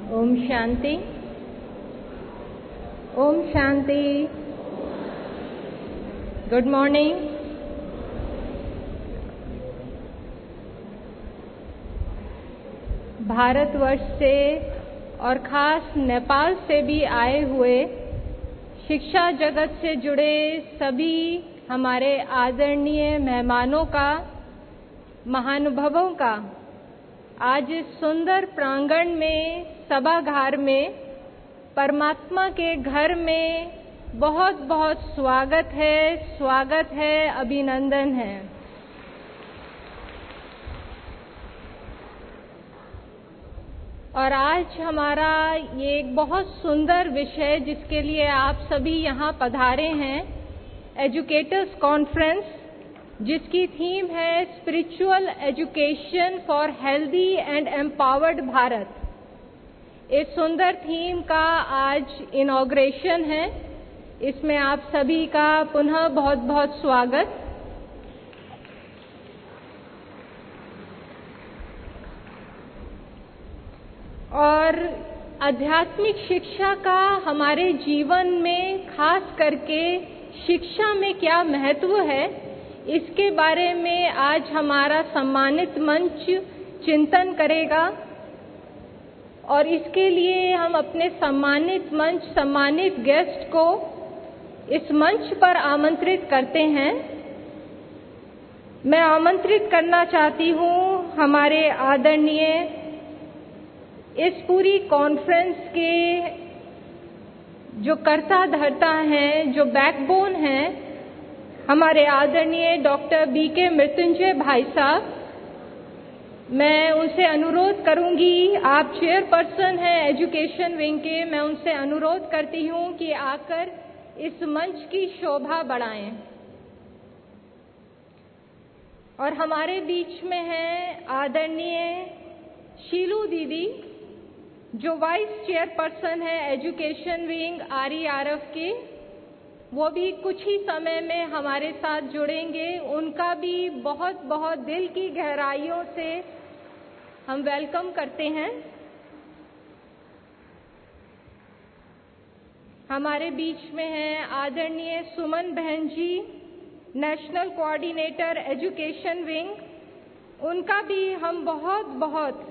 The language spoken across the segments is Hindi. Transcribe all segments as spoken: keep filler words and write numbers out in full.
ओम शांति। ओम शांति। Good morning. भारतवर्ष से और खास नेपाल से भी आए हुए शिक्षा जगत से जुड़े सभी हमारे आदरणीय मेहमानों का, महानुभावों का आज इस सुंदर प्रांगण में, सभागार में, परमात्मा के घर में बहुत बहुत स्वागत है, स्वागत है, अभिनंदन है। और आज हमारा ये एक बहुत सुंदर विषय जिसके लिए आप सभी यहाँ पधारे हैं, एजुकेटर्स कॉन्फ्रेंस, जिसकी थीम है spiritual education for healthy and empowered Bharat. इस सुंदर थीम का आज इनॉग्रेशन है। इसमें आप सभी का पुनः बहुत बहुत स्वागत। और आध्यात्मिक शिक्षा का हमारे जीवन में, खास करके शिक्षा में क्या महत्व है, इसके बारे में आज हमारा सम्मानित मंच चिंतन करेगा। और इसके लिए हम अपने सम्मानित मंच, सम्मानित गेस्ट को इस मंच पर आमंत्रित करते हैं। मैं आमंत्रित करना चाहती हूँ हमारे आदरणीय इस पूरी कॉन्फ्रेंस के जो कर्ता धर्ता हैं, जो बैकबोन हैं, हमारे आदरणीय डॉक्टर बी के मृत्युंजय भाई साहब। मैं उनसे अनुरोध करूंगी, आप चेयरपर्सन हैं एजुकेशन विंग के, मैं उनसे अनुरोध करती हूं कि आकर इस मंच की शोभा बढ़ाएं। और हमारे बीच में हैं आदरणीय शीलू दीदी, जो वाइस चेयरपर्सन है education wing R E R F की। वो भी कुछ ही समय में हमारे साथ जुड़ेंगे। उनका भी बहुत बहुत दिल की गहराइयों से हम वेलकम करते हैं। हमारे बीच में हैं आदरणीय सुमन बहन जी, नेशनल कोऑर्डिनेटर एजुकेशन विंग। उनका भी हम बहुत बहुत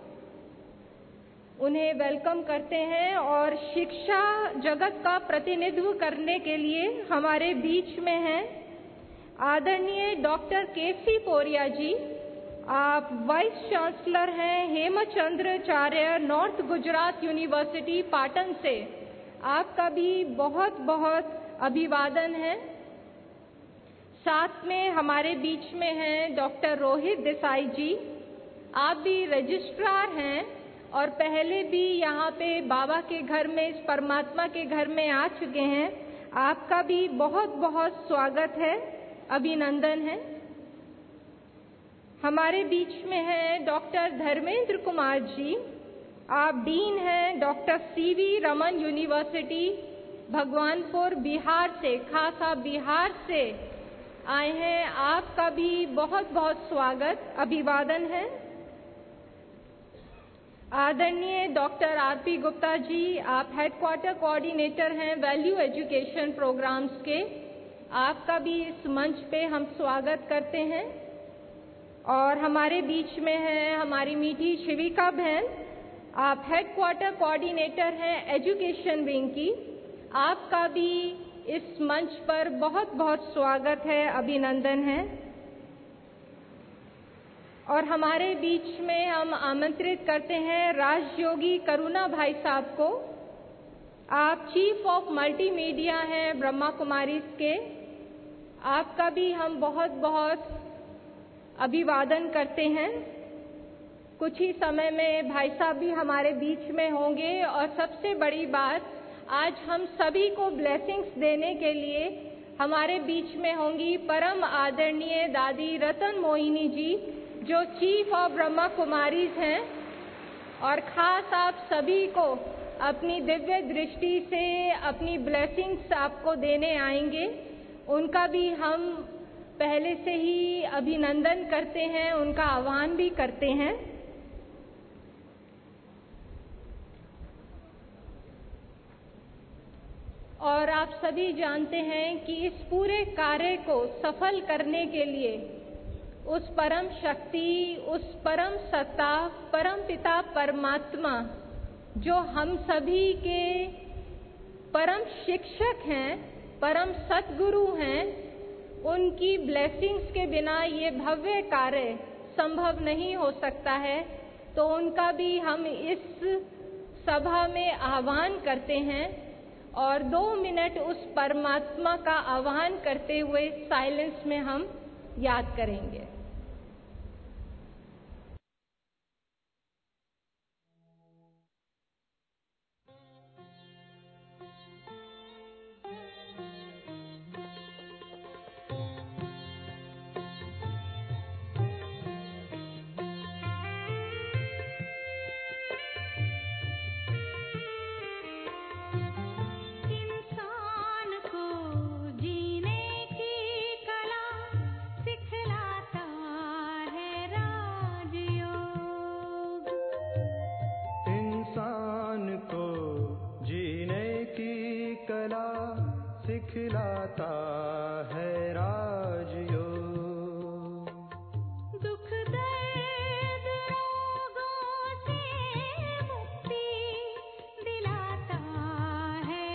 उन्हें वेलकम करते हैं। और शिक्षा जगत का प्रतिनिधित्व करने के लिए हमारे बीच में हैं आदरणीय डॉक्टर के सी पोरिया जी। आप वाइस चांसलर हैं हेमचंद्राचार्य नॉर्थ गुजरात यूनिवर्सिटी पाटन से। आपका भी बहुत बहुत अभिवादन है। साथ में हमारे बीच में हैं डॉक्टर रोहित देसाई जी। आप भी रजिस्ट्रार हैं और पहले भी यहाँ पे बाबा के घर में, इस परमात्मा के घर में आ चुके हैं। आपका भी बहुत बहुत स्वागत है, अभिनंदन है। हमारे बीच में हैं डॉक्टर धर्मेंद्र कुमार जी। आप डीन हैं doctor C V Raman university Bhagwanpur, Bihar से, खास आप बिहार से आए हैं। आपका भी बहुत बहुत स्वागत, अभिवादन है। आदरणीय doctor R P Gupta ji, आप हेडक्वार्टर कोऑर्डिनेटर हैं वैल्यू एजुकेशन प्रोग्राम्स के। आपका भी इस मंच पे हम स्वागत करते हैं। और हमारे बीच में है हमारी मीठी शिविका बहन। आप हेडक्वार्टर कोऑर्डिनेटर हैं एजुकेशन विंग की। आपका भी इस मंच पर बहुत बहुत स्वागत है, अभिनंदन है। और हमारे बीच में हम आमंत्रित करते हैं राजयोगी करुणा भाई साहब को। आप चीफ ऑफ मल्टीमीडिया हैं ब्रह्मा कुमारीज के। आपका भी हम बहुत बहुत अभिवादन करते हैं। कुछ ही समय में भाई साहब भी हमारे बीच में होंगे। और सबसे बड़ी बात, आज हम सभी को ब्लेसिंग्स देने के लिए हमारे बीच में होंगी परम आदरणीय दादी रतन मोहिनी जी, जो चीफ ऑफ ब्रह्मा कुमारीज हैं। और खास आप सभी को अपनी दिव्य दृष्टि से अपनी ब्लेसिंग्स आपको देने आएंगे। उनका भी हम पहले से ही अभिनंदन करते हैं, उनका आह्वान भी करते हैं। आप सभी जानते हैं कि इस पूरे कार्य को सफल करने के लिए उस परम शक्ति, उस परम सत्ता, परम पिता परमात्मा जो हम सभी के परम शिक्षक हैं, परम सद्गुरु हैं, उनकी ब्लेसिंग्स के बिना ये भव्य कार्य संभव नहीं हो सकता है। तो उनका भी हम इस सभा में आह्वान करते हैं और दो मिनट उस परमात्मा का आह्वान करते हुए साइलेंस में हम याद करेंगे। सिखलाता है राजयोग। दुख दर्द रोगों से मुक्ति दिलाता है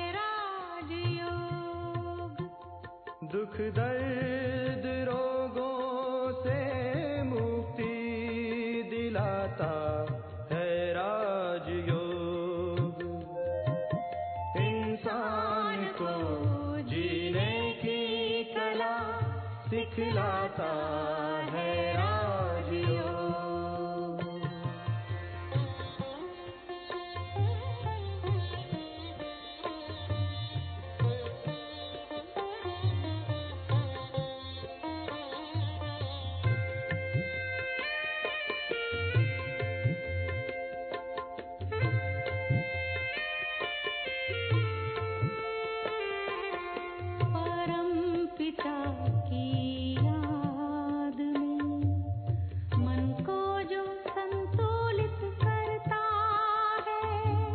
राजयोग। दुख दर्द रोगों से मुक्ति दिलाता है राजयोग। इंसान को सिखलाता है राजयोग। परम पिता की याद में मन को जो संतुलित करता है।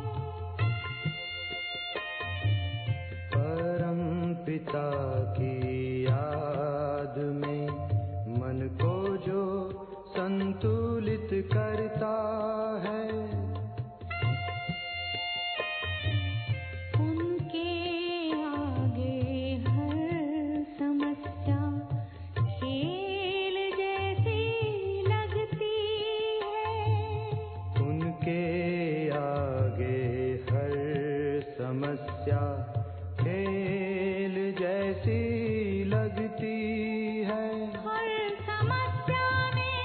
परम पिता की याद में मन को जो संतुलित करता है। उनके आगे हर समस्या खेल जैसी लगती है। उनके आगे हर समस्या खेल जैसी लगती है। हर समस्या में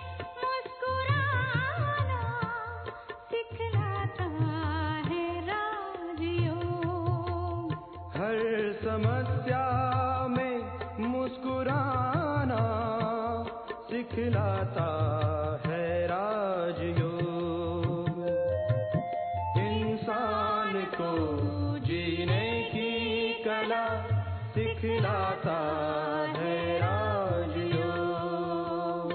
मुस्कुराना सिखलाता है राजयोग। हर समस्या में मुस्कुराना सिखलाता है राजयोग। इंसान को जीने की कला सिखलाता है राजयोग।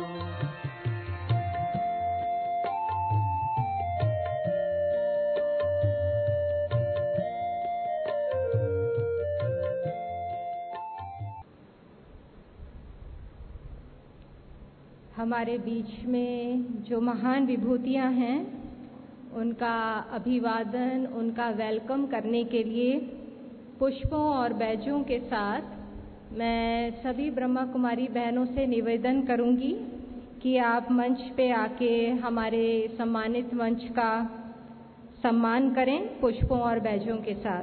हमारे बीच में जो महान विभूतियां हैं, उनका अभिवादन, उनका वेलकम करने के लिए पुष्पों और बैजों के साथ मैं सभी ब्रह्मा कुमारी बहनों से निवेदन करूंगी कि आप मंच पे आके हमारे सम्मानित मंच का सम्मान करें पुष्पों और बैजों के साथ।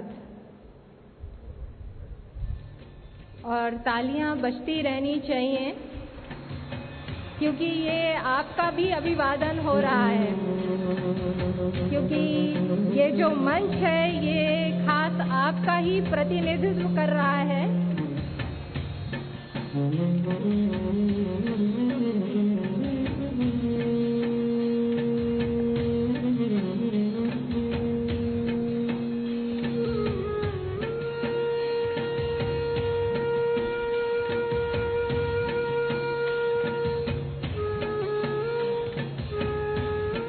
और तालियां बजती रहनी चाहिए क्योंकि ये आपका भी अभिवादन हो रहा है, क्योंकि ये जो मंच है ये खास आपका ही प्रतिनिधित्व कर रहा है।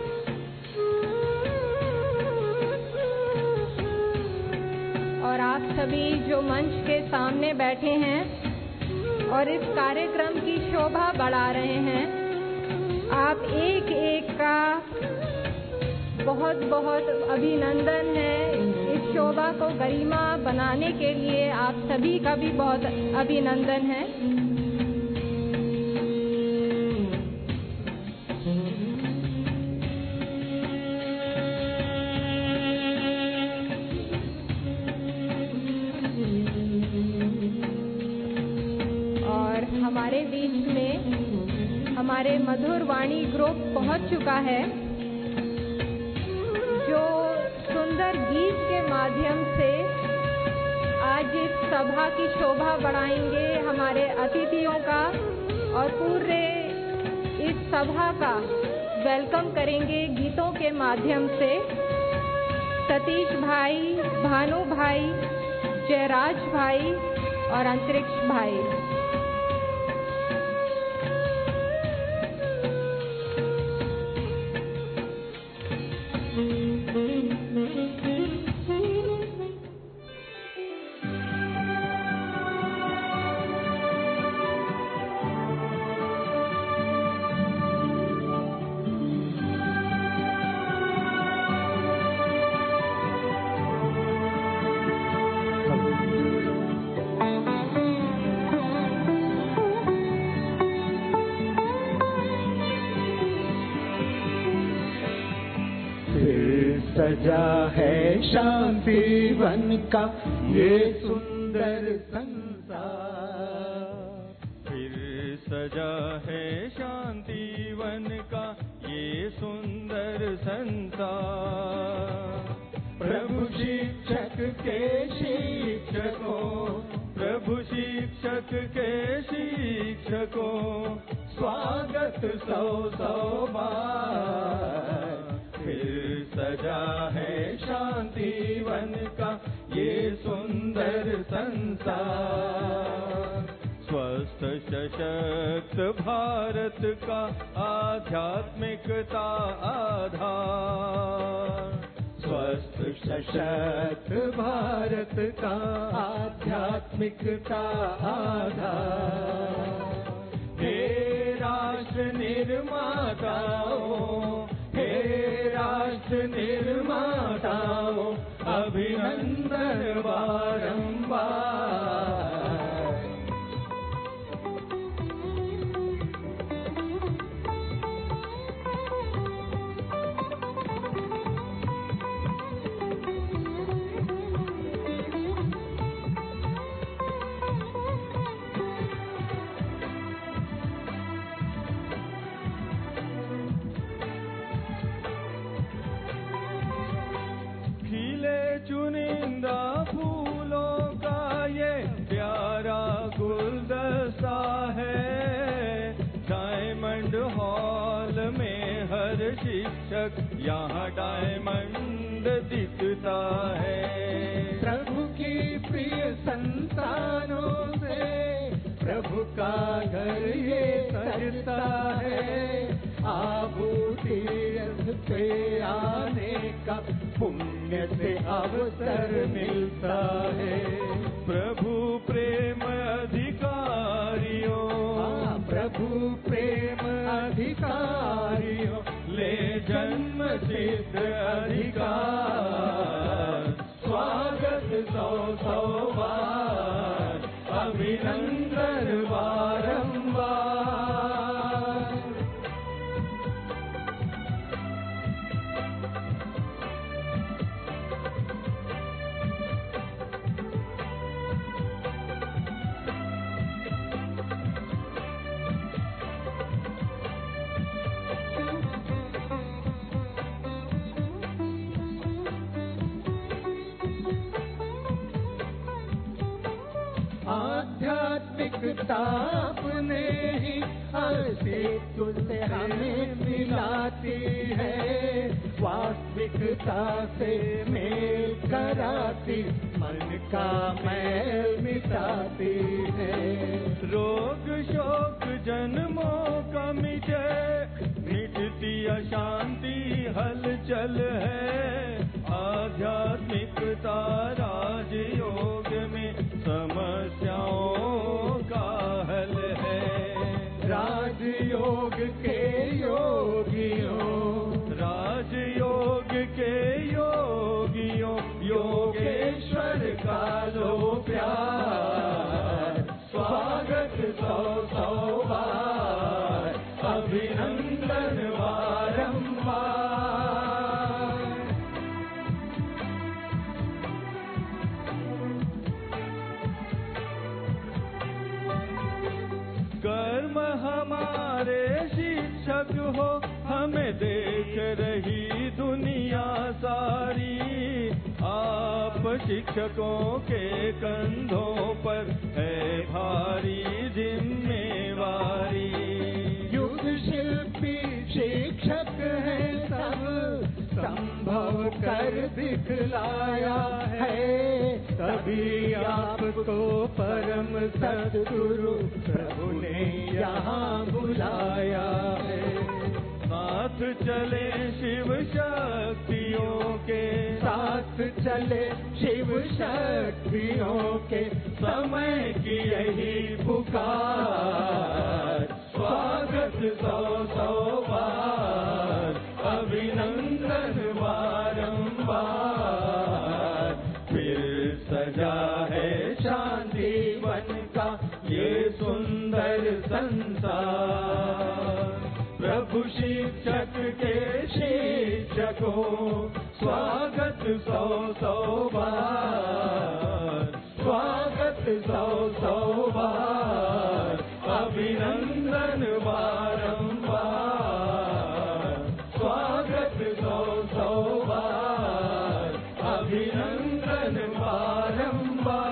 और आप सभी जो मंच के सामने बैठे हैं और इस कार्यक्रम की शोभा बढ़ा रहे हैं, आप एक एक का बहुत बहुत अभिनंदन है। इस शोभा को गरिमा बनाने के लिए आप सभी का भी बहुत अभिनंदन है। और हमारे बीच में हमारे मधुर वाणी ग्रुप पहुंच चुका है, जो सुंदर गीत के माध्यम से आज इस सभा की शोभा बढ़ाएंगे, हमारे अतिथियों का और पूरे इस सभा का वेलकम करेंगे गीतों के माध्यम से। सतीश भाई, भानु भाई, जयराज भाई और अंतरिक्ष भाई। सजा है शांति वन का ये सुंदर संसार, फिर सजा है शांति वन का ये सुंदर संसार। प्रभु शिक्षक के शिक्षकों, प्रभु शिक्षक के शिक्षकों, स्वागत सौ सौ बार। फिर सजा है शांति वन का ये सुंदर संसार। स्वस्थ सशक्त भारत का आध्यात्मिकता आधार, स्वस्थ सशक्त भारत का आध्यात्मिकता आधार। हे राष्ट्र निर्माताओं, हे राष्ट्र निर्माताओं, अभिनंदन बारंबार। चुनिंदा फूलों का ये प्यारा गुलदस्ता है। डायमंड हॉल में हर शिक्षक यहाँ डायमंड दिखता है। प्रभु की प्रिय संतानों से प्रभु का घर ये सजता है। आबू तीर्थ पे आने का पुण्य से अवसर मिलता है। प्रभु प्रेम अधिकारियों, प्रभु प्रेम अधिकारियों, ले जन्म सिद्ध अधिकार। स्वागत सौ सौ बार, अभिनंदन बारंबार। आध्यात्मिकता अपने ही अस्तित्व से हमें मिलाती है। वास्तविकता से मेल कराती, मन का मैल मिटाती है। रोग शोक जन्मों का मिटे, मिटती अशांति हलचल है। आध्यात्मिकता राजयोग अलग हो, हमें देख रही दुनिया सारी। आप शिक्षकों के कंधों पर है भारी जिम्मेवारी। युग शिल्पी शिक्षक है सब, संभव कर दिखलाया है, तभी आपको परम सद्गुरु प्रभु ने यहाँ बुलाया है। साथ चले शिव शक्तियों के, साथ चले शिव शक्तियों के, समय की यही पुकार। स्वागत सौ सौ बार, अभिनंदन बारंबार। फिर सजा है शांति वन का ये सुंदर संसार। प्रभु शिक्षक के शिक्षकों, स्वागत सौ सौ बार, स्वागत सौ सौ बार, अभिनंदन बारंबार। स्वागत सौ सौ बार, अभिनंदन बारंबार।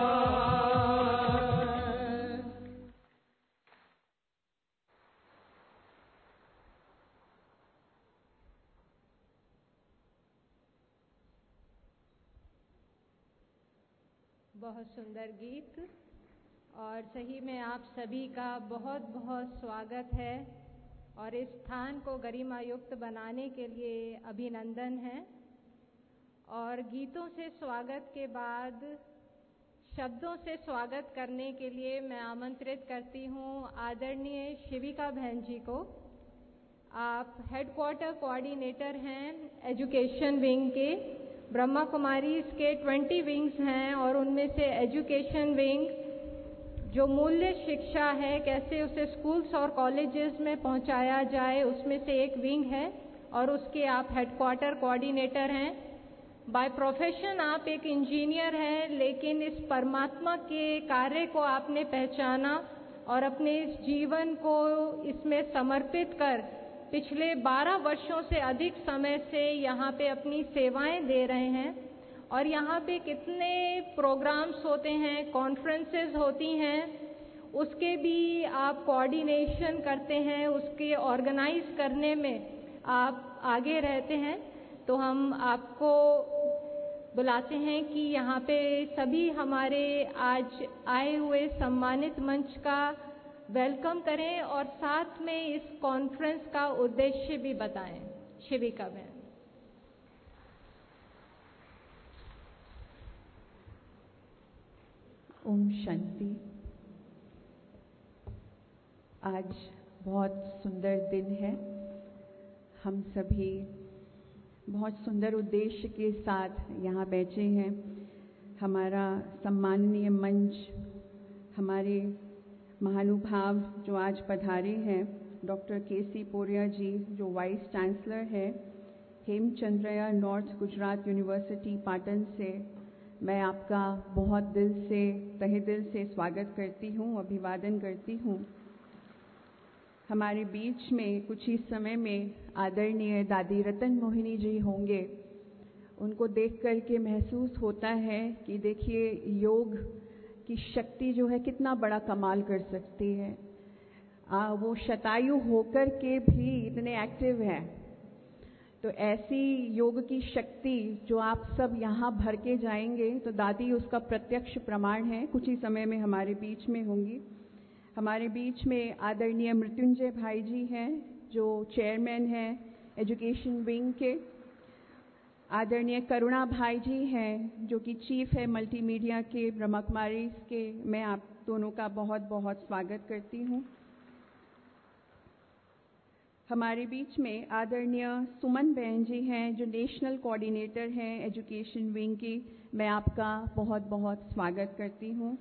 बहुत सुंदर गीत, और सही में आप सभी का बहुत बहुत स्वागत है, और इस स्थान को गरिमायुक्त बनाने के लिए अभिनंदन है। और गीतों से स्वागत के बाद शब्दों से स्वागत करने के लिए मैं आमंत्रित करती हूँ आदरणीय शिविका बहन जी को। आप हेडक्वार्टर कोऑर्डिनेटर हैं एजुकेशन विंग के। ब्रह्मा कुमारीज के बीस विंग्स हैं, और उनमें से एजुकेशन विंग जो मूल्य शिक्षा है, कैसे उसे स्कूल्स और कॉलेजेस में पहुंचाया जाए, उसमें से एक विंग है, और उसके आप हेडक्वार्टर कोऑर्डिनेटर हैं। बाय प्रोफेशन आप एक इंजीनियर हैं, लेकिन इस परमात्मा के कार्य को आपने पहचाना और अपने इस जीवन को इसमें समर्पित कर पिछले बारह वर्षों से अधिक समय से यहाँ पे अपनी सेवाएं दे रहे हैं। और यहाँ पे कितने प्रोग्राम्स होते हैं, कॉन्फ्रेंसेस होती हैं, उसके भी आप कोऑर्डिनेशन करते हैं, उसके ऑर्गेनाइज करने में आप आगे रहते हैं। तो हम आपको बुलाते हैं कि यहाँ पे सभी हमारे आज आए हुए सम्मानित मंच का वेलकम करें, और साथ में इस कॉन्फ्रेंस का उद्देश्य भी बताएं। शिविका बहन। ओम शांति। आज बहुत सुंदर दिन है। हम सभी बहुत सुंदर उद्देश्य के साथ यहाँ बैठे हैं। हमारा सम्माननीय मंच, हमारे महानुभाव जो आज पधारे हैं, डॉक्टर के सी पोरिया जी जो वाइस चांसलर है हेमचंद्रया नॉर्थ गुजरात यूनिवर्सिटी पाटन से, मैं आपका बहुत दिल से, तहे दिल से स्वागत करती हूँ, अभिवादन करती हूँ। हमारे बीच में कुछ ही समय में आदरणीय दादी रतन मोहिनी जी होंगे। उनको देख कर के महसूस होता है कि देखिए योग की शक्ति जो है कितना बड़ा कमाल कर सकती है। आ, वो शतायु होकर के भी इतने एक्टिव हैं। तो ऐसी योग की शक्ति जो आप सब यहाँ भर के जाएंगे, तो दादी उसका प्रत्यक्ष प्रमाण है। कुछ ही समय में हमारे बीच में होंगी। हमारे बीच में आदरणीय मृत्युंजय भाई जी हैं जो चेयरमैन हैं एजुकेशन विंग के। आदरणीय करुणा भाई जी हैं जो कि चीफ है मल्टीमीडिया के ब्रह्मा कुमारीज के। मैं आप दोनों का बहुत बहुत स्वागत करती हूँ। हमारे बीच में आदरणीय सुमन बहन जी हैं जो नेशनल कोऑर्डिनेटर हैं एजुकेशन विंग की। मैं आपका बहुत बहुत स्वागत करती हूँ।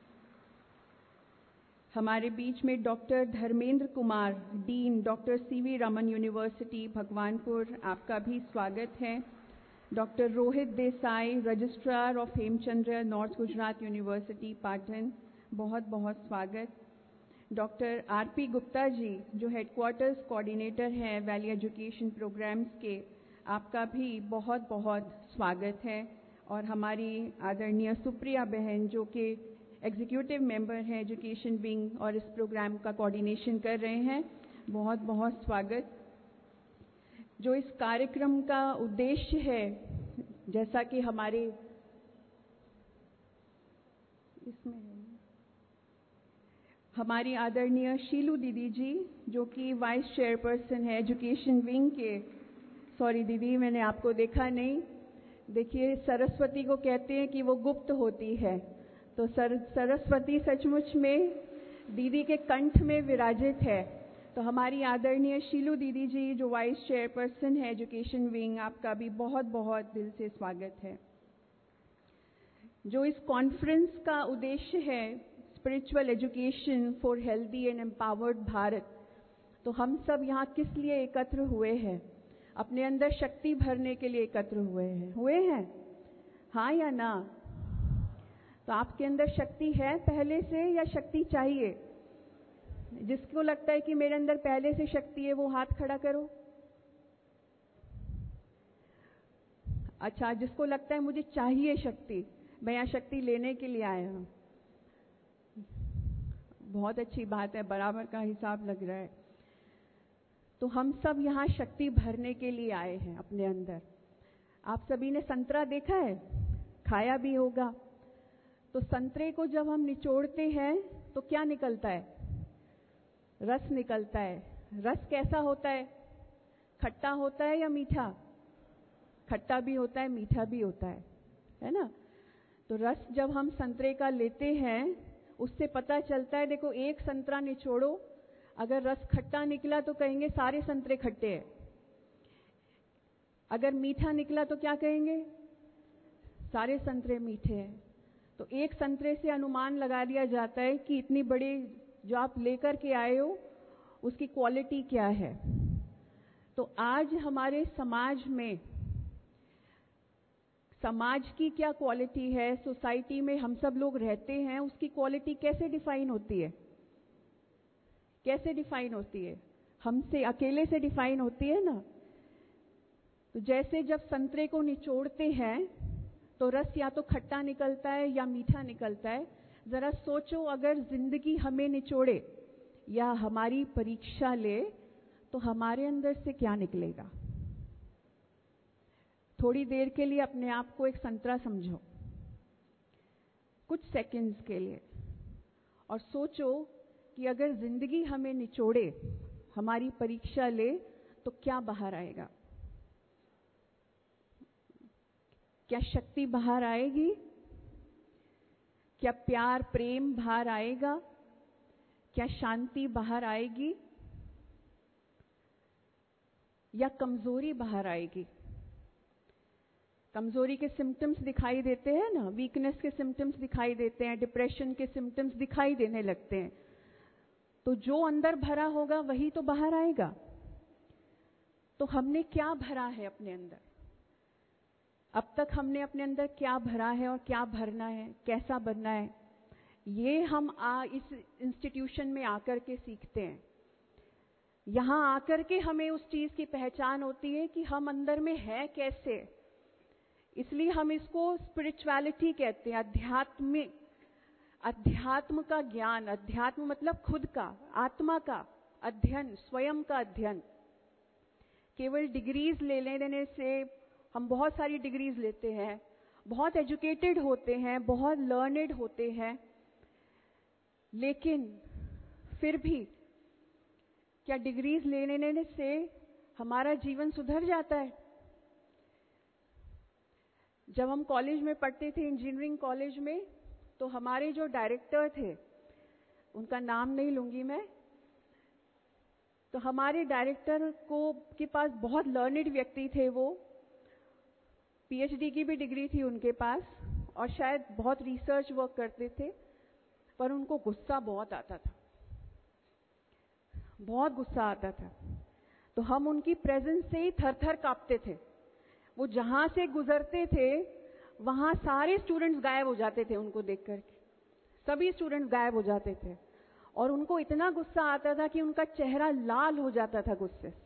हमारे बीच में doctor Dharmendra Kumar, dean doctor C V Raman university Bhagwanpur, आपका भी स्वागत है। Doctor Rohit Desai, registrar of Hemchandra north Gujarat university Patan, बहुत बहुत स्वागत। Doctor R P Gupta ji जो हेडक्वार्टर्स कोऑर्डिनेटर हैं वैली एजुकेशन प्रोग्राम्स के, आपका भी बहुत बहुत स्वागत है। और हमारी आदरणीय सुप्रिया बहन जो कि एग्जीक्यूटिव मेंबर हैं एजुकेशन विंग और इस प्रोग्राम का कोऑर्डिनेशन कर रहे हैं, बहुत बहुत स्वागत। जो इस कार्यक्रम का उद्देश्य है, जैसा कि हमारे इसमें हमारी आदरणीय शीलू दीदी जी जो कि वाइस चेयरपर्सन है एजुकेशन विंग के, सॉरी दीदी मैंने आपको देखा नहीं। देखिए सरस्वती को कहते हैं कि वो गुप्त होती है, तो सर, सरस्वती सचमुच में दीदी के कंठ में विराजित है। तो हमारी आदरणीय शीलू दीदी जी जो वाइस चेयरपर्सन है एजुकेशन विंग, आपका भी बहुत बहुत दिल से स्वागत है। जो इस कॉन्फ्रेंस का उद्देश्य है spiritual education for healthy and empowered Bharat, तो हम सब यहाँ किस लिए एकत्र हुए हैं? अपने अंदर शक्ति भरने के लिए एकत्र हुए हैं, हुए हैं हाँ या ना? तो आपके अंदर शक्ति है पहले से या शक्ति चाहिए? जिसको लगता है कि मेरे अंदर पहले से शक्ति है वो हाथ खड़ा करो। अच्छा, जिसको लगता है मुझे चाहिए शक्ति, मैं यहाँ शक्ति लेने के लिए आया हूँ, बहुत अच्छी बात है, बराबर का हिसाब लग रहा है। तो हम सब यहाँ शक्ति भरने के लिए आए हैं अपने अंदर। आप सभी ने संतरा देखा है, खाया भी होगा। तो संतरे को जब हम निचोड़ते हैं तो क्या निकलता है? रस निकलता है। रस कैसा होता है? खट्टा होता है या मीठा? खट्टा भी होता है, मीठा भी होता है, है ना? तो रस जब हम संतरे का लेते हैं उससे पता चलता है, देखो एक संतरा निचोड़ो, अगर रस खट्टा निकला तो कहेंगे सारे संतरे खट्टे हैं, अगर मीठा निकला तो क्या कहेंगे? सारे संतरे मीठे हैं। तो एक संतरे से अनुमान लगा लिया जाता है कि इतनी बड़ी जो आप लेकर के आए हो उसकी क्वालिटी क्या है। तो आज हमारे समाज में समाज की क्या क्वालिटी है, सोसाइटी में हम सब लोग रहते हैं, उसकी क्वालिटी कैसे डिफाइन होती है? कैसे डिफाइन होती है? हमसे अकेले से डिफाइन होती है ना। तो जैसे जब संतरे को निचोड़ते हैं तो रस या तो खट्टा निकलता है या मीठा निकलता है। जरा सोचो, अगर जिंदगी हमें निचोड़े या हमारी परीक्षा ले तो हमारे अंदर से क्या निकलेगा? थोड़ी देर के लिए अपने आप को एक संतरा समझो, कुछ सेकंड्स के लिए, और सोचो कि अगर जिंदगी हमें निचोड़े, हमारी परीक्षा ले, तो क्या बाहर आएगा? क्या शक्ति बाहर आएगी? क्या प्यार प्रेम बाहर आएगा? क्या शांति बाहर आएगी? या कमजोरी बाहर आएगी? कमजोरी के सिम्टम्स दिखाई देते हैं ना, वीकनेस के सिम्टम्स दिखाई देते हैं, डिप्रेशन के सिम्टम्स दिखाई देने लगते हैं। तो जो अंदर भरा होगा वही तो बाहर आएगा। तो हमने क्या भरा है अपने अंदर? अब तक हमने अपने अंदर क्या भरा है और क्या भरना है, कैसा बनना है, ये हम आ, इस इंस्टीट्यूशन में आकर के सीखते हैं। यहाँ आकर के हमें उस चीज की पहचान होती है कि हम अंदर में है कैसे। इसलिए हम इसको स्पिरिचुअलिटी कहते हैं, आध्यात्मिक, अध्यात्म का ज्ञान। अध्यात्म मतलब खुद का, आत्मा का अध्ययन, स्वयं का अध्ययन। केवल डिग्रीज ले लेने से, हम बहुत सारी डिग्रीज लेते हैं, बहुत एजुकेटेड होते हैं, बहुत लर्नेड होते हैं, लेकिन फिर भी क्या डिग्रीज ले लेने से हमारा जीवन सुधर जाता है? जब हम कॉलेज में पढ़ते थे, इंजीनियरिंग कॉलेज में, तो हमारे जो डायरेक्टर थे, उनका नाम नहीं लूंगी मैं, तो हमारे डायरेक्टर को के पास बहुत लर्नेड व्यक्ति थे, वो पीएचडी की भी डिग्री थी उनके पास और शायद बहुत रिसर्च वर्क करते थे, पर उनको गुस्सा बहुत आता था, बहुत गुस्सा आता था। तो हम उनकी प्रेजेंस से ही थर थर कांपते थे। वो जहां से गुजरते थे वहां सारे स्टूडेंट्स गायब हो जाते थे उनको देख करके, सभी स्टूडेंट्स गायब हो जाते थे। और उनको इतना गुस्सा आता था कि उनका चेहरा लाल हो जाता था गुस्से से।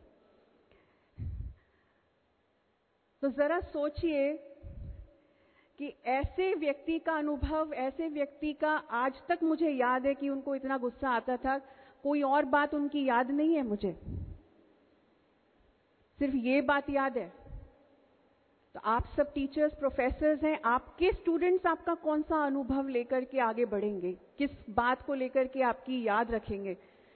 तो जरा सोचिए कि ऐसे व्यक्ति का अनुभव, ऐसे व्यक्ति का आज तक मुझे याद है कि उनको इतना गुस्सा आता था, कोई और बात उनकी याद नहीं है मुझे, सिर्फ ये बात याद है। तो आप सब टीचर्स, प्रोफेसर्स हैं, आपके स्टूडेंट्स आपका कौन सा अनुभव लेकर के आगे बढ़ेंगे, किस बात को लेकर के आपकी याद रखेंगे?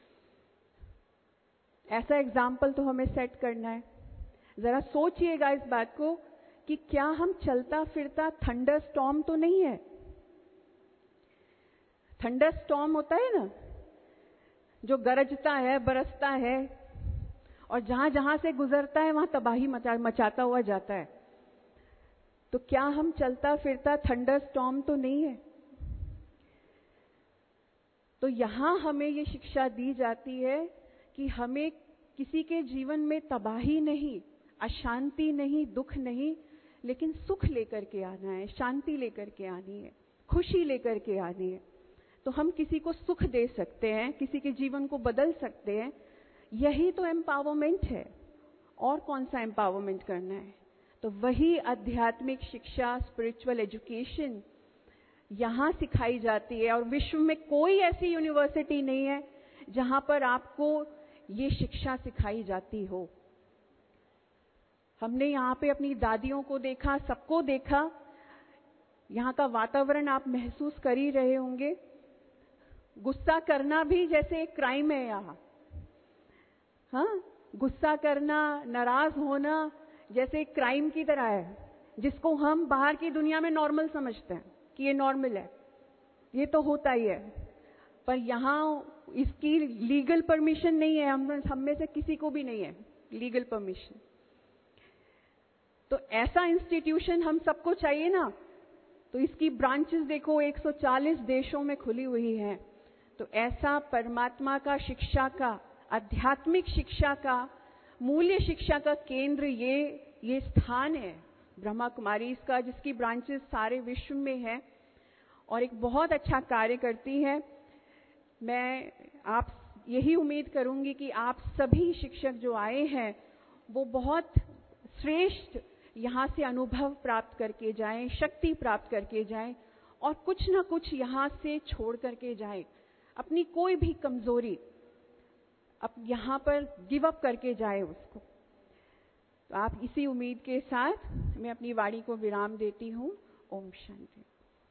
ऐसा एग्जाम्पल तो हमें सेट करना है। जरा सोचिएगा इस बात को कि क्या हम चलता फिरता थंडर स्टॉर्म तो नहीं है? थंडर स्टॉर्म होता है ना, जो गरजता है, बरसता है और जहां जहां से गुजरता है वहां तबाही मचा मचाता हुआ जाता है। तो क्या हम चलता फिरता थंडर स्टॉर्म तो नहीं है? तो यहां हमें ये शिक्षा दी जाती है कि हमें किसी के जीवन में तबाही नहीं, अशांति नहीं, दुख नहीं, लेकिन सुख लेकर के आना है, शांति लेकर के आनी है, खुशी लेकर के आनी है। तो हम किसी को सुख दे सकते हैं, किसी के जीवन को बदल सकते हैं। यही तो एम्पावरमेंट है। और कौन सा एम्पावरमेंट करना है? तो वही आध्यात्मिक शिक्षा, स्पिरिचुअल एजुकेशन यहां सिखाई जाती है। और विश्व में कोई ऐसी यूनिवर्सिटी नहीं है जहां पर आपको ये शिक्षा सिखाई जाती हो। हमने यहाँ पे अपनी दादियों को देखा, सबको देखा। यहाँ का वातावरण आप महसूस कर ही रहे होंगे। गुस्सा करना भी जैसे एक क्राइम है यहाँ। हाँ, गुस्सा करना, नाराज होना जैसे एक क्राइम की तरह है, जिसको हम बाहर की दुनिया में नॉर्मल समझते हैं कि ये नॉर्मल है, ये तो होता ही है। पर यहाँ इसकी लीगल परमिशन नहीं है, हम हम में से किसी को भी नहीं है लीगल परमिशन। तो ऐसा इंस्टीट्यूशन हम सबको चाहिए ना। तो इसकी ब्रांचेस देखो एक सौ चालीस देशों में खुली हुई हैं। तो ऐसा परमात्मा का शिक्षा का, आध्यात्मिक शिक्षा का, मूल्य शिक्षा का केंद्र ये ये स्थान है ब्रह्मा कुमारीज का, जिसकी ब्रांचेस सारे विश्व में है और एक बहुत अच्छा कार्य करती है। मैं आप यही उम्मीद करूंगी कि आप सभी शिक्षक जो आए हैं वो बहुत श्रेष्ठ यहाँ से अनुभव प्राप्त करके जाएं, शक्ति प्राप्त करके जाएं और कुछ ना कुछ यहाँ से छोड़ करके जाएं। अपनी कोई भी कमजोरी अब यहाँ पर गिव अप करके जाए उसको। तो आप इसी उम्मीद के साथ मैं अपनी वाणी को विराम देती हूँ। ओम शांति।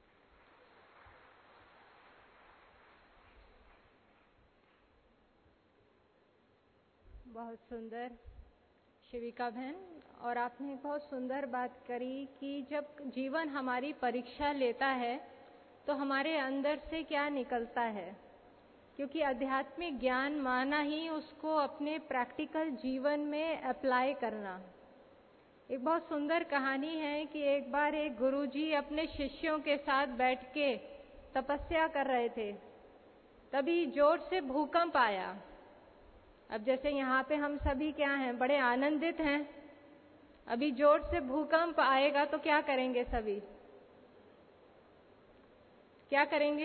बहुत सुंदर शिविका बहन, और आपने बहुत सुंदर बात करी कि जब जीवन हमारी परीक्षा लेता है तो हमारे अंदर से क्या निकलता है, क्योंकि आध्यात्मिक ज्ञान माना ही उसको अपने प्रैक्टिकल जीवन में अप्लाई करना। एक बहुत सुंदर कहानी है कि एक बार एक गुरुजी अपने शिष्यों के साथ बैठ के तपस्या कर रहे थे, तभी जोर से भूकंप आया। अब जैसे यहाँ पे हम सभी क्या हैं, बड़े आनंदित हैं। अभी जोर से भूकंप आएगा तो क्या करेंगे? सभी क्या करेंगे?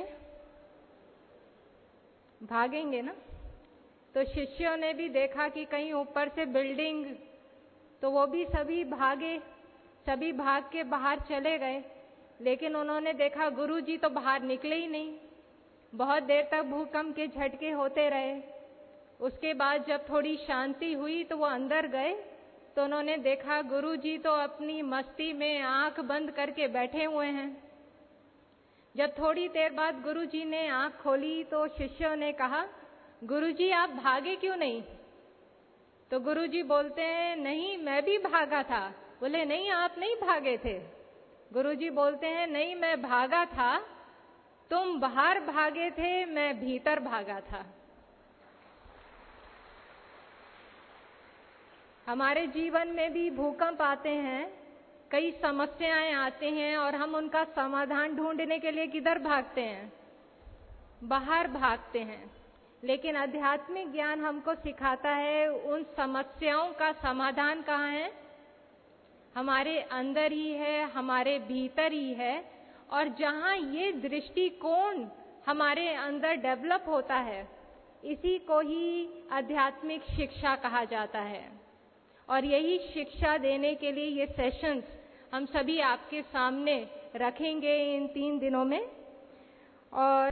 भागेंगे ना। तो शिष्यों ने भी देखा कि कहीं ऊपर से बिल्डिंग, तो वो भी सभी भागे, सभी भाग के बाहर चले गए। लेकिन उन्होंने देखा गुरुजी तो बाहर निकले ही नहीं। बहुत देर तक भूकंप के झटके होते रहे। उसके बाद जब थोड़ी शांति हुई तो वो अंदर गए, तो उन्होंने देखा गुरुजी तो अपनी मस्ती में आंख बंद करके बैठे हुए हैं। जब थोड़ी देर बाद गुरुजी ने आंख खोली तो शिष्यों ने कहा, गुरुजी आप भागे क्यों नहीं? तो गुरुजी बोलते हैं, नहीं मैं भी भागा था। बोले नहीं आप नहीं भागे थे। गुरुजी बोलते हैं, नहीं मैं भागा था, तुम बाहर भागे थे, मैं भीतर भागा था। हमारे जीवन में भी भूकंप आते हैं, कई समस्याएं आते हैं और हम उनका समाधान ढूंढने के लिए किधर भागते हैं? बाहर भागते हैं। लेकिन आध्यात्मिक ज्ञान हमको सिखाता है उन समस्याओं का समाधान कहाँ है? हमारे अंदर ही है, हमारे भीतर ही है। और जहाँ ये दृष्टिकोण हमारे अंदर डेवलप होता है, इसी को ही आध्यात्मिक शिक्षा कहा जाता है। और यही शिक्षा देने के लिए ये सेशंस हम सभी आपके सामने रखेंगे इन तीन दिनों में। और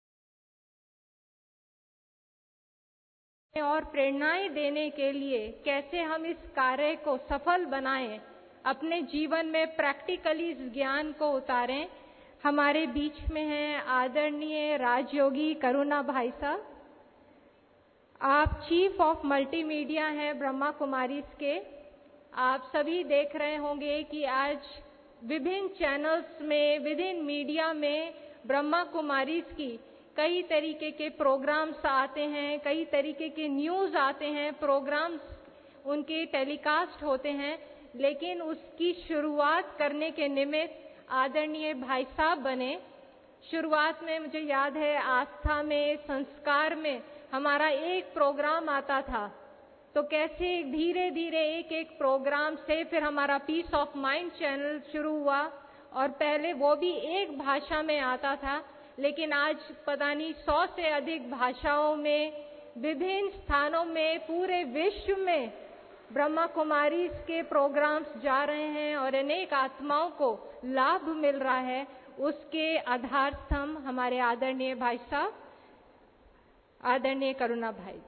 और प्रेरणाएं देने के लिए कैसे हम इस कार्य को सफल बनाएं, अपने जीवन में प्रैक्टिकली इस ज्ञान को उतारें। हमारे बीच में हैं आदरणीय राजयोगी करुणा भाई साहब। आप चीफ ऑफ मल्टीमीडिया हैं ब्रह्मा कुमारीज के। आप सभी देख रहे होंगे कि आज विभिन्न चैनल्स में, विभिन्न मीडिया में ब्रह्मा कुमारीज की कई तरीके के प्रोग्राम्स आते हैं, कई तरीके के न्यूज़ आते हैं, प्रोग्राम्स उनके टेलीकास्ट होते हैं। लेकिन उसकी शुरुआत करने के निमित्त आदरणीय भाई साहब बने। शुरुआत में मुझे याद है आस्था में, संस्कार में हमारा एक प्रोग्राम आता था, तो कैसे धीरे धीरे एक एक प्रोग्राम से फिर हमारा पीस ऑफ माइंड चैनल शुरू हुआ। और पहले वो भी एक भाषा में आता था, लेकिन आज पता नहीं सौ से अधिक भाषाओं में, विभिन्न स्थानों में, पूरे विश्व में ब्रह्मा कुमारीज के प्रोग्राम्स जा रहे हैं और अनेक आत्माओं को लाभ मिल रहा है। उसके आधार स्तंभ हमारे आदरणीय भाई साहब, आदरणीय करुणा भाई।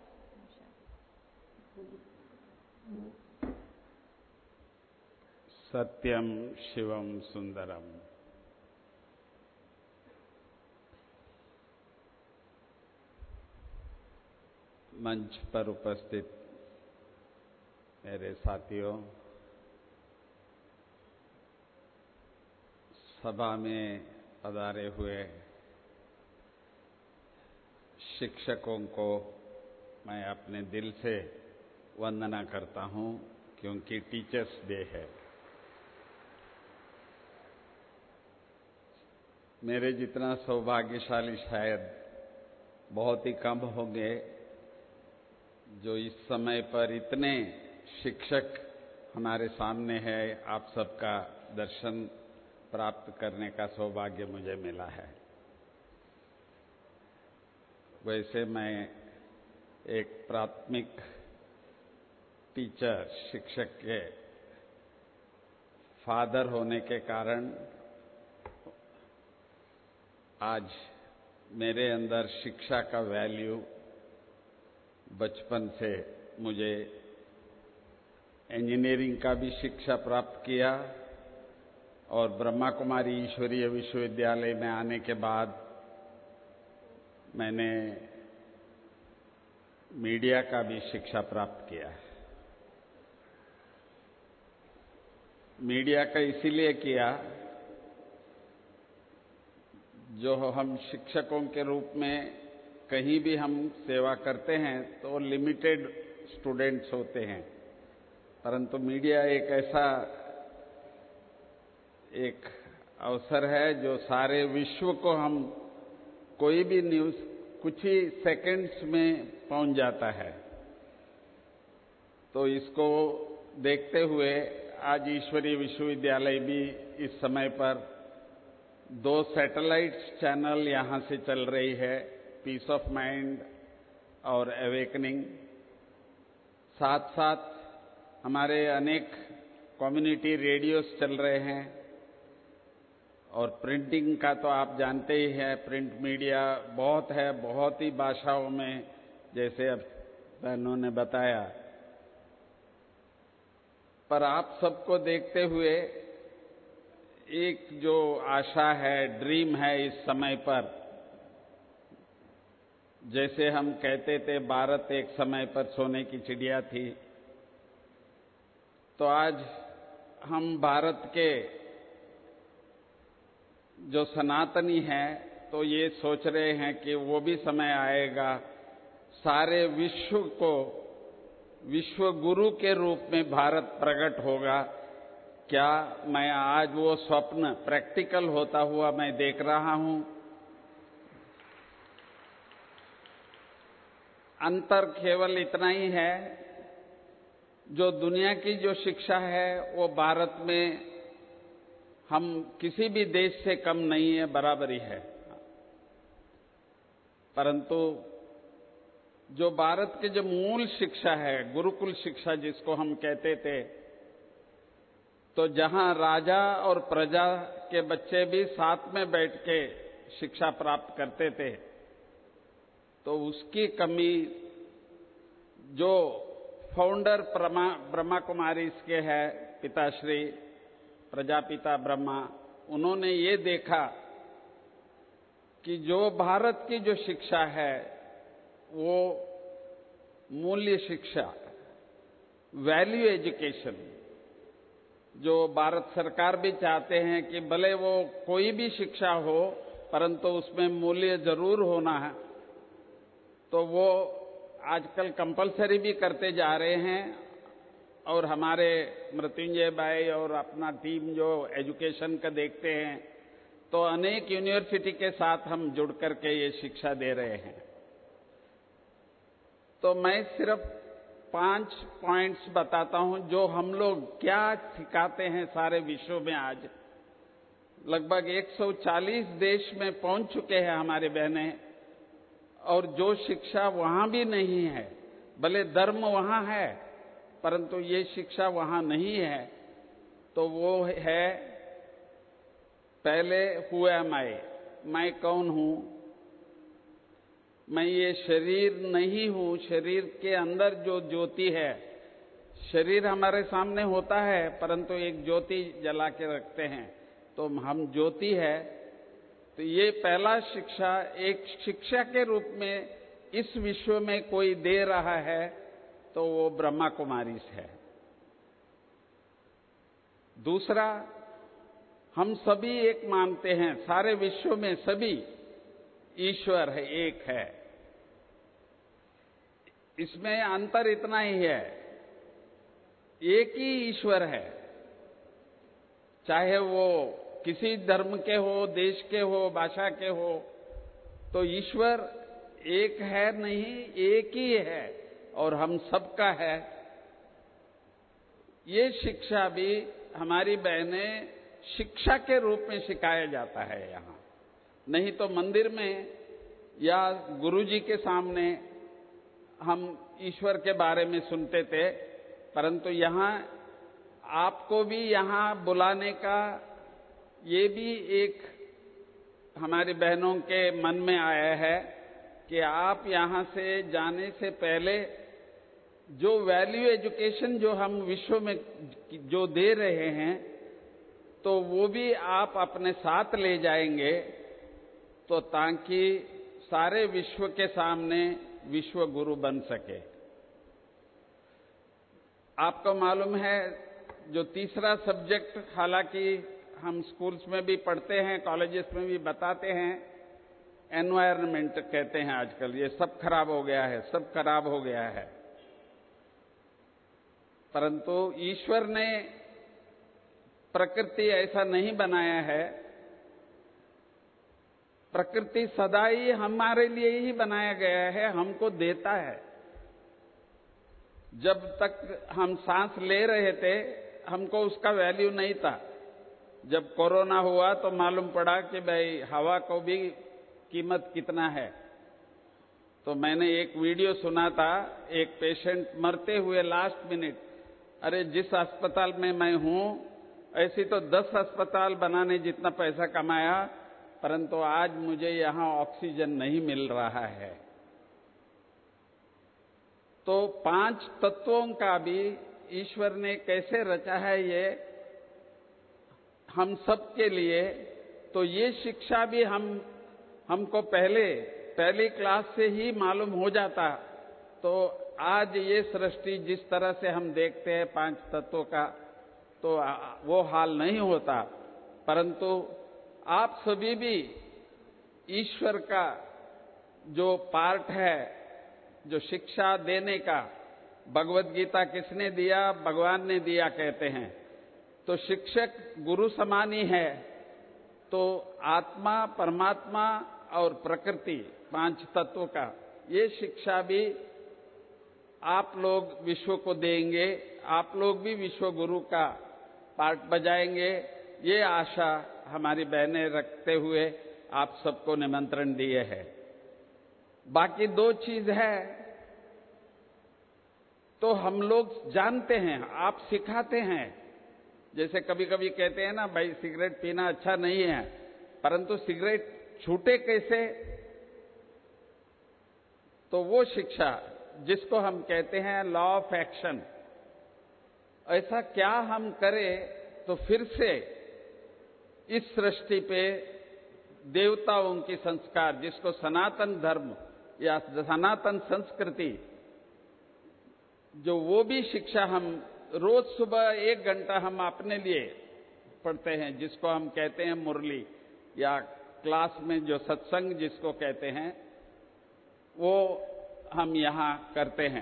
सत्यम शिवम सुंदरम। मंच पर उपस्थित मेरे साथियों, सभा में पधारे हुए शिक्षकों को मैं अपने दिल से वंदना करता हूं, क्योंकि टीचर्स डे है। मेरे जितना सौभाग्यशाली शायद बहुत ही कम होंगे जो इस समय पर इतने शिक्षक हमारे सामने हैं। आप सबका दर्शन प्राप्त करने का सौभाग्य मुझे मिला है। वैसे मैं एक प्राथमिक टीचर, शिक्षक के फादर होने के कारण आज मेरे अंदर शिक्षा का वैल्यू बचपन से, मुझे इंजीनियरिंग का भी शिक्षा प्राप्त किया और ब्रह्मा कुमारी ईश्वरीय विश्वविद्यालय में आने के बाद मैंने मीडिया का भी शिक्षा प्राप्त किया। मीडिया का इसीलिए किया, जो हम शिक्षकों के रूप में कहीं भी हम सेवा करते हैं तो लिमिटेड स्टूडेंट्स होते हैं, परंतु मीडिया एक ऐसा एक अवसर है जो सारे विश्व को, हम कोई भी न्यूज़ कुछ ही सेकंड्स में पहुंच जाता है। तो इसको देखते हुए आज ईश्वरीय विश्वविद्यालय भी इस समय पर दो सैटेलाइट चैनल यहाँ से चल रही है, पीस ऑफ माइंड और अवेकनिंग। साथ साथ हमारे अनेक कम्युनिटी रेडियोस चल रहे हैं और प्रिंटिंग का तो आप जानते ही हैं, प्रिंट मीडिया बहुत है, बहुत ही भाषाओं में, जैसे अब बहनों ने बताया। पर आप सबको देखते हुए एक जो आशा है, ड्रीम है इस समय पर, जैसे हम कहते थे भारत एक समय पर सोने की चिड़िया थी, तो आज हम भारत के जो सनातनी हैं तो ये सोच रहे हैं कि वो भी समय आएगा, सारे विश्व को विश्व गुरु के रूप में भारत प्रकट होगा। क्या मैं आज वो स्वप्न प्रैक्टिकल होता हुआ मैं देख रहा हूं। अंतर केवल इतना ही है, जो दुनिया की जो शिक्षा है वो भारत में हम किसी भी देश से कम नहीं है, बराबरी है। परंतु जो भारत की जो मूल शिक्षा है, गुरुकुल शिक्षा जिसको हम कहते थे, तो जहां राजा और प्रजा के बच्चे भी साथ में बैठ के शिक्षा प्राप्त करते थे, तो उसकी कमी जो फाउंडर ब्रह्मा कुमारी के है, पिताश्री प्रजापिता ब्रह्मा, उन्होंने ये देखा कि जो भारत की जो शिक्षा है वो मूल्य शिक्षा, वैल्यू एजुकेशन, जो भारत सरकार भी चाहते हैं कि भले वो कोई भी शिक्षा हो परंतु उसमें मूल्य जरूर होना है, तो वो आजकल कंपलसरी भी करते जा रहे हैं। और हमारे मृत्युंजय भाई और अपना टीम जो एजुकेशन का देखते हैं, तो अनेक यूनिवर्सिटी के साथ हम जुड़ करके ये शिक्षा दे रहे हैं। तो मैं सिर्फ पांच पॉइंट्स बताता हूं जो हम लोग क्या सिखाते हैं सारे विश्व में। आज लगभग एक सौ चालीस देश में पहुंच चुके हैं हमारे बहनें, और जो शिक्षा वहां भी नहीं है, भले धर्म वहां है परंतु ये शिक्षा वहां नहीं है, तो वो है पहले हु एम आई, मैं कौन हूं। मैं ये शरीर नहीं हूं, शरीर के अंदर जो ज्योति है, शरीर हमारे सामने होता है परंतु एक ज्योति जला के रखते हैं, तो हम ज्योति है। तो ये पहला शिक्षा, एक शिक्षा के रूप में इस विश्व में कोई दे रहा है तो वो ब्रह्मा कुमारी है। दूसरा, हम सभी एक मानते हैं, सारे विश्व में सभी ईश्वर है, एक है। इसमें अंतर इतना ही है, एक ही ईश्वर है, चाहे वो किसी धर्म के हो, देश के हो, भाषा के हो, तो ईश्वर एक है नहीं, एक ही है और हम सबका है। ये शिक्षा भी हमारी बहनें शिक्षा के रूप में सिखाया जाता है यहाँ। नहीं तो मंदिर में या गुरुजी के सामने हम ईश्वर के बारे में सुनते थे, परंतु यहाँ आपको भी यहाँ बुलाने का ये भी एक हमारी बहनों के मन में आया है कि आप यहाँ से जाने से पहले जो वैल्यू एजुकेशन जो हम विश्व में जो दे रहे हैं, तो वो भी आप अपने साथ ले जाएंगे, तो ताकि सारे विश्व के सामने विश्व गुरु बन सके। आपको मालूम है, जो तीसरा सब्जेक्ट, हालांकि हम स्कूल्स में भी पढ़ते हैं, कॉलेजेस में भी बताते हैं, एनवायरनमेंट कहते हैं आजकल। ये सब खराब हो गया है, सब खराब हो गया है, परंतु ईश्वर ने प्रकृति ऐसा नहीं बनाया है। प्रकृति सदा ही हमारे लिए ही बनाया गया है, हमको देता है। जब तक हम सांस ले रहे थे हमको उसका वैल्यू नहीं था। जब कोरोना हुआ तो मालूम पड़ा कि भाई हवा को भी कीमत कितना है। तो मैंने एक वीडियो सुना था, एक पेशेंट मरते हुए लास्ट मिनट, अरे जिस अस्पताल में मैं हूं ऐसी तो दस अस्पताल बनाने जितना पैसा कमाया, परंतु आज मुझे यहां ऑक्सीजन नहीं मिल रहा है। तो पांच तत्वों का भी ईश्वर ने कैसे रचा है ये हम सब के लिए, तो ये शिक्षा भी हम हमको पहले पहली क्लास से ही मालूम हो जाता, तो आज ये सृष्टि जिस तरह से हम देखते हैं पांच तत्वों का, तो वो हाल नहीं होता। परंतु आप सभी भी ईश्वर का जो पार्ट है, जो शिक्षा देने का, भगवत गीता किसने दिया? भगवान ने दिया कहते हैं। तो शिक्षक गुरु समान ही है। तो आत्मा, परमात्मा और प्रकृति, पांच तत्वों का ये शिक्षा भी आप लोग विश्व को देंगे, आप लोग भी विश्व गुरु का पार्ट बजाएंगे, ये आशा हमारी बहनें रखते हुए आप सबको निमंत्रण दिए है। बाकी दो चीज है तो हम लोग जानते हैं, आप सिखाते हैं। जैसे कभी कभी कहते हैं ना, भाई सिगरेट पीना अच्छा नहीं है, परंतु सिगरेट छूटे कैसे, तो वो शिक्षा जिसको हम कहते हैं लॉ ऑफ एक्शन, ऐसा क्या हम करें तो फिर से इस सृष्टि पे देवताओं की संस्कार, जिसको सनातन धर्म या सनातन संस्कृति, जो वो भी शिक्षा हम रोज सुबह एक घंटा हम अपने लिए पढ़ते हैं, जिसको हम कहते हैं मुरली, या क्लास में जो सत्संग जिसको कहते हैं, वो हम यहां करते हैं।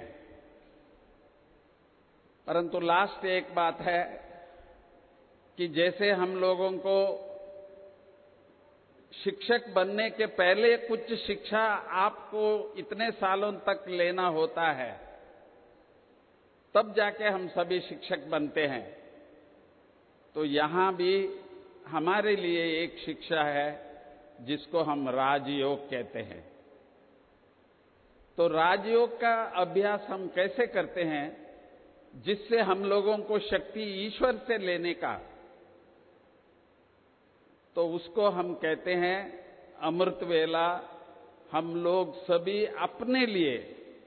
परंतु लास्ट एक बात है कि जैसे हम लोगों को शिक्षक बनने के पहले कुछ शिक्षा आपको इतने सालों तक लेना होता है, तब जाके हम सभी शिक्षक बनते हैं, तो यहां भी हमारे लिए एक शिक्षा है जिसको हम राजयोग कहते हैं। तो राजयोग का अभ्यास हम कैसे करते हैं, जिससे हम लोगों को शक्ति ईश्वर से लेने का, तो उसको हम कहते हैं अमृत वेला। हम लोग सभी अपने लिए,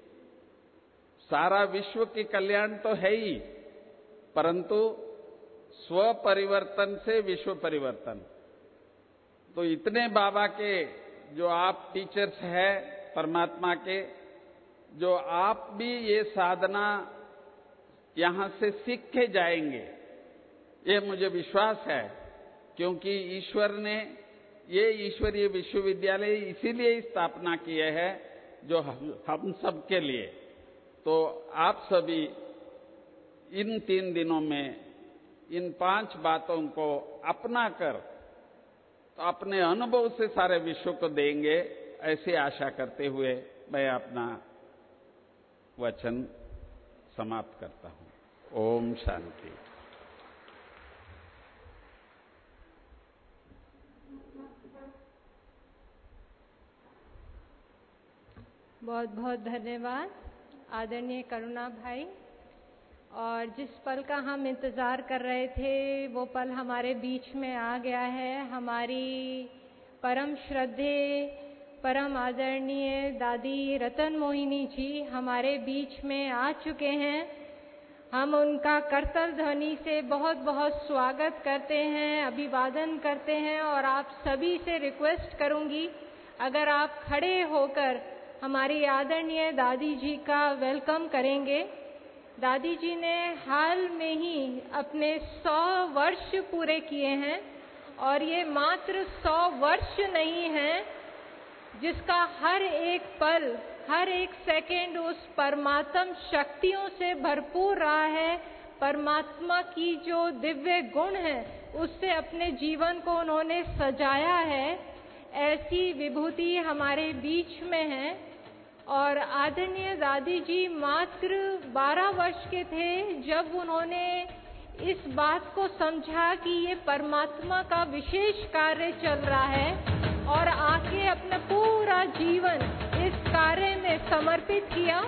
सारा विश्व की कल्याण तो है ही, परंतु स्व परिवर्तन से विश्व परिवर्तन। तो इतने बाबा के जो आप टीचर्स हैं परमात्मा के, जो आप भी ये साधना यहां से सीख के जाएंगे, ये मुझे विश्वास है, क्योंकि ईश्वर ने ये ईश्वरीय विश्वविद्यालय इसीलिए स्थापना किए है, जो हम, हम सब के लिए। तो आप सभी इन तीन दिनों में इन पांच बातों को अपना कर, तो अपने अनुभव से सारे विश्व को देंगे, ऐसी आशा करते हुए मैं अपना वचन समाप्त करता हूं। ओम शांति। बहुत बहुत धन्यवाद आदरणीय करुणा भाई। और जिस पल का हम इंतज़ार कर रहे थे, वो पल हमारे बीच में आ गया है। हमारी परम श्रद्धेय, परम आदरणीय दादी रतन मोहिनी जी हमारे बीच में आ चुके हैं। हम उनका करतल ध्वनि से बहुत बहुत स्वागत करते हैं, अभिवादन करते हैं। और आप सभी से रिक्वेस्ट करूंगी, अगर आप खड़े होकर हमारी आदरणीय दादी जी का वेलकम करेंगे। दादी जी ने हाल में ही अपने सौ वर्ष पूरे किए हैं, और ये मात्र सौ वर्ष नहीं है, जिसका हर एक पल, हर एक सेकंड उस परमात्म शक्तियों से भरपूर रहा है। परमात्मा की जो दिव्य गुण है, उससे अपने जीवन को उन्होंने सजाया है। ऐसी विभूति हमारे बीच में है। और आदरणीय दादी जी मात्र बारह वर्ष के थे जब उन्होंने इस बात को समझा कि ये परमात्मा का विशेष कार्य चल रहा है, और आके अपना पूरा जीवन इस कार्य में समर्पित किया।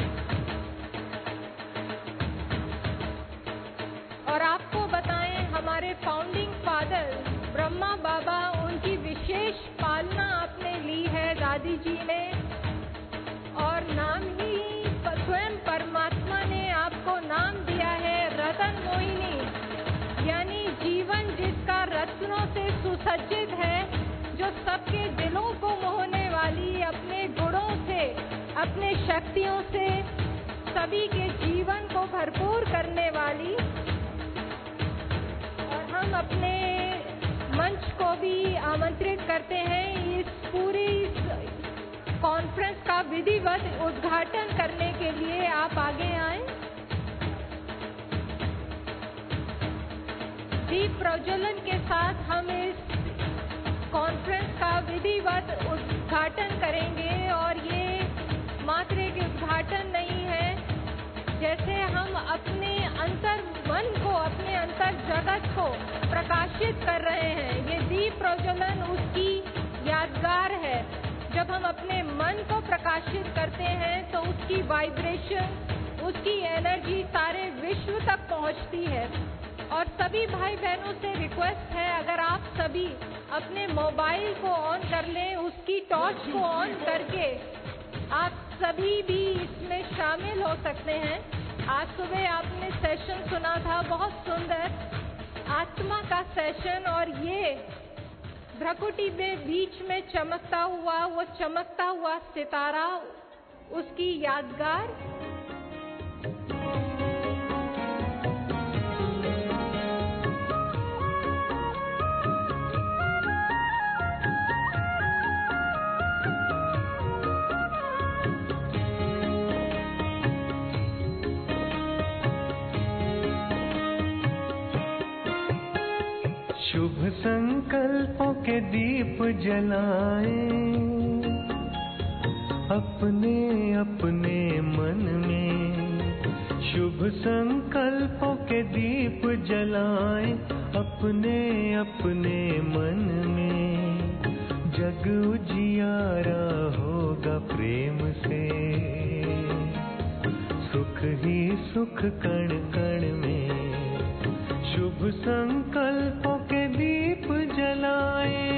और आपको बताएं, हमारे फाउंडिंग फादर ब्रह्मा बाबा, उनकी विशेष पालना आपने ली है दादी जी ने। और नाम ही स्वयं परमात्मा ने आपको नाम दिया है रतन मोहिनी, यानी जीवन जिसका रत्नों से सुसज्जित है, जो सबके दिलों को मोहने वाली, अपने गुणों से, अपने शक्तियों से सभी के जीवन को भरपूर करने वाली। और हम अपने मंच को भी आमंत्रित करते हैं इस पूरी कॉन्फ्रेंस का विधिवत उद्घाटन करने के लिए। आप आगे आएं। दीप प्रज्वलन के साथ हम इस कॉन्फ्रेंस का विधिवत उद्घाटन करेंगे। और ये मात्र एक उद्घाटन नहीं है, जैसे हम अपने अंतर मन को, अपने अंतर जगत को प्रकाशित कर रहे हैं। ये दीप प्रज्वलन उसकी यादगार है। जब हम अपने मन को प्रकाशित करते हैं तो उसकी वाइब्रेशन, उसकी एनर्जी सारे विश्व तक पहुंचती है। और सभी भाई बहनों से रिक्वेस्ट है, अगर आप सभी अपने मोबाइल को ऑन कर लें, उसकी टॉर्च को ऑन करके आप सभी भी इसमें शामिल हो सकते हैं। आज सुबह आपने सेशन सुना था, बहुत सुंदर आत्मा का सेशन, और ये भ्रकुटी में बीच में चमकता हुआ, वो चमकता हुआ सितारा, उसकी यादगार। शुभ संकल्पों के दीप जलाएं अपने अपने मन में। शुभ संकल्पों के दीप जलाएं अपने अपने मन में। जग उजियारा होगा प्रेम से, सुख ही सुख कण कण में। शुभ संकल्पों के दीप जलाएं।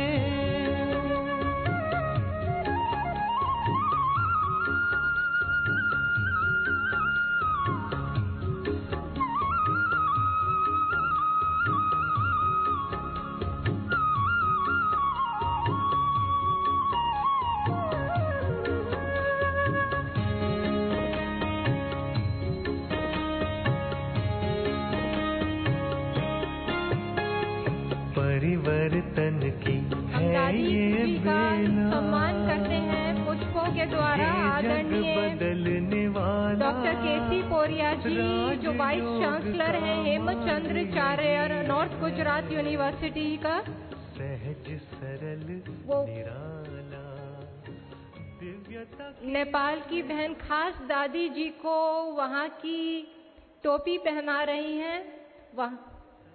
परिवर्तन की है ये बेला, सम्मान करते हैं पुष्पों के द्वारा आदरणीय बदलने वाला डॉक्टर केसी पोरिया जी, जो वाइस चांसलर हैं हेमचंद्राचार्य नॉर्थ गुजरात यूनिवर्सिटी का। सहज सरल वो निराला दिव्यता। नेपाल की बहन खास दादी जी को वहाँ की टोपी पहना रही हैं। वहाँ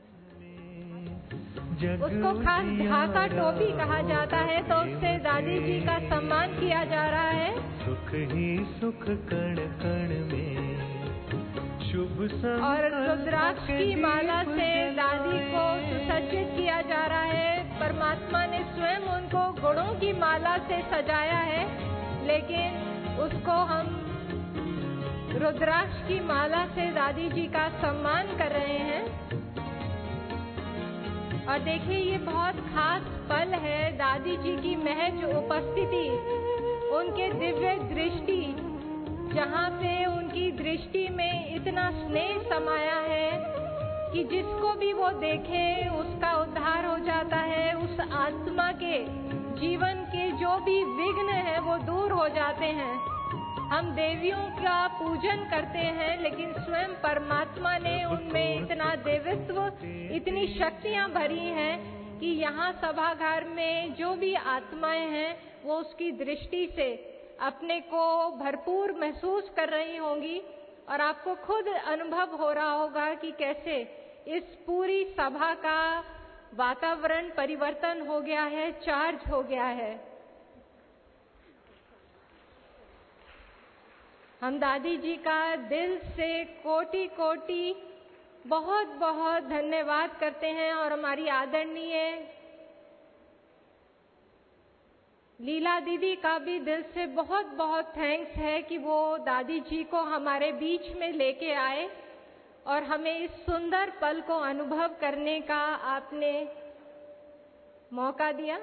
उसको खास ढाका टोपी कहा जाता है, तो उससे दादी जी का सम्मान किया जा रहा है। सुख ही सुख कण कण में। शुभ और रुद्राक्ष की माला से दादी को सुसज्जित किया जा रहा है। परमात्मा ने स्वयं उनको गुणों की माला से सजाया है, लेकिन उसको हम रुद्राक्ष की माला से दादी जी का सम्मान कर रहे हैं। और देखिए, ये बहुत खास पल है। दादी जी की महज उपस्थिति, उनके दिव्य दृष्टि, जहाँ पे उनकी दृष्टि में इतना स्नेह समाया है कि जिसको भी वो देखे उसका उद्धार हो जाता है। उस आत्मा के जीवन के जो भी विघ्न है वो दूर हो जाते हैं। हम देवियों का पूजन करते हैं, लेकिन स्वयं परमात्मा ने उनमें इतना देवत्व, इतनी शक्तियां भरी हैं कि यहाँ सभागार में जो भी आत्माएं हैं वो उसकी दृष्टि से अपने को भरपूर महसूस कर रही होंगी। और आपको खुद अनुभव हो रहा होगा कि कैसे इस पूरी सभा का वातावरण परिवर्तन हो गया है, चार्ज हो गया है। हम दादी जी का दिल से कोटि कोटि बहुत बहुत धन्यवाद करते हैं। और हमारी आदरणीय लीला दीदी का भी दिल से बहुत बहुत थैंक्स है कि वो दादी जी को हमारे बीच में लेके आए और हमें इस सुंदर पल को अनुभव करने का आपने मौका दिया।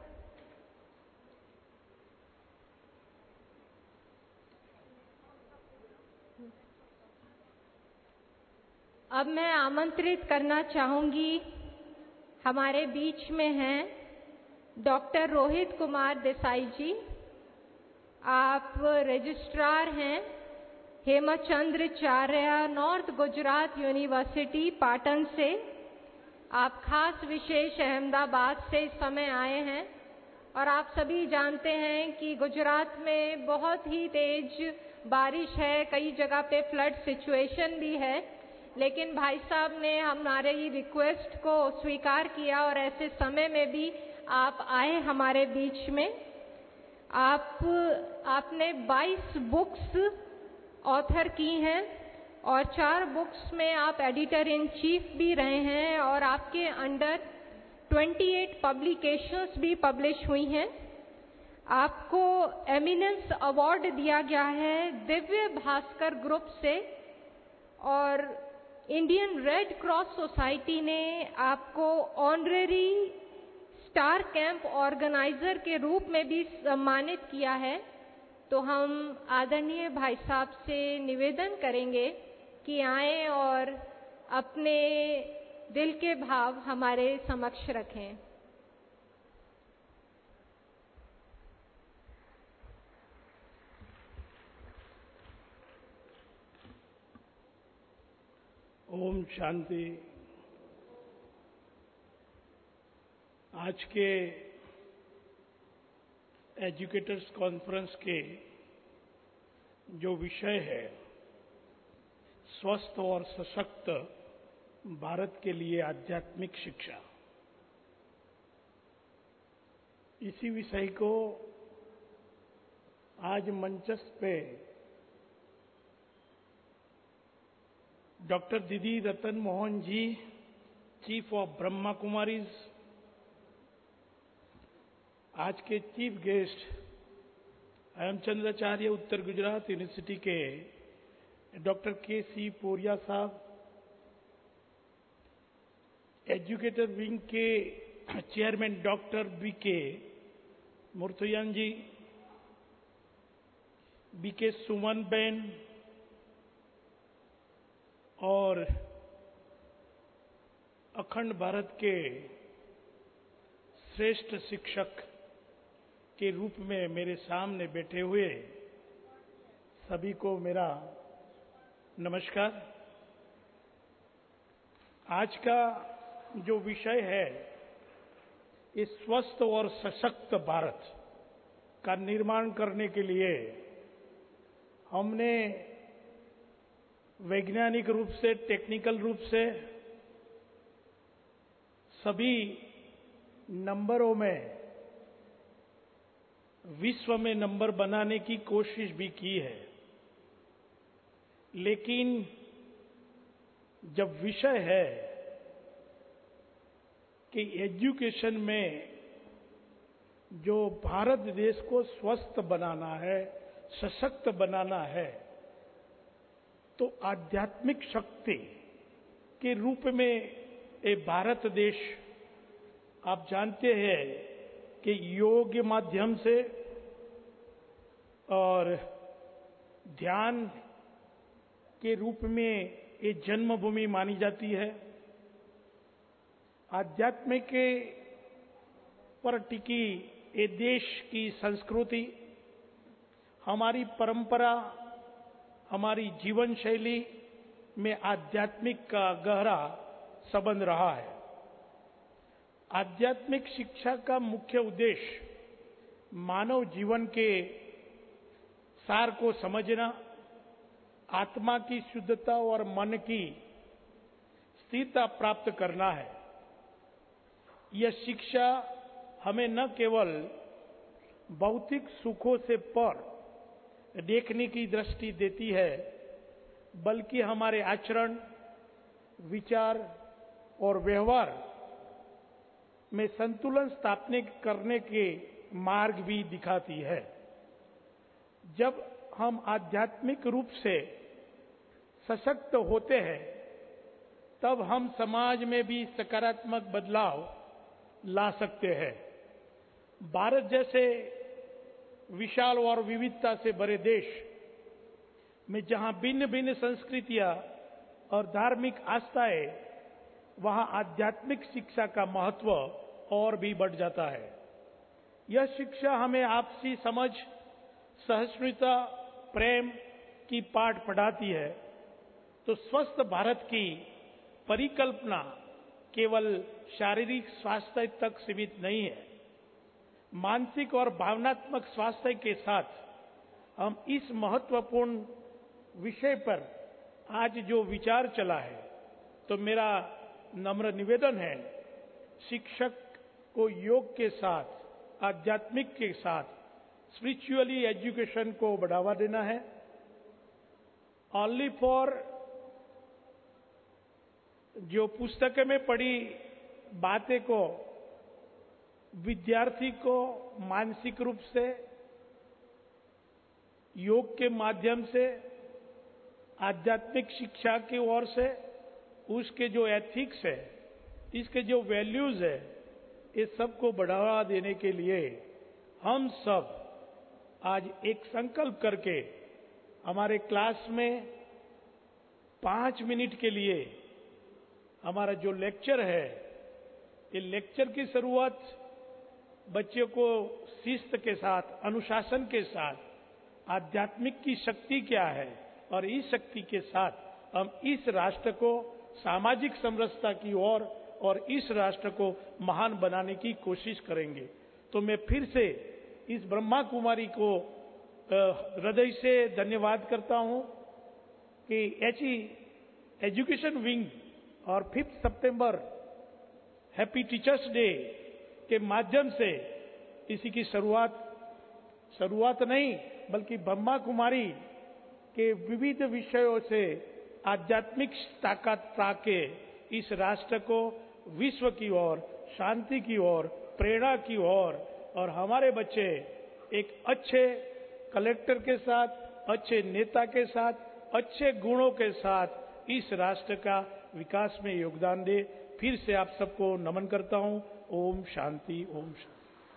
अब मैं आमंत्रित करना चाहूंगी, हमारे बीच में हैं डॉक्टर रोहित कुमार देसाई जी। आप रजिस्ट्रार हैं हेमचंद्राचार्य नॉर्थ गुजरात यूनिवर्सिटी पाटन से। आप खास विशेष अहमदाबाद से इस समय आए हैं और आप सभी जानते हैं कि गुजरात में बहुत ही तेज बारिश है, कई जगह पे फ्लड सिचुएशन भी है, लेकिन भाई साहब ने हमारे रिक्वेस्ट को स्वीकार किया और ऐसे समय में भी आप आए हमारे बीच में। आप आपने बाईस बुक्स ऑथर की हैं और चार बुक्स में आप एडिटर इन चीफ भी रहे हैं और आपके अंडर अट्ठाईस पब्लिकेशंस भी पब्लिश हुई हैं। आपको एमिनेंस अवार्ड दिया गया है दिव्य भास्कर ग्रुप से और इंडियन रेड क्रॉस सोसाइटी ने आपको ऑनरेरी स्टार कैंप ऑर्गेनाइजर के रूप में भी सम्मानित किया है। तो हम आदरणीय भाई साहब से निवेदन करेंगे कि आएं और अपने दिल के भाव हमारे समक्ष रखें। ओम शांति। आज के एजुकेटर्स कॉन्फ्रेंस के जो विषय है स्वस्थ और सशक्त भारत के लिए आध्यात्मिक शिक्षा, इसी विषय को आज मंचस्थ पे डॉक्टर दीदी रतन मोहन जी, चीफ ऑफ ब्रह्मा कुमारीज, आज के chief guest Hemchandracharya Uttar Gujarat university के डॉक्टर के सी पोरिया साहब, एजुकेटर विंग के chairman doctor B K Murtuyan जी, बी के सुमन बेन और अखंड भारत के श्रेष्ठ शिक्षक के रूप में मेरे सामने बैठे हुए सभी को मेरा नमस्कार। आज का जो विषय है इस स्वस्थ और सशक्त भारत का निर्माण करने के लिए हमने वैज्ञानिक रूप से, टेक्निकल रूप से सभी नंबरों में विश्व में नंबर बनाने की कोशिश भी की है, लेकिन जब विषय है कि एजुकेशन में जो भारत देश को स्वस्थ बनाना है, सशक्त बनाना है, तो आध्यात्मिक शक्ति के रूप में ये भारत देश, आप जानते हैं कि योग के माध्यम से और ध्यान के रूप में ये जन्मभूमि मानी जाती है। आध्यात्म के पर टिकी ये देश की संस्कृति, हमारी परंपरा, हमारी जीवन शैली में आध्यात्मिक का गहरा संबंध रहा है। आध्यात्मिक शिक्षा का मुख्य उद्देश्य मानव जीवन के सार को समझना, आत्मा की शुद्धता और मन की स्थिरता प्राप्त करना है। यह शिक्षा हमें न केवल भौतिक सुखों से पर देखने की दृष्टि देती है, बल्कि हमारे आचरण, विचार और व्यवहार में संतुलन स्थापना करने के मार्ग भी दिखाती है। जब हम आध्यात्मिक रूप से सशक्त होते हैं, तब हम समाज में भी सकारात्मक बदलाव ला सकते हैं। भारत जैसे विशाल और विविधता से भरे देश में जहां भिन्न भिन्न संस्कृतियां और धार्मिक आस्थाएं, वहां आध्यात्मिक शिक्षा का महत्व और भी बढ़ जाता है। यह शिक्षा हमें आपसी समझ, सहिष्णुता, प्रेम की पाठ पढ़ाती है। तो स्वस्थ भारत की परिकल्पना केवल शारीरिक स्वास्थ्य तक सीमित नहीं है। मानसिक और भावनात्मक स्वास्थ्य के साथ हम इस महत्वपूर्ण विषय पर आज जो विचार चला है, तो मेरा नम्र निवेदन है, शिक्षक को योग के साथ, आध्यात्मिक के साथ स्पिरिचुअली एजुकेशन को बढ़ावा देना है। ओनली फॉर जो पुस्तक में पढ़ी बातें को विद्यार्थी को मानसिक रूप से योग के माध्यम से आध्यात्मिक शिक्षा की ओर से उसके जो एथिक्स है, इसके जो वैल्यूज है, इस सब को बढ़ावा देने के लिए हम सब आज एक संकल्प करके हमारे क्लास में पांच मिनट के लिए हमारा जो लेक्चर है, ये लेक्चर की शुरुआत बच्चों को शिस्त के साथ, अनुशासन के साथ आध्यात्मिक की शक्ति क्या है और इस शक्ति के साथ हम इस राष्ट्र को सामाजिक समरसता की ओर और, और इस राष्ट्र को महान बनाने की कोशिश करेंगे। तो मैं फिर से इस ब्रह्मा कुमारी को हृदय से धन्यवाद करता हूं कि ऐसी एजुकेशन विंग और फिफ्थ सितंबर हैप्पी टीचर्स डे के माध्यम से इसी की शुरुआत शुरुआत नहीं बल्कि ब्रह्मा कुमारी के विविध विषयों से आध्यात्मिक ताकत पाके इस राष्ट्र को विश्व की ओर, शांति की ओर, प्रेरणा की ओर और हमारे बच्चे एक अच्छे कलेक्टर के साथ, अच्छे नेता के साथ, अच्छे गुणों के साथ इस राष्ट्र का विकास में योगदान दे। फिर से आप सबको नमन करता हूं। ओम शांति, ओम शांति।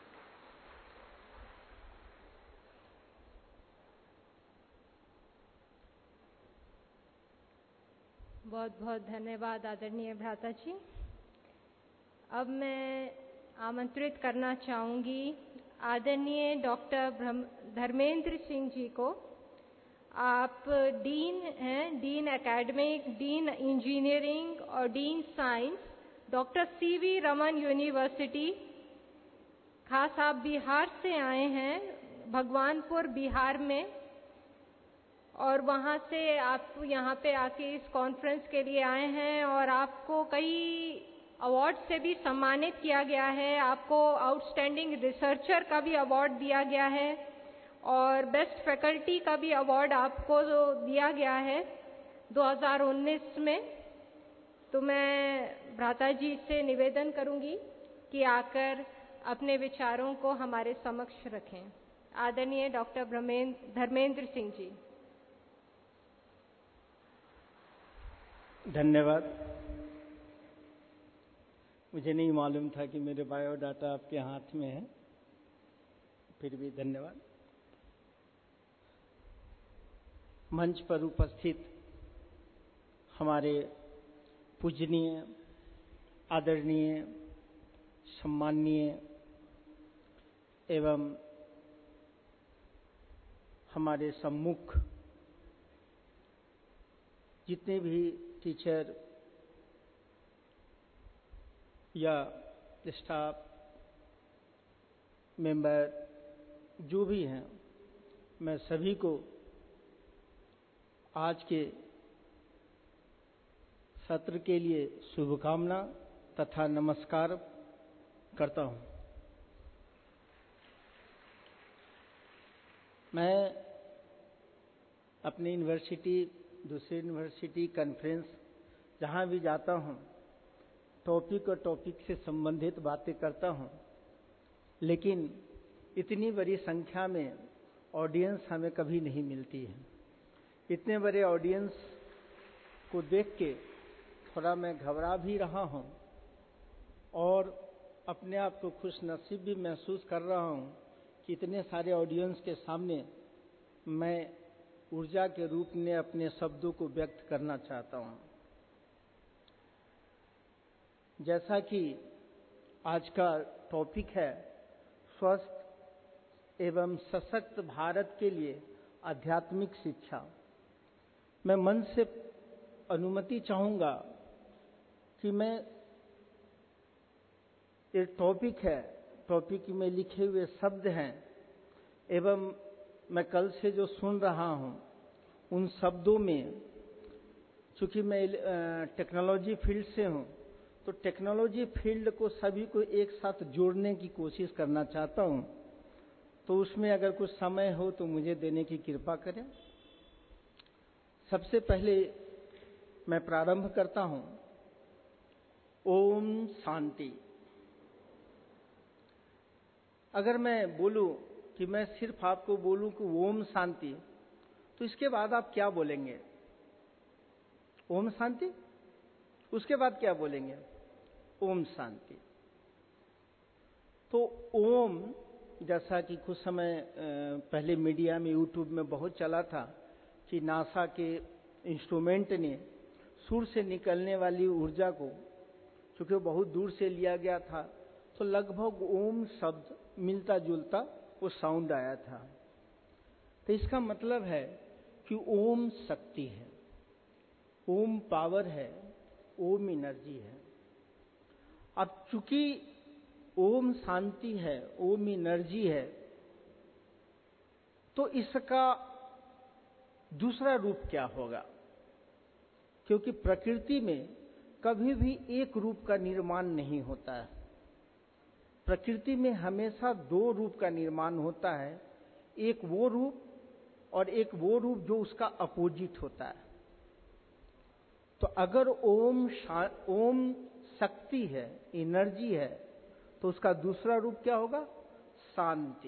बहुत बहुत धन्यवाद आदरणीय भ्राता जी। अब मैं आमंत्रित करना चाहूंगी आदरणीय डॉक्टर धर्मेंद्र सिंह जी को। आप डीन हैं, डीन एकेडमिक, डीन इंजीनियरिंग और dean science, doctor C V Raman university. खास आप बिहार से आए हैं, भगवानपुर बिहार में, और वहाँ से आप यहाँ पे आके इस कॉन्फ्रेंस के लिए आए हैं और आपको कई अवार्ड से भी सम्मानित किया गया है। आपको आउटस्टैंडिंग रिसर्चर का भी अवार्ड दिया गया है और बेस्ट फैकल्टी का भी अवार्ड आपको दिया गया है दो हज़ार उन्नीस में। तो मैं भ्राता जी से निवेदन करूंगी कि आकर अपने विचारों को हमारे समक्ष रखें। आदरणीय डॉक्टर धर्मेंद्र सिंह जी। धन्यवाद। मुझे नहीं मालूम था कि मेरे बायोडाटा आपके हाथ में है, फिर भी धन्यवाद। मंच पर उपस्थित हमारे पूजनीय, आदरणीय, सम्माननीय एवं हमारे सम्मुख जितने भी टीचर या स्टाफ मेंबर जो भी हैं, मैं सभी को आज के सत्र के लिए शुभकामना तथा नमस्कार करता हूं। मैं अपनी यूनिवर्सिटी, दूसरी यूनिवर्सिटी, कॉन्फ्रेंस जहां भी जाता हूं, टॉपिक और टॉपिक से संबंधित बातें करता हूं, लेकिन इतनी बड़ी संख्या में ऑडियंस हमें कभी नहीं मिलती है। इतने बड़े ऑडियंस को देख के थोड़ा मैं घबरा भी रहा हूं और अपने आप को खुश नसीब भी महसूस कर रहा हूं कि इतने सारे ऑडियंस के सामने मैं ऊर्जा के रूप में अपने शब्दों को व्यक्त करना चाहता हूं। जैसा कि आज का टॉपिक है स्वस्थ एवं सशक्त भारत के लिए आध्यात्मिक शिक्षा, मैं मन से अनुमति चाहूंगा कि मैं ये टॉपिक है, टॉपिक में लिखे हुए शब्द हैं एवं मैं कल से जो सुन रहा हूं उन शब्दों में, चूंकि मैं टेक्नोलॉजी फील्ड से हूं, तो टेक्नोलॉजी फील्ड को सभी को एक साथ जोड़ने की कोशिश करना चाहता हूं तो उसमें अगर कुछ समय हो तो मुझे देने की कृपा करें। सबसे पहले मैं प्रारंभ करता हूं ओम शांति। अगर मैं बोलूं कि मैं सिर्फ आपको बोलूं कि ओम शांति, तो इसके बाद आप क्या बोलेंगे? ओम शांति, उसके बाद क्या बोलेंगे? ओम शांति। तो ओम, जैसा कि कुछ समय पहले मीडिया में, यूट्यूब में बहुत चला था कि नासा के इंस्ट्रूमेंट ने सूर्य से निकलने वाली ऊर्जा को, चूंकि वो बहुत दूर से लिया गया था, तो लगभग ओम शब्द मिलता जुलता वो साउंड आया था। तो इसका मतलब है कि ओम शक्ति है, ओम पावर है, ओम एनर्जी है। अब चूंकि ओम शांति है, ओम एनर्जी है, तो इसका दूसरा रूप क्या होगा? क्योंकि प्रकृति में कभी भी एक रूप का निर्माण नहीं होता है। प्रकृति में हमेशा दो रूप का निर्माण होता है, एक वो रूप और एक वो रूप जो उसका अपोजिट होता है। तो अगर ओम ओम शक्ति है, एनर्जी है, तो उसका दूसरा रूप क्या होगा? शांति।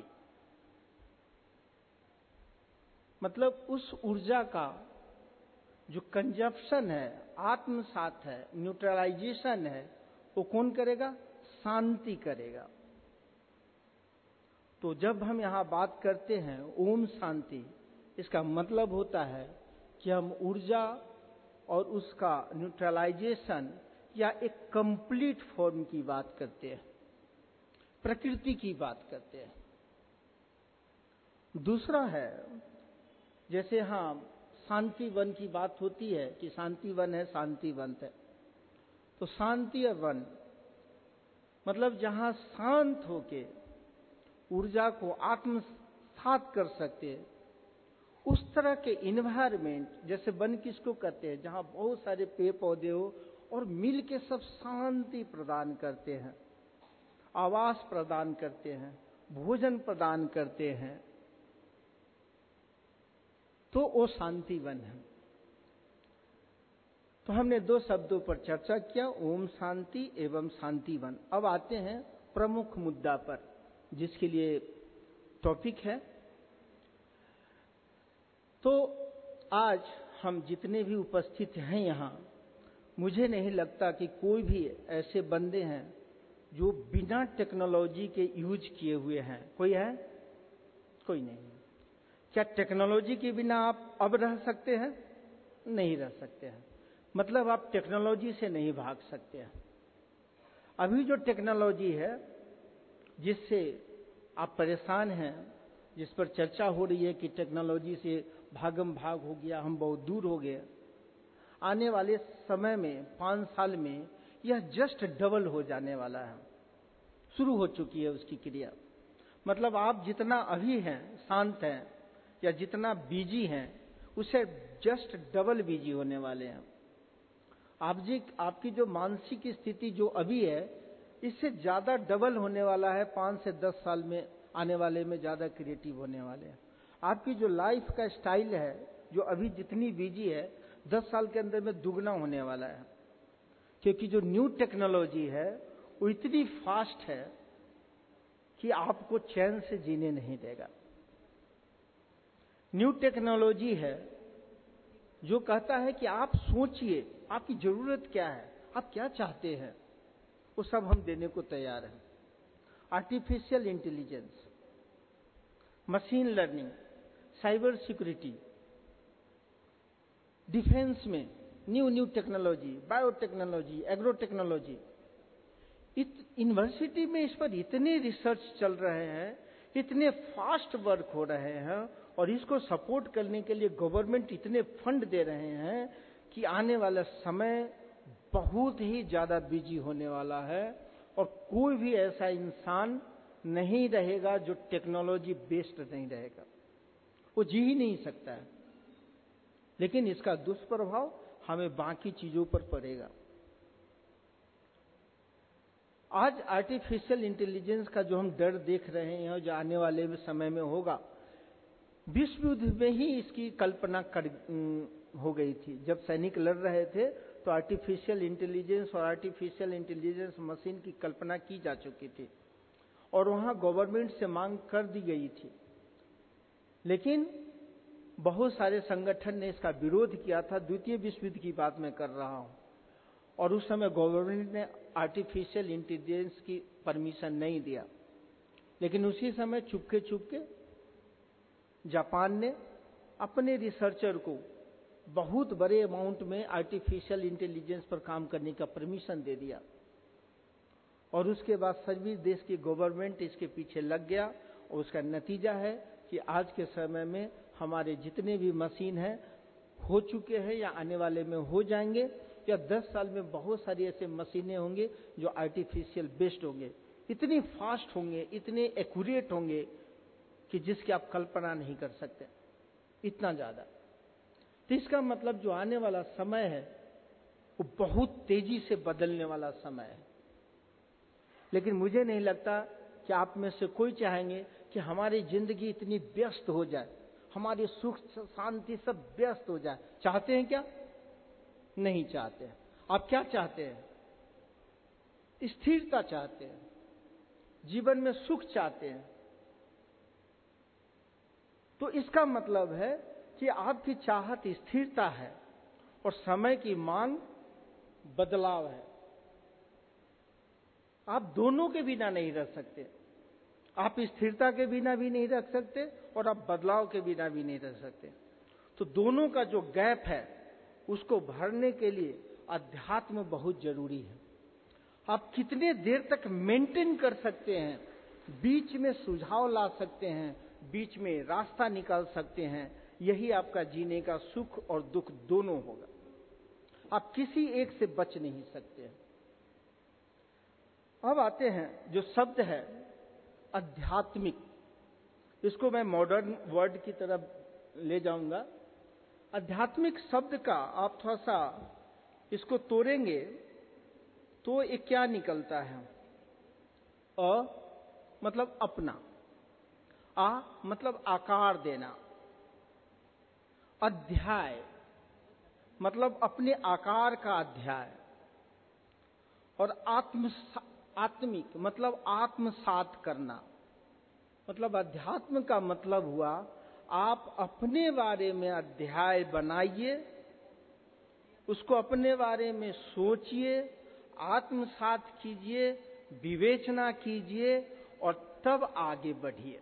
मतलब उस ऊर्जा का जो कंजप्शन है, आत्मसात है, न्यूट्रलाइजेशन है, वो कौन करेगा? शांति करेगा। तो जब हम यहां बात करते हैं ओम शांति, इसका मतलब होता है कि हम ऊर्जा और उसका न्यूट्रलाइजेशन या एक कंप्लीट फॉर्म की बात करते हैं, प्रकृति की बात करते हैं। दूसरा है, जैसे हाँ शांति वन की बात होती है कि शांति वन है, शांति वन है, तो शांति वन मतलब जहां शांत होके ऊर्जा को आत्मसात कर सकते हैं, उस तरह के इन्वायरमेंट, जैसे वन किसको कहते हैं? जहां बहुत सारे पेड़ पौधे हो और मिल के सब शांति प्रदान करते हैं, आवास प्रदान करते हैं, भोजन प्रदान करते हैं, तो वो शांति वन है। तो हमने दो शब्दों पर चर्चा किया, ओम शांति एवं शांति वन। अब आते हैं प्रमुख मुद्दा पर, जिसके लिए टॉपिक है। तो आज हम जितने भी उपस्थित हैं यहाँ, मुझे नहीं लगता कि कोई भी ऐसे बंदे हैं जो बिना टेक्नोलॉजी के यूज किए हुए हैं। कोई है? कोई नहीं। क्या टेक्नोलॉजी के बिना आप अब रह सकते हैं? नहीं रह सकते हैं। मतलब आप टेक्नोलॉजी से नहीं भाग सकते हैं। अभी जो टेक्नोलॉजी है जिससे आप परेशान हैं, जिस पर चर्चा हो रही है कि टेक्नोलॉजी से भागम भाग हो गया, हम बहुत दूर हो गए, आने वाले समय में पांच साल में यह जस्ट डबल हो जाने वाला है। शुरू हो चुकी है उसकी क्रिया। मतलब आप जितना अभी हैं, शांत हैं या जितना बिजी हैं, उससे जस्ट डबल बिजी होने वाले हैं। आप जी आपकी जो मानसिक स्थिति जो अभी है, इससे ज्यादा डबल होने वाला है। पांच से दस साल में आने वाले में ज्यादा क्रिएटिव होने वाले हैं। आपकी जो लाइफ का स्टाइल है, जो अभी जितनी बिजी है, दस साल के अंदर में दुगना होने वाला है। क्योंकि जो न्यू टेक्नोलॉजी है वो इतनी फास्ट है कि आपको चैन से जीने नहीं देगा। न्यू टेक्नोलॉजी है जो कहता है कि आप सोचिए, आपकी जरूरत क्या है, आप क्या चाहते हैं, वो सब हम देने को तैयार हैं। Artificial intelligence, machine learning, cyber security, defence में new new technology, biotechnology, agro technology, university में इस पर इतने रिसर्च चल रहे हैं, इतने फास्ट वर्क हो रहे हैं, और इसको सपोर्ट करने के लिए गवर्नमेंट इतने फंड दे रहे हैं कि आने वाला समय बहुत ही ज्यादा बिजी होने वाला है। और कोई भी ऐसा इंसान नहीं रहेगा जो टेक्नोलॉजी बेस्ड नहीं रहेगा, वो जी ही नहीं सकता है। लेकिन इसका दुष्प्रभाव हमें बाकी चीजों पर पड़ेगा। आज आर्टिफिशियल इंटेलिजेंस का जो हम डर देख रहे हैं, जो आने वाले समय में होगा, विश्व युद्ध में ही इसकी कल्पना कर हो गई थी। जब सैनिक लड़ रहे थे तो आर्टिफिशियल इंटेलिजेंस और आर्टिफिशियल इंटेलिजेंस मशीन की कल्पना की जा चुकी थी और वहां गवर्नमेंट से मांग कर दी गई थी, लेकिन बहुत सारे संगठन ने इसका विरोध किया था। द्वितीय विश्व युद्ध की बात मैं कर रहा हूं, और उस समय गवर्नमेंट ने आर्टिफिशियल इंटेलिजेंस की परमिशन नहीं दिया। लेकिन उसी समय चुपके चुपके जापान ने अपने रिसर्चर को बहुत बड़े अमाउंट में आर्टिफिशियल इंटेलिजेंस पर काम करने का परमिशन दे दिया, और उसके बाद सभी देश की गवर्नमेंट इसके पीछे लग गया। और उसका नतीजा है कि आज के समय में हमारे जितने भी मशीन हैं, हो चुके हैं या आने वाले में हो जाएंगे, या दस साल में बहुत सारी ऐसे मशीनें होंगे जो आर्टिफिशियल बेस्ड होंगे, इतनी फास्ट होंगे, इतने एक्यूरेट होंगे कि जिसकी आप कल्पना नहीं कर सकते, इतना ज्यादा। तो इसका मतलब जो आने वाला समय है वो बहुत तेजी से बदलने वाला समय है। लेकिन मुझे नहीं लगता कि आप में से कोई चाहेंगे कि हमारी जिंदगी इतनी व्यस्त हो जाए, हमारी सुख शांति सब व्यस्त हो जाए। चाहते हैं क्या? नहीं चाहते हैं। आप क्या चाहते हैं? स्थिरता चाहते हैं, जीवन में सुख चाहते हैं। तो इसका मतलब है कि आपकी चाहत स्थिरता है और समय की मांग बदलाव है। आप दोनों के बिना नहीं रह सकते। आप स्थिरता के बिना भी नहीं रह सकते और आप बदलाव के बिना भी नहीं रह सकते। तो दोनों का जो गैप है उसको भरने के लिए अध्यात्म बहुत जरूरी है। आप कितने देर तक मेंटेन कर सकते हैं, बीच में सुझाव ला सकते हैं, बीच में रास्ता निकाल सकते हैं, यही आपका जीने का सुख और दुख दोनों होगा। आप किसी एक से बच नहीं सकते। अब आते हैं जो शब्द है आध्यात्मिक, इसको मैं मॉडर्न वर्ड की तरफ ले जाऊंगा। आध्यात्मिक शब्द का आप थोड़ा सा इसको तोड़ेंगे तो ये क्या निकलता है? अ मतलब अपना, आ मतलब आकार देना, अध्याय मतलब अपने आकार का अध्याय, और आत्म आत्मिक मतलब आत्मसात करना। मतलब अध्यात्म का मतलब हुआ आप अपने बारे में अध्याय बनाइए, उसको अपने बारे में सोचिए, आत्मसात कीजिए, विवेचना कीजिए और तब आगे बढ़िए।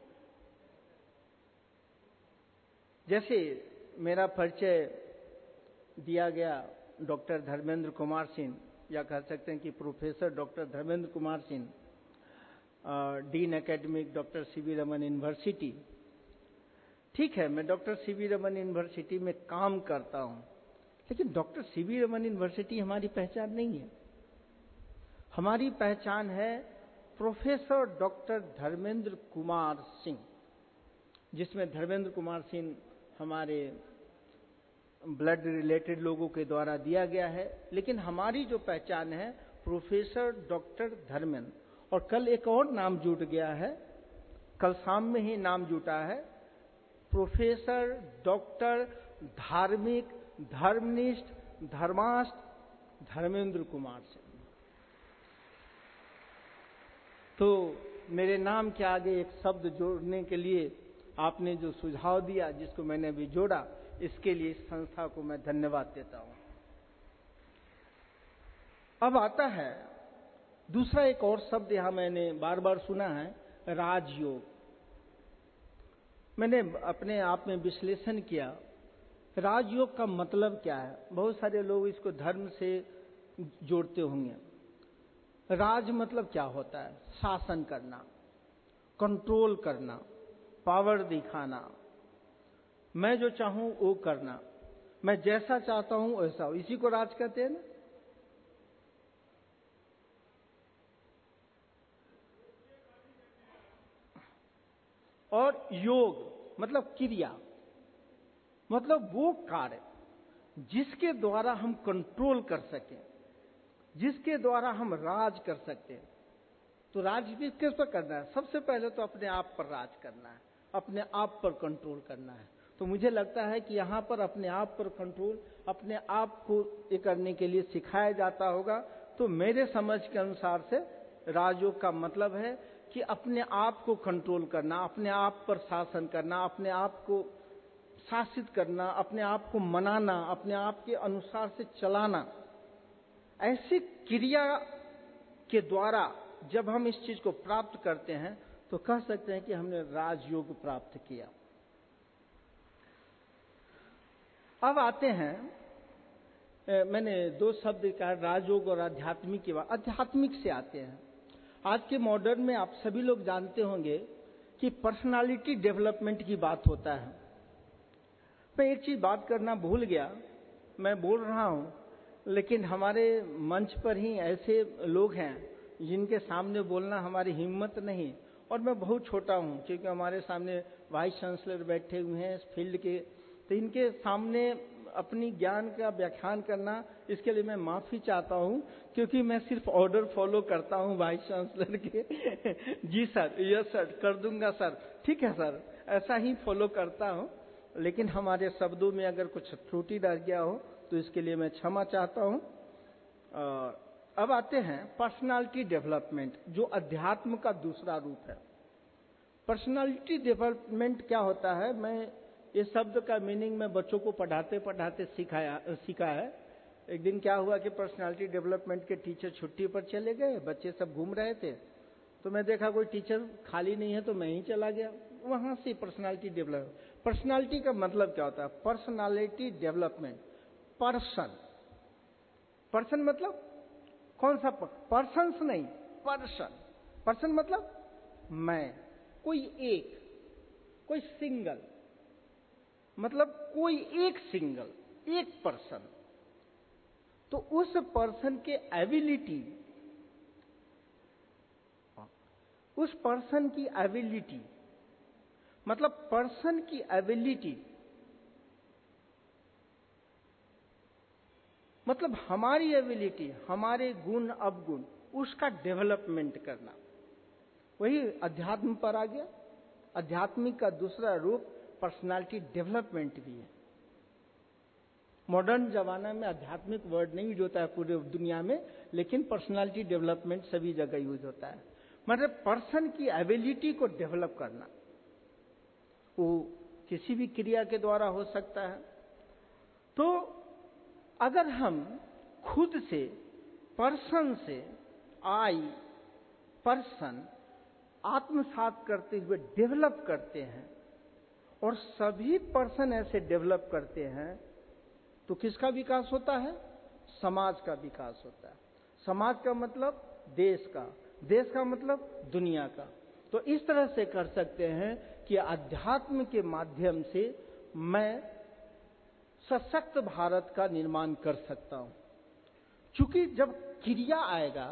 जैसे मेरा परिचय दिया गया डॉक्टर धर्मेंद्र कुमार सिंह, या कह सकते हैं कि professor doctor Dharmendra Kumar Singh, dean academic doctor C V Raman university. ठीक है, मैं doctor C V Raman university में काम करता हूं, लेकिन doctor C V Raman university हमारी पहचान नहीं है। हमारी पहचान है प्रोफेसर डॉक्टर धर्मेंद्र कुमार सिंह, जिसमें धर्मेंद्र कुमार सिंह हमारे ब्लड रिलेटेड लोगों के द्वारा दिया गया है। लेकिन हमारी जो पहचान है प्रोफेसर डॉक्टर धर्मेंद्र, और कल एक और नाम जुट गया है, कल शाम में ही नाम जुटा है, प्रोफेसर डॉक्टर धार्मिक धर्मनिष्ठ धर्माष्ट धर्मेंद्र कुमार सिंह। तो मेरे नाम के आगे एक शब्द जोड़ने के लिए आपने जो सुझाव दिया, जिसको मैंने अभी जोड़ा, इसके लिए इस संस्था को मैं धन्यवाद देता हूं। अब आता है दूसरा एक और शब्द, यहां मैंने बार बार सुना है, राजयोग। मैंने अपने आप में विश्लेषण किया, राजयोग का मतलब क्या है। बहुत सारे लोग इसको धर्म से जोड़ते होंगे। राज मतलब क्या होता है? शासन करना, कंट्रोल करना, पावर दिखाना, मैं जो चाहूं वो करना, मैं जैसा चाहता हूं वैसा, इसी को राज कहते हैं ना। और योग मतलब क्रिया, मतलब वो कार्य जिसके द्वारा हम कंट्रोल कर सकें, जिसके द्वारा हम राज कर सकते हैं। तो राज भी किस पर करना है? सबसे पहले तो अपने आप पर राज करना है, अपने आप पर कंट्रोल करना है। तो मुझे लगता है कि यहाँ पर अपने आप पर कंट्रोल, अपने आप को ये करने के लिए सिखाया जाता होगा। तो मेरे समझ के अनुसार से राजयोग का मतलब है कि अपने आप को कंट्रोल करना, अपने आप पर शासन करना, अपने आप को शासित करना, अपने आप को मनाना, अपने आप के अनुसार से चलाना। ऐसी क्रिया के द्वारा जब हम इस चीज को प्राप्त करते हैं तो कह सकते हैं कि हमने राजयोग प्राप्त किया। अब आते हैं, मैंने दो शब्द कहा, राजयोग और आध्यात्मिक की बात। आध्यात्मिक से आते हैं। आज के मॉडर्न में आप सभी लोग जानते होंगे कि पर्सनालिटी डेवलपमेंट की बात होता है। मैं एक चीज बात करना भूल गया, मैं बोल रहा हूं, लेकिन हमारे मंच पर ही ऐसे लोग हैं जिनके सामने बोलना हमारी हिम्मत नहीं, और मैं बहुत छोटा हूं क्योंकि हमारे सामने वाइस चांसलर बैठे हुए हैं इस फील्ड के, तो इनके सामने अपनी ज्ञान का व्याख्यान करना, इसके लिए मैं माफी चाहता हूं, क्योंकि मैं सिर्फ ऑर्डर फॉलो करता हूं वाइस चांसलर के। जी सर, यस सर, कर दूंगा सर, ठीक है सर, ऐसा ही फॉलो करता हूं। लेकिन हमारे शब्दों में अगर कुछ त्रुटि रह गया हो तो इसके लिए मैं क्षमा चाहता हूं। अब आते हैं पर्सनालिटी डेवलपमेंट, जो अध्यात्म का दूसरा रूप है। पर्सनालिटी डेवलपमेंट क्या होता है? मैं ये शब्द का मीनिंग मैं बच्चों को पढ़ाते पढ़ाते सिखाया सीखा है। एक दिन क्या हुआ कि पर्सनालिटी डेवलपमेंट के टीचर छुट्टी पर चले गए, बच्चे सब घूम रहे थे, तो मैं देखा कोई टीचर खाली नहीं है तो मैं ही चला गया। वहां से पर्सनालिटी डेवलप, पर्सनालिटी का मतलब क्या होता है? पर्सनालिटी डेवलपमेंट, पर्सन, पर्सन मतलब कौन सा? पर्सन्स नहीं, पर्सन। पर्सन मतलब मैं, कोई एक, कोई सिंगल, मतलब कोई एक सिंगल, एक पर्सन। तो उस पर्सन के एबिलिटी, उस पर्सन की एबिलिटी, मतलब पर्सन की एबिलिटी मतलब हमारी एबिलिटी, हमारे गुण अवगुण, उसका डेवलपमेंट करना, वही अध्यात्म पर आ गया। अध्यात्मिक का दूसरा रूप पर्सनालिटी डेवलपमेंट भी है। मॉडर्न जमाना में आध्यात्मिक वर्ड नहीं यूज होता है पूरे दुनिया में, लेकिन पर्सनालिटी डेवलपमेंट सभी जगह यूज होता है। मतलब पर्सन की एबिलिटी को डेवलप करना, वो किसी भी क्रिया के द्वारा हो सकता है। तो अगर हम खुद से, पर्सन से, आई पर्सन आत्मसात करते हुए डेवलप करते हैं, और सभी पर्सन ऐसे डेवलप करते हैं, तो किसका विकास होता है? समाज का विकास होता है। समाज का मतलब देश का, देश का मतलब दुनिया का। तो इस तरह से कर सकते हैं कि अध्यात्म के माध्यम से मैं सशक्त भारत का निर्माण कर सकता हूं। क्योंकि जब क्रिया आएगा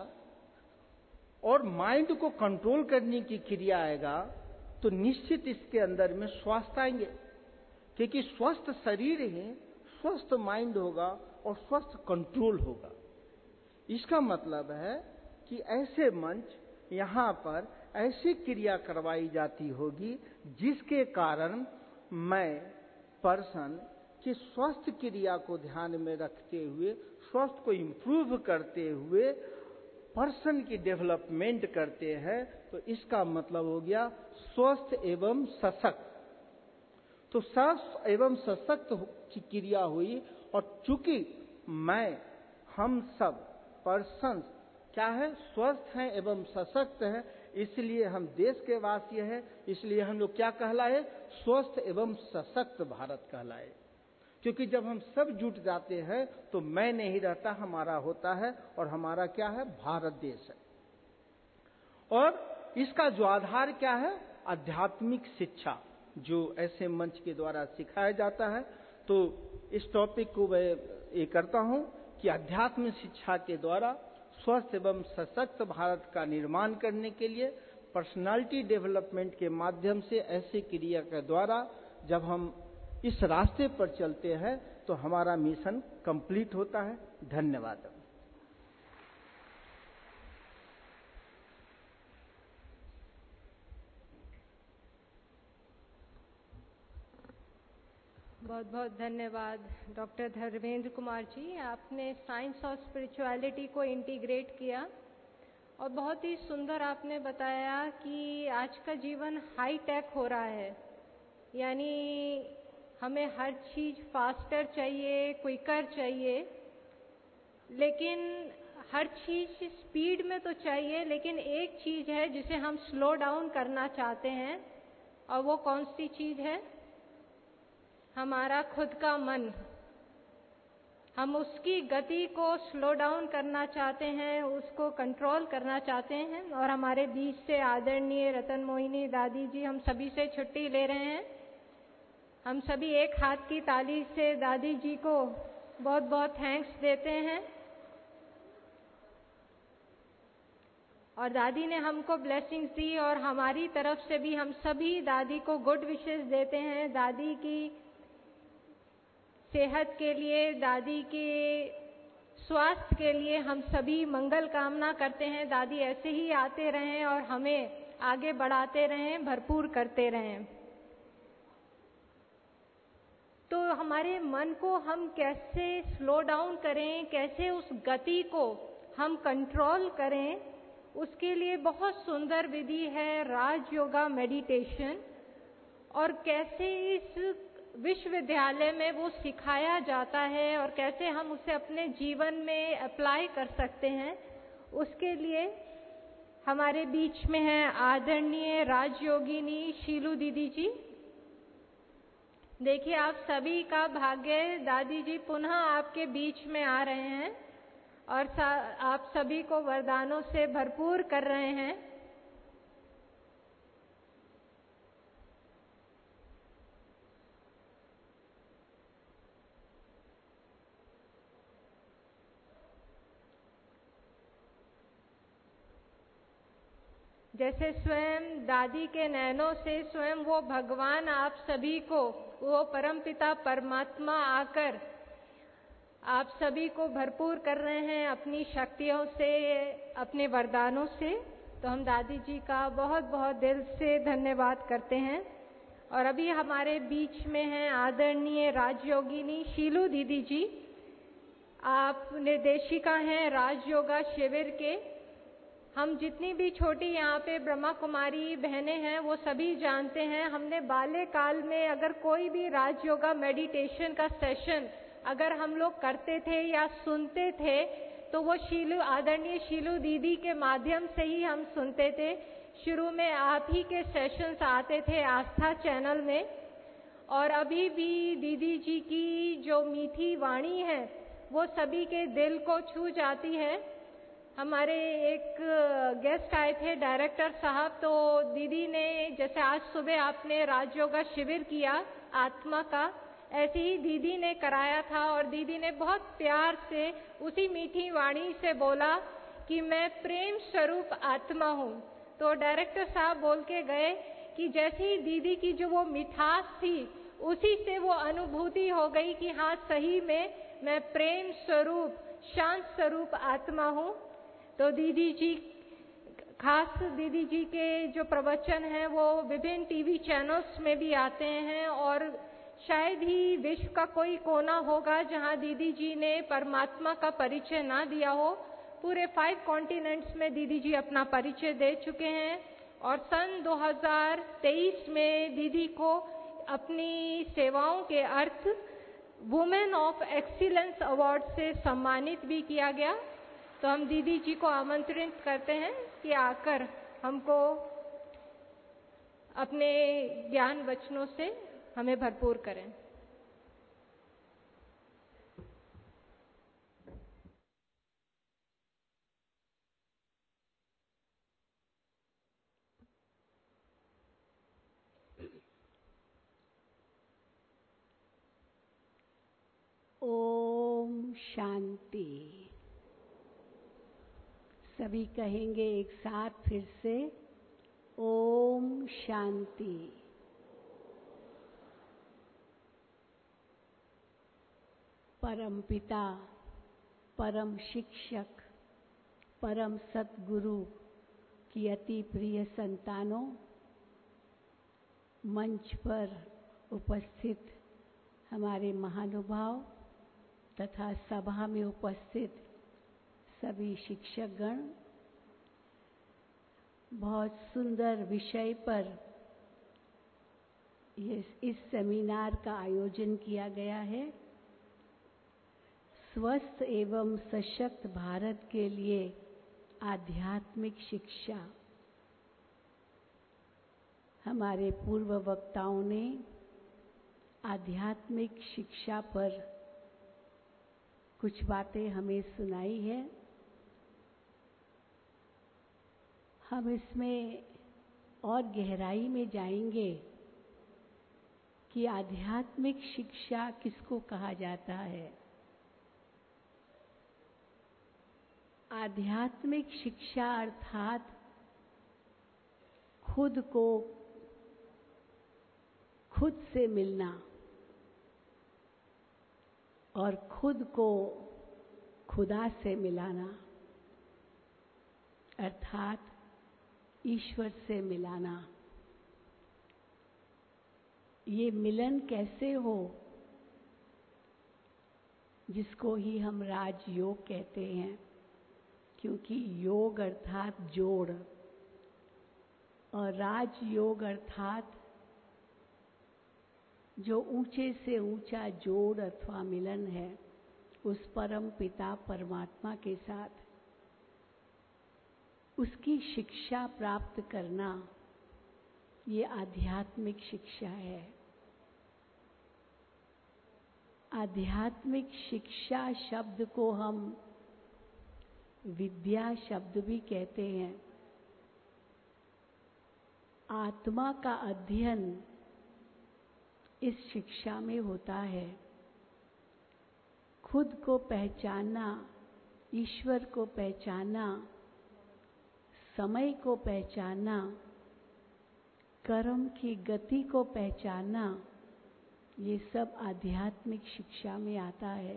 और माइंड को कंट्रोल करने की क्रिया आएगा, तो निश्चित इसके अंदर में स्वास्थ्य आएंगे, क्योंकि स्वस्थ शरीर ही स्वस्थ माइंड होगा और स्वस्थ कंट्रोल होगा। इसका मतलब है कि ऐसे मंच, यहां पर ऐसी क्रिया करवाई जाती होगी जिसके कारण मैं पर्सन की स्वस्थ क्रिया को ध्यान में रखते हुए, स्वास्थ्य को इंप्रूव करते हुए पर्सन की डेवलपमेंट करते हैं। तो इसका मतलब हो गया स्वस्थ एवं सशक्त। तो स्वस्थ एवं सशक्त की क्रिया हुई, और चूंकि मैं, हम सब पर्सन क्या है? स्वस्थ हैं एवं सशक्त हैं, इसलिए हम देश के वासी हैं, इसलिए हम लोग क्या कहलाए? स्वस्थ एवं सशक्त भारत कहलाए। क्योंकि जब हम सब जुट जाते हैं तो मैं नहीं रहता, हमारा होता है, और हमारा क्या है? भारत देश है। और इसका जो आधार क्या है? आध्यात्मिक शिक्षा, जो ऐसे मंच के द्वारा सिखाया जाता है। तो इस टॉपिक को मैं ये करता हूं कि अध्यात्म शिक्षा के द्वारा स्वस्थ एवं सशक्त भारत का निर्माण करने के लिए पर्सनालिटी डेवलपमेंट के माध्यम से ऐसे क्रिया के द्वारा जब हम इस रास्ते पर चलते हैं तो हमारा मिशन कंप्लीट होता है। धन्यवाद। बहुत बहुत धन्यवाद डॉक्टर धर्मेंद्र कुमार जी। आपने साइंस और स्पिरिचुअलिटी को इंटीग्रेट किया और बहुत ही सुंदर आपने बताया कि आज का जीवन हाई टेक हो रहा है, यानी हमें हर चीज़ फास्टर चाहिए, क्विकर चाहिए, लेकिन हर चीज़ स्पीड में तो चाहिए, लेकिन एक चीज़ है जिसे हम स्लो डाउन करना चाहते हैं, और वो कौन सी चीज़ है? हमारा खुद का मन। हम उसकी गति को स्लो डाउन करना चाहते हैं, उसको कंट्रोल करना चाहते हैं। और हमारे बीच से आदरणीय रतन मोहिनी दादी जी हम सभी से छुट्टी ले रहे हैं। हम सभी एक हाथ की ताली से दादी जी को बहुत बहुत थैंक्स देते हैं। और दादी ने हमको ब्लेसिंग्स दी और हमारी तरफ से भी हम सभी दादी को गुड विशेस देते हैं। दादी की सेहत के लिए, दादी के स्वास्थ्य के लिए हम सभी मंगल कामना करते हैं। दादी ऐसे ही आते रहें और हमें आगे बढ़ाते रहें, भरपूर करते रहें। तो हमारे मन को हम कैसे स्लो डाउन करें, कैसे उस गति को हम कंट्रोल करें, उसके लिए बहुत सुंदर विधि है राज योगा मेडिटेशन। और कैसे इस विश्वविद्यालय में वो सिखाया जाता है और कैसे हम उसे अपने जीवन में अप्लाई कर सकते हैं, उसके लिए हमारे बीच में है आदरणीय राजयोगिनी शीलू दीदी जी। देखिए, आप सभी का भाग्य, दादी जी पुनः आपके बीच में आ रहे हैं और आप सभी को वरदानों से भरपूर कर रहे हैं। जैसे स्वयं दादी के नैनों से स्वयं वो भगवान आप सभी को, वो परमपिता परमात्मा आकर आप सभी को भरपूर कर रहे हैं अपनी शक्तियों से, अपने वरदानों से। तो हम दादी जी का बहुत बहुत दिल से धन्यवाद करते हैं। और अभी हमारे बीच में हैं आदरणीय राजयोगिनी शीलू दीदी जी। आप निर्देशिका हैं राजयोगा शिविर के। हम जितनी भी छोटी यहाँ पे ब्रह्मा कुमारी बहनें हैं वो सभी जानते हैं, हमने बाल्यकाल में अगर कोई भी राजयोगा मेडिटेशन का सेशन अगर हम लोग करते थे या सुनते थे तो वो शीलू, आदरणीय शीलू दीदी के माध्यम से ही हम सुनते थे। शुरू में आप ही के सेशंस आते थे आस्था चैनल में, और अभी भी दीदी जी की जो मीठी वाणी है वो सभी के दिल को छू जाती है। हमारे एक गेस्ट आए थे डायरेक्टर साहब, तो दीदी ने, जैसे आज सुबह आपने राजयोगा शिविर किया आत्मा का, ऐसे ही दीदी ने कराया था और दीदी ने बहुत प्यार से उसी मीठी वाणी से बोला कि मैं प्रेम स्वरूप आत्मा हूँ। तो डायरेक्टर साहब बोल के गए कि जैसे ही दीदी की जो वो मिठास थी उसी से वो अनुभूति हो गई कि हाँ सही में मैं प्रेम स्वरूप, शांत स्वरूप आत्मा हूँ। तो दीदी जी, खास दीदी जी के जो प्रवचन हैं वो विभिन्न टीवी चैनल्स में भी आते हैं, और शायद ही विश्व का कोई कोना होगा जहां दीदी जी ने परमात्मा का परिचय ना दिया हो। पूरे फाइव कॉन्टिनेंट्स में दीदी जी अपना परिचय दे चुके हैं। और सन दो हज़ार तेईस में दीदी को अपनी सेवाओं के अर्थ वुमेन ऑफ एक्सीलेंस अवार्ड से सम्मानित भी किया गया। तो हम दीदी जी को आमंत्रित करते हैं कि आकर हमको अपने ज्ञान वचनों से हमें भरपूर करें। ओम शांति। सभी कहेंगे एक साथ फिर से, ओम शांति। परम पिता, परम शिक्षक, परम सतगुरु की अति प्रिय संतानों, मंच पर उपस्थित हमारे महानुभाव तथा सभा में उपस्थित सभी शिक्षकगण, बहुत सुंदर विषय पर ये इस सेमिनार का आयोजन किया गया है। स्वस्थ एवं सशक्त भारत के लिए आध्यात्मिक शिक्षा। हमारे पूर्व वक्ताओं ने आध्यात्मिक शिक्षा पर कुछ बातें हमें सुनाई है। हम इसमें और गहराई में जाएंगे कि आध्यात्मिक शिक्षा किसको कहा जाता है। आध्यात्मिक शिक्षा अर्थात खुद को खुद से मिलना और खुद को खुदा से मिलाना, अर्थात ईश्वर से मिलाना। ये मिलन कैसे हो, जिसको ही हम राजयोग कहते हैं, क्योंकि योग अर्थात जोड़ और राजयोग अर्थात जो ऊंचे से ऊंचा जोड़ अथवा मिलन है उस परम पिता परमात्मा के साथ, उसकी शिक्षा प्राप्त करना, ये आध्यात्मिक शिक्षा है। आध्यात्मिक शिक्षा शब्द को हम विद्या शब्द भी कहते हैं। आत्मा का अध्ययन इस शिक्षा में होता है। खुद को पहचानना, ईश्वर को पहचानना, समय को पहचानना, कर्म की गति को पहचानना, ये सब आध्यात्मिक शिक्षा में आता है।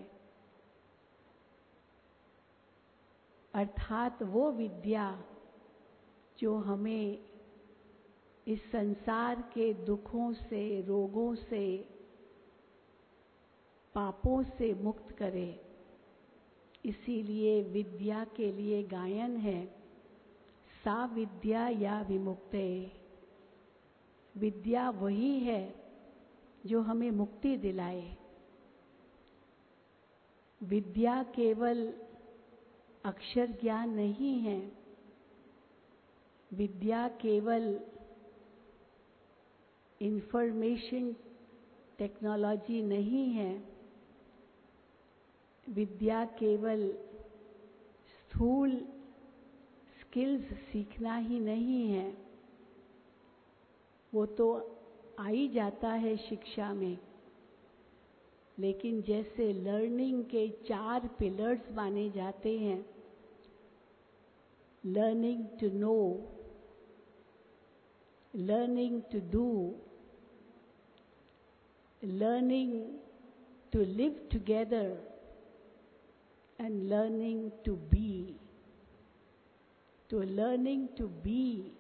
अर्थात वो विद्या जो हमें इस संसार के दुखों से, रोगों से, पापों से मुक्त करे। इसीलिए विद्या के लिए गायन है, सा विद्या या विमुक्ते। विद्या वही है जो हमें मुक्ति दिलाए। विद्या केवल अक्षर ज्ञान नहीं है, विद्या केवल इंफॉर्मेशन टेक्नोलॉजी नहीं है, विद्या केवल स्थूल स्किल्स सीखना ही नहीं है। वो तो आ ही जाता है शिक्षा में, लेकिन जैसे लर्निंग के चार पिलर्स माने जाते हैं, learning to know, learning to do, learning to live together, and learning to be. तो learning to be,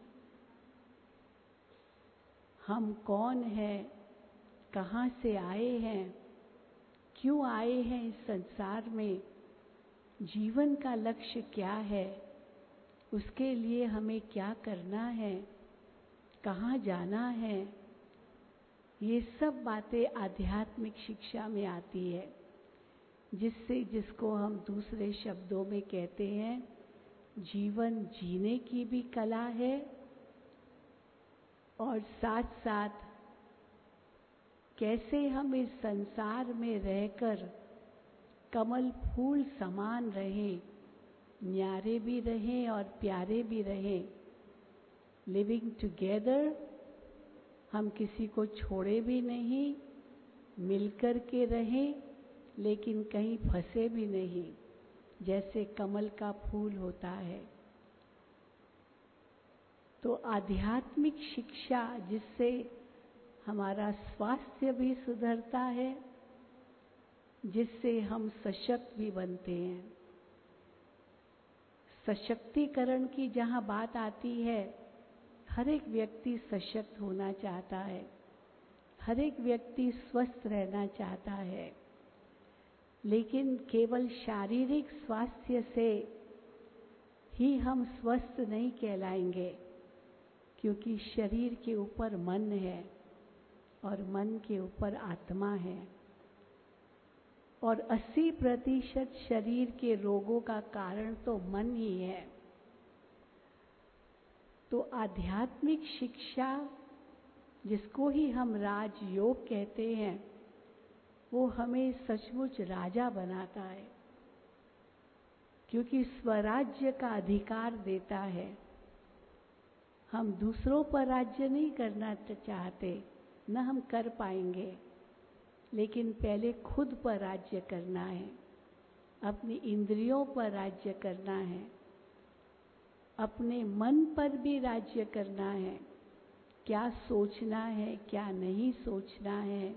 हम कौन हैं, कहाँ से आए हैं, क्यों आए हैं इस संसार में, जीवन का लक्ष्य क्या है, उसके लिए हमें क्या करना है, कहाँ जाना है, ये सब बातें आध्यात्मिक शिक्षा में आती है। जिससे जिसको हम दूसरे शब्दों में कहते हैं, जीवन जीने की भी कला है और साथ साथ कैसे हम इस संसार में रहकर कमल फूल समान रहें, न्यारे भी रहें और प्यारे भी रहें। लिविंग टुगेदर, हम किसी को छोड़े भी नहीं, मिलकर के रहें, लेकिन कहीं फंसे भी नहीं, जैसे कमल का फूल होता है। तो आध्यात्मिक शिक्षा जिससे हमारा स्वास्थ्य भी सुधरता है, जिससे हम सशक्त भी बनते हैं। सशक्तिकरण की जहाँ बात आती है, हर एक व्यक्ति सशक्त होना चाहता है, हर एक व्यक्ति स्वस्थ रहना चाहता है, लेकिन केवल शारीरिक स्वास्थ्य से ही हम स्वस्थ नहीं कहलाएंगे, क्योंकि शरीर के ऊपर मन है और मन के ऊपर आत्मा है, और अस्सी प्रतिशत शरीर के रोगों का कारण तो मन ही है। तो आध्यात्मिक शिक्षा, जिसको ही हम राजयोग कहते हैं, वो हमें सचमुच राजा बनाता है, क्योंकि स्वराज्य का अधिकार देता है। हम दूसरों पर राज्य नहीं करना चाहते, न हम कर पाएंगे, लेकिन पहले खुद पर राज्य करना है, अपनी इंद्रियों पर राज्य करना है, अपने मन पर भी राज्य करना है, क्या सोचना है, क्या नहीं सोचना है।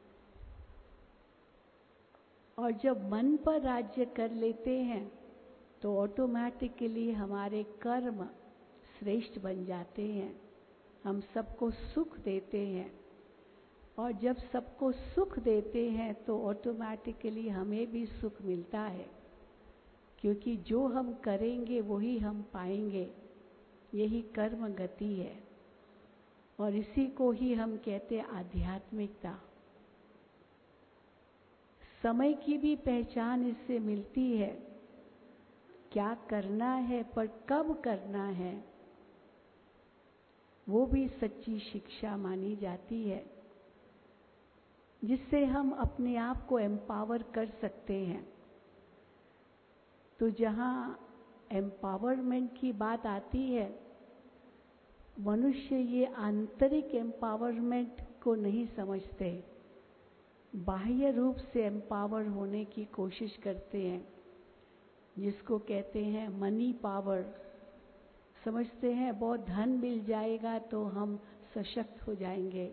और जब मन पर राज्य कर लेते हैं तो ऑटोमेटिकली हमारे कर्म श्रेष्ठ बन जाते हैं, हम सबको सुख देते हैं, और जब सबको सुख देते हैं तो ऑटोमेटिकली हमें भी सुख मिलता है, क्योंकि जो हम करेंगे वही हम पाएंगे। यही कर्म गति है, और इसी को ही हम कहते हैं आध्यात्मिकता। समय की भी पहचान इससे मिलती है, क्या करना है पर कब करना है, वो भी सच्ची शिक्षा मानी जाती है, जिससे हम अपने आप को एम्पावर कर सकते हैं। तो जहाँ एम्पावरमेंट की बात आती है, मनुष्य ये आंतरिक एम्पावरमेंट को नहीं समझते, बाह्य रूप से एम्पावर होने की कोशिश करते हैं, जिसको कहते हैं मनी पावर। समझते हैं बहुत धन मिल जाएगा तो हम सशक्त हो जाएंगे।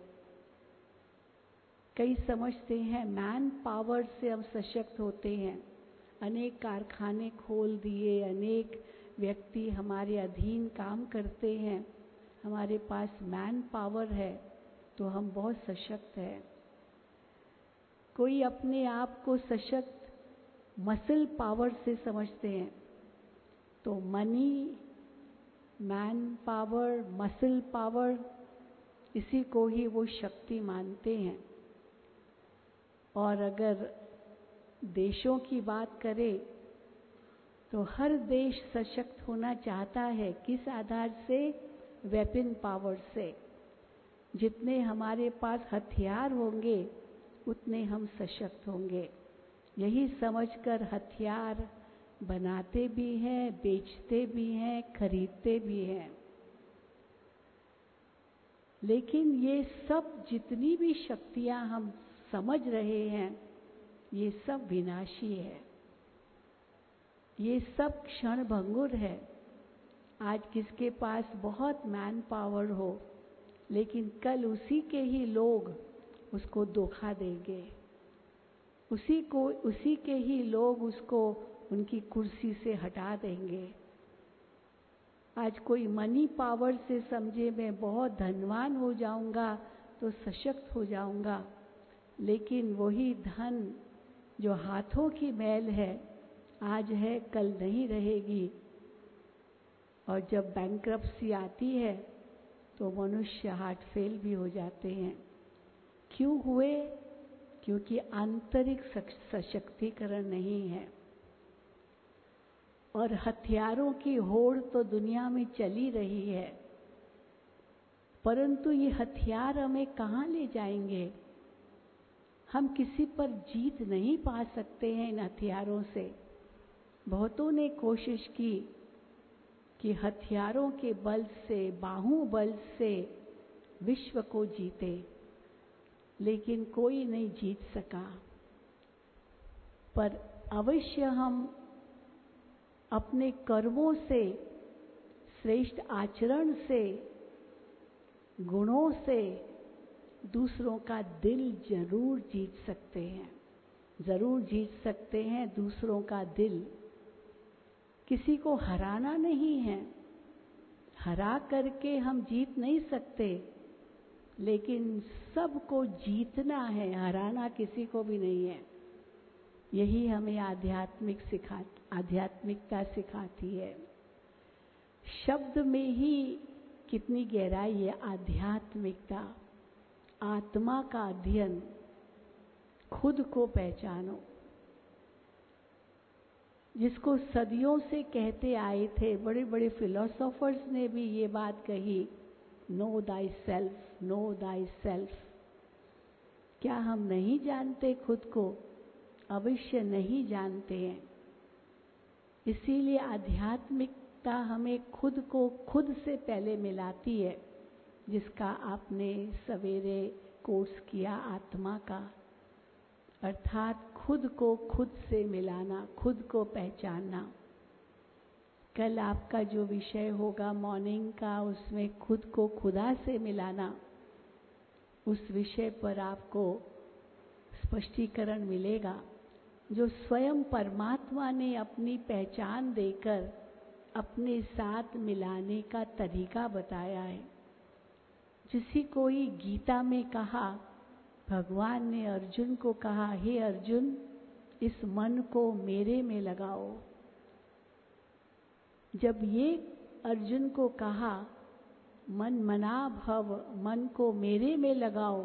कई समझते हैं मैन पावर से हम सशक्त होते हैं, अनेक कारखाने खोल दिए, अनेक व्यक्ति हमारे अधीन काम करते हैं, हमारे पास मैन पावर है तो हम बहुत सशक्त हैं। कोई अपने आप को सशक्त मसल पावर से समझते हैं, तो money, man power, muscle power, इसी को ही वो शक्ति मानते हैं। और अगर देशों की बात करें तो हर देश सशक्त होना चाहता है, किस आधार से? वेपन पावर से। जितने हमारे पास हथियार होंगे उतने हम सशक्त होंगे। यही समझकर हथियार बनाते भी हैं, बेचते भी हैं, खरीदते भी हैं। लेकिन ये सब जितनी भी शक्तियां हम समझ रहे हैं, ये सब विनाशी है, ये सब क्षण भंगुर है। आज किसके पास बहुत मैन पावर हो, लेकिन कल उसी के ही लोग उसको धोखा देंगे, उसी को उसी के ही लोग उसको उनकी कुर्सी से हटा देंगे। आज कोई मनी पावर से समझे मैं बहुत धनवान हो जाऊंगा तो सशक्त हो जाऊंगा, लेकिन वही धन जो हाथों की मैल है, आज है कल नहीं रहेगी। और जब बैंक्रप्सी आती है तो मनुष्य हार्ट फेल भी हो जाते हैं। क्यों हुए? क्योंकि आंतरिक सशक्तिकरण नहीं है। और हथियारों की होड़ तो दुनिया में चली रही है, परंतु ये हथियार हमें कहाँ ले जाएंगे? हम किसी पर जीत नहीं पा सकते हैं इन हथियारों से। बहुतों ने कोशिश की कि हथियारों के बल से, बाहुबल से विश्व को जीते, लेकिन कोई नहीं जीत सका। पर अवश्य हम अपने कर्मों से, श्रेष्ठ आचरण से, गुणों से दूसरों का दिल जरूर जीत सकते हैं, जरूर जीत सकते हैं दूसरों का दिल। किसी को हराना नहीं है, हरा करके हम जीत नहीं सकते, लेकिन सबको जीतना है, हराना किसी को भी नहीं है। यही हमें आध्यात्मिक सिखा आध्यात्मिकता सिखाती है। शब्द में ही कितनी गहराई है। आध्यात्मिकता, आत्मा का अध्ययन, खुद को पहचानो। जिसको सदियों से कहते आए थे, बड़े बड़े फिलोसोफर्स ने भी ये बात कही, know thy self, know thy self. क्या हम नहीं जानते खुद को? अवश्य नहीं जानते हैं। इसीलिए आध्यात्मिकता हमें खुद को खुद से पहले मिलाती है, जिसका आपने सवेरे कोर्स किया आत्मा का, अर्थात खुद को खुद से मिलाना, खुद को पहचानना। कल आपका जो विषय होगा मॉर्निंग का, उसमें खुद को खुदा से मिलाना, उस विषय पर आपको स्पष्टीकरण मिलेगा। जो स्वयं परमात्मा ने अपनी पहचान देकर अपने साथ मिलाने का तरीका बताया है। जिसी कोई गीता में कहा, भगवान ने अर्जुन को कहा, हे अर्जुन, इस मन को मेरे में लगाओ। जब ये अर्जुन को कहा, मन मना भव, मन को मेरे में लगाओ,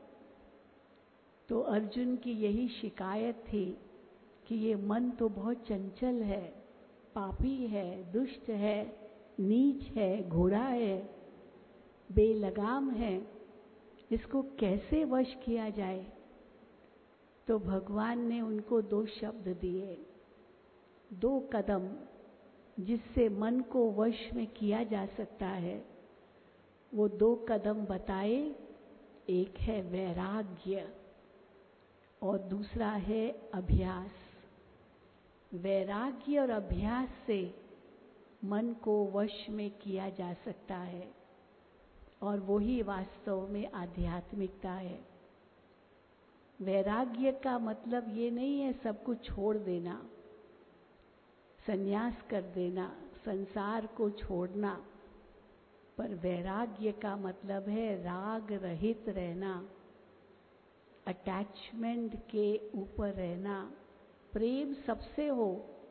तो अर्जुन की यही शिकायत थी कि ये मन तो बहुत चंचल है, पापी है, दुष्ट है, नीच है, घोड़ा है, बेलगाम है, इसको कैसे वश किया जाए? तो भगवान ने उनको दो शब्द दिए, दो कदम जिससे मन को वश में किया जा सकता है। वो दो कदम बताए, एक है वैराग्य और दूसरा है अभ्यास। वैराग्य और अभ्यास से मन को वश में किया जा सकता है, और वही वास्तव में आध्यात्मिकता है। वैराग्य का मतलब ये नहीं है सब कुछ छोड़ देना, संन्यास कर देना, संसार को छोड़ना, पर वैराग्य का मतलब है राग रहित रहना, अटैचमेंट के ऊपर रहना, प्रेम सबसे हो,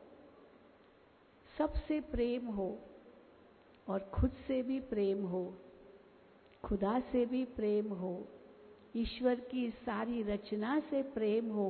सबसे प्रेम हो, और खुद से भी प्रेम हो, खुदा से भी प्रेम हो, ईश्वर की सारी रचना से प्रेम हो।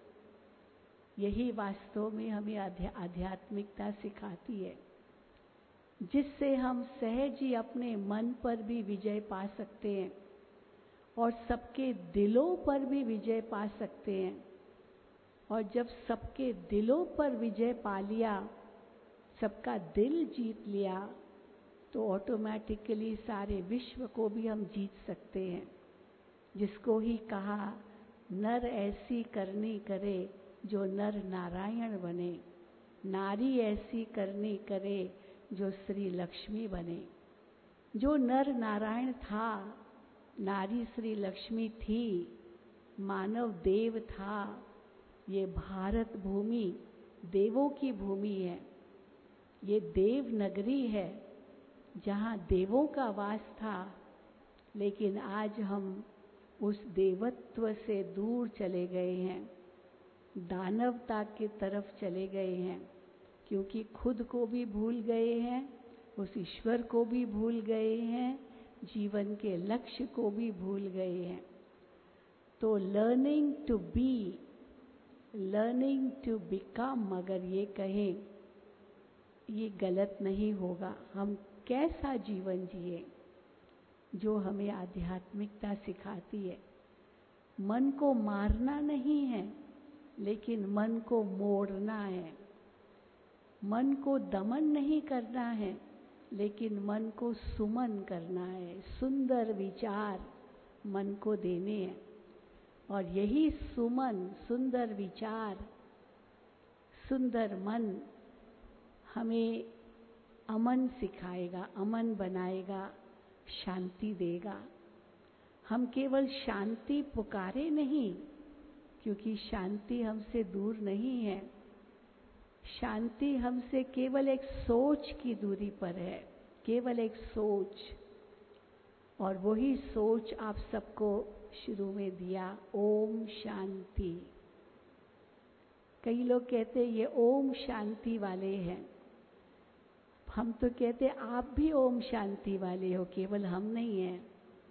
यही वास्तव में हमें आध्यात्मिकता सिखाती है, जिससे हम सहज ही अपने मन पर भी विजय पा सकते हैं और सबके दिलों पर भी विजय पा सकते हैं। और जब सबके दिलों पर विजय पा लिया, सबका दिल जीत लिया, तो ऑटोमेटिकली सारे विश्व को भी हम जीत सकते हैं। जिसको ही कहा, नर ऐसी करनी करे जो नर नारायण बने, नारी ऐसी करनी करे जो श्री लक्ष्मी बने। जो नर नारायण था, नारी श्री लक्ष्मी थी, मानव देव था। ये भारत भूमि देवों की भूमि है, ये देव नगरी है जहाँ देवों का वास था। लेकिन आज हम उस देवत्व से दूर चले गए हैं, दानवता की तरफ चले गए हैं, क्योंकि खुद को भी भूल गए हैं, उस ईश्वर को भी भूल गए हैं, जीवन के लक्ष्य को भी भूल गए हैं। तो learning to be, learning to become, अगर ये कहें, ये गलत नहीं होगा। हम कैसा जीवन जिए, जो हमें आध्यात्मिकता सिखाती है। मन को मारना नहीं है, लेकिन मन को मोड़ना है। मन को दमन नहीं करना है, लेकिन मन को सुमन करना है। सुंदर विचार मन को देने हैं, और यही सुमन, सुंदर विचार, सुंदर मन हमें अमन सिखाएगा, अमन बनाएगा, शांति देगा। हम केवल शांति पुकारे नहीं, क्योंकि शांति हमसे दूर नहीं है। शांति हमसे केवल एक सोच की दूरी पर है, केवल एक सोच। और वही सोच आप सबको शुरू में दिया, ओम शांति। कई लोग कहते हैं ये ओम शांति वाले हैं, हम तो कहते हैं आप भी ओम शांति वाले हो, केवल हम नहीं हैं,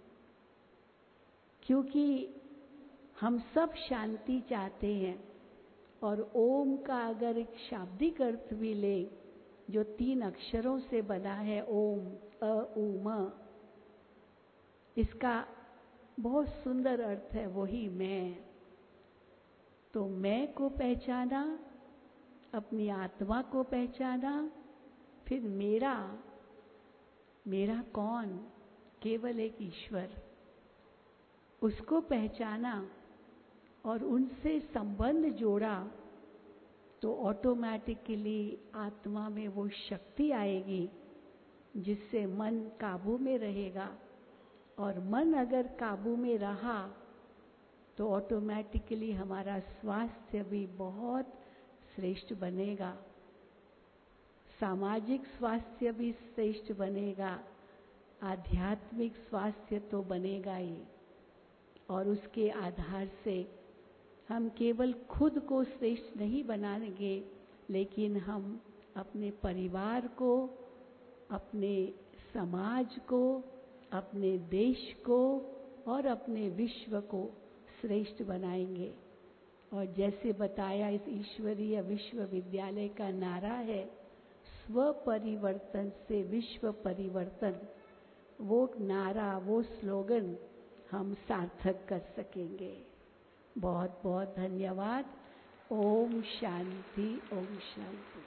क्योंकि हम सब शांति चाहते हैं। और ओम का अगर एक शाब्दिक अर्थ भी ले, जो तीन अक्षरों से बना है, ओम अ उ म, इसका बहुत सुंदर अर्थ है, वही मैं। तो मैं को पहचाना, अपनी आत्मा को पहचाना, फिर मेरा, मेरा कौन, केवल एक ईश्वर, उसको पहचाना और उनसे संबंध जोड़ा, तो ऑटोमेटिकली आत्मा में वो शक्ति आएगी जिससे मन काबू में रहेगा। और मन अगर काबू में रहा तो ऑटोमेटिकली हमारा स्वास्थ्य भी बहुत श्रेष्ठ बनेगा, सामाजिक स्वास्थ्य भी श्रेष्ठ बनेगा, आध्यात्मिक स्वास्थ्य तो बनेगा ही। और उसके आधार से हम केवल खुद को श्रेष्ठ नहीं बनाएंगे, लेकिन हम अपने परिवार को, अपने समाज को, अपने देश को और अपने विश्व को श्रेष्ठ बनाएंगे। और जैसे बताया, इस ईश्वरीय विश्वविद्यालय का नारा है, स्व परिवर्तन से विश्व परिवर्तन। वो नारा, वो स्लोगन हम सार्थक कर सकेंगे। बहुत बहुत धन्यवाद। ओम शांति, ओम शांति।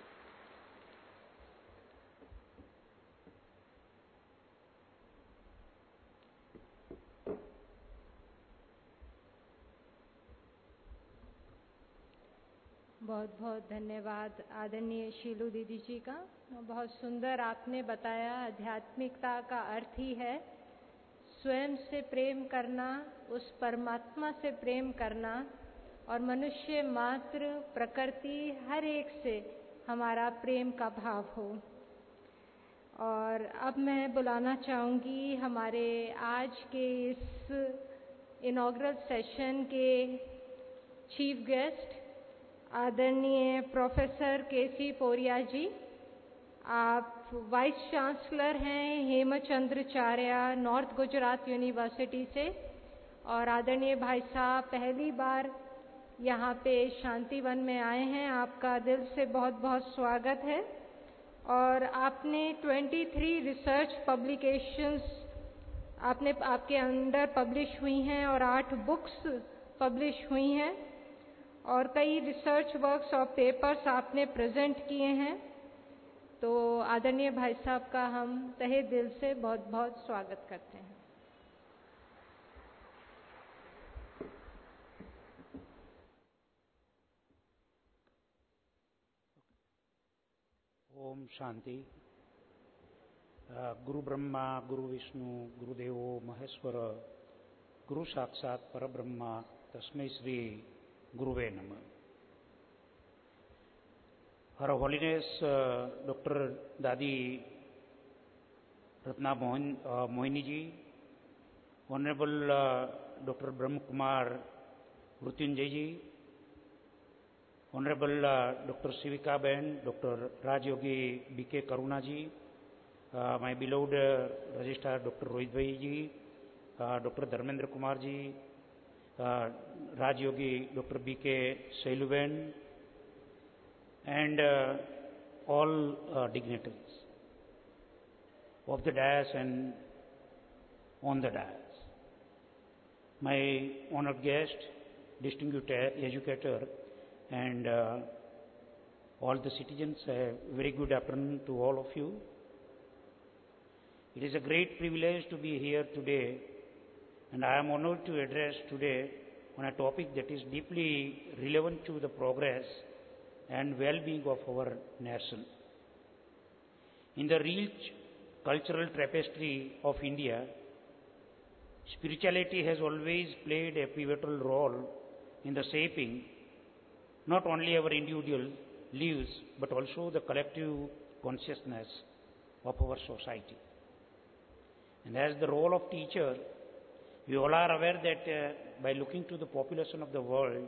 बहुत बहुत धन्यवाद आदरणीय शीलू दीदी जी का। बहुत सुंदर आपने बताया, आध्यात्मिकता का अर्थ ही है स्वयं से प्रेम करना, उस परमात्मा से प्रेम करना, और मनुष्य मात्र, प्रकृति, हर एक से हमारा प्रेम का भाव हो। और अब मैं बुलाना चाहूँगी हमारे आज के इस इनॉग्रल सेशन के चीफ गेस्ट आदरणीय प्रोफेसर के सी पोरिया जी। आप वाइस चांसलर हैं हेमचंद्राचार्य नॉर्थ गुजरात यूनिवर्सिटी से, और आदरणीय भाई साहब पहली बार यहाँ पे शांतिवन में आए हैं। आपका दिल से बहुत बहुत स्वागत है। और आपने तेईस रिसर्च पब्लिकेशंस आपने आपके अंडर पब्लिश हुई हैं और आठ बुक्स पब्लिश हुई हैं और कई रिसर्च वर्क्स और पेपर्स आपने प्रेजेंट किए हैं। तो आदरणीय भाई साहब का हम तहे दिल से बहुत बहुत स्वागत करते हैं। ओम शांति। गुरु ब्रह्मा गुरु विष्णु गुरुदेवो महेश्वर गुरु साक्षात परब्रह्मा तस्मै श्री गुरुवे नमः। Her Holiness uh, Doctor Dadi Ratna Mohan, uh, Mohini ji, Honorable uh, Doctor Brahm Kumar Mrutyunjay ji, Honorable uh, Doctor Sivika Ben, Doctor Raj Yogi B K Karuna ji, uh, my beloved uh, Registrar Doctor Rohit Bhai ji, uh, Doctor Dharmendra Kumar ji, uh, Raj Yogi Doctor B K Sailu Ben, and uh, all uh, dignitaries of the dais and on the dais. My honored guest, distinguished educator, and uh, all the citizens, a very good afternoon to all of you. It is a great privilege to be here today, and I am honored to address today on a topic that is deeply relevant to the progress and well-being of our nation. In the rich cultural tapestry of India, spirituality has always played a pivotal role in the shaping not only our individual lives but also the collective consciousness of our society. And as the role of teacher, we all are aware that uh, by looking to the population of the world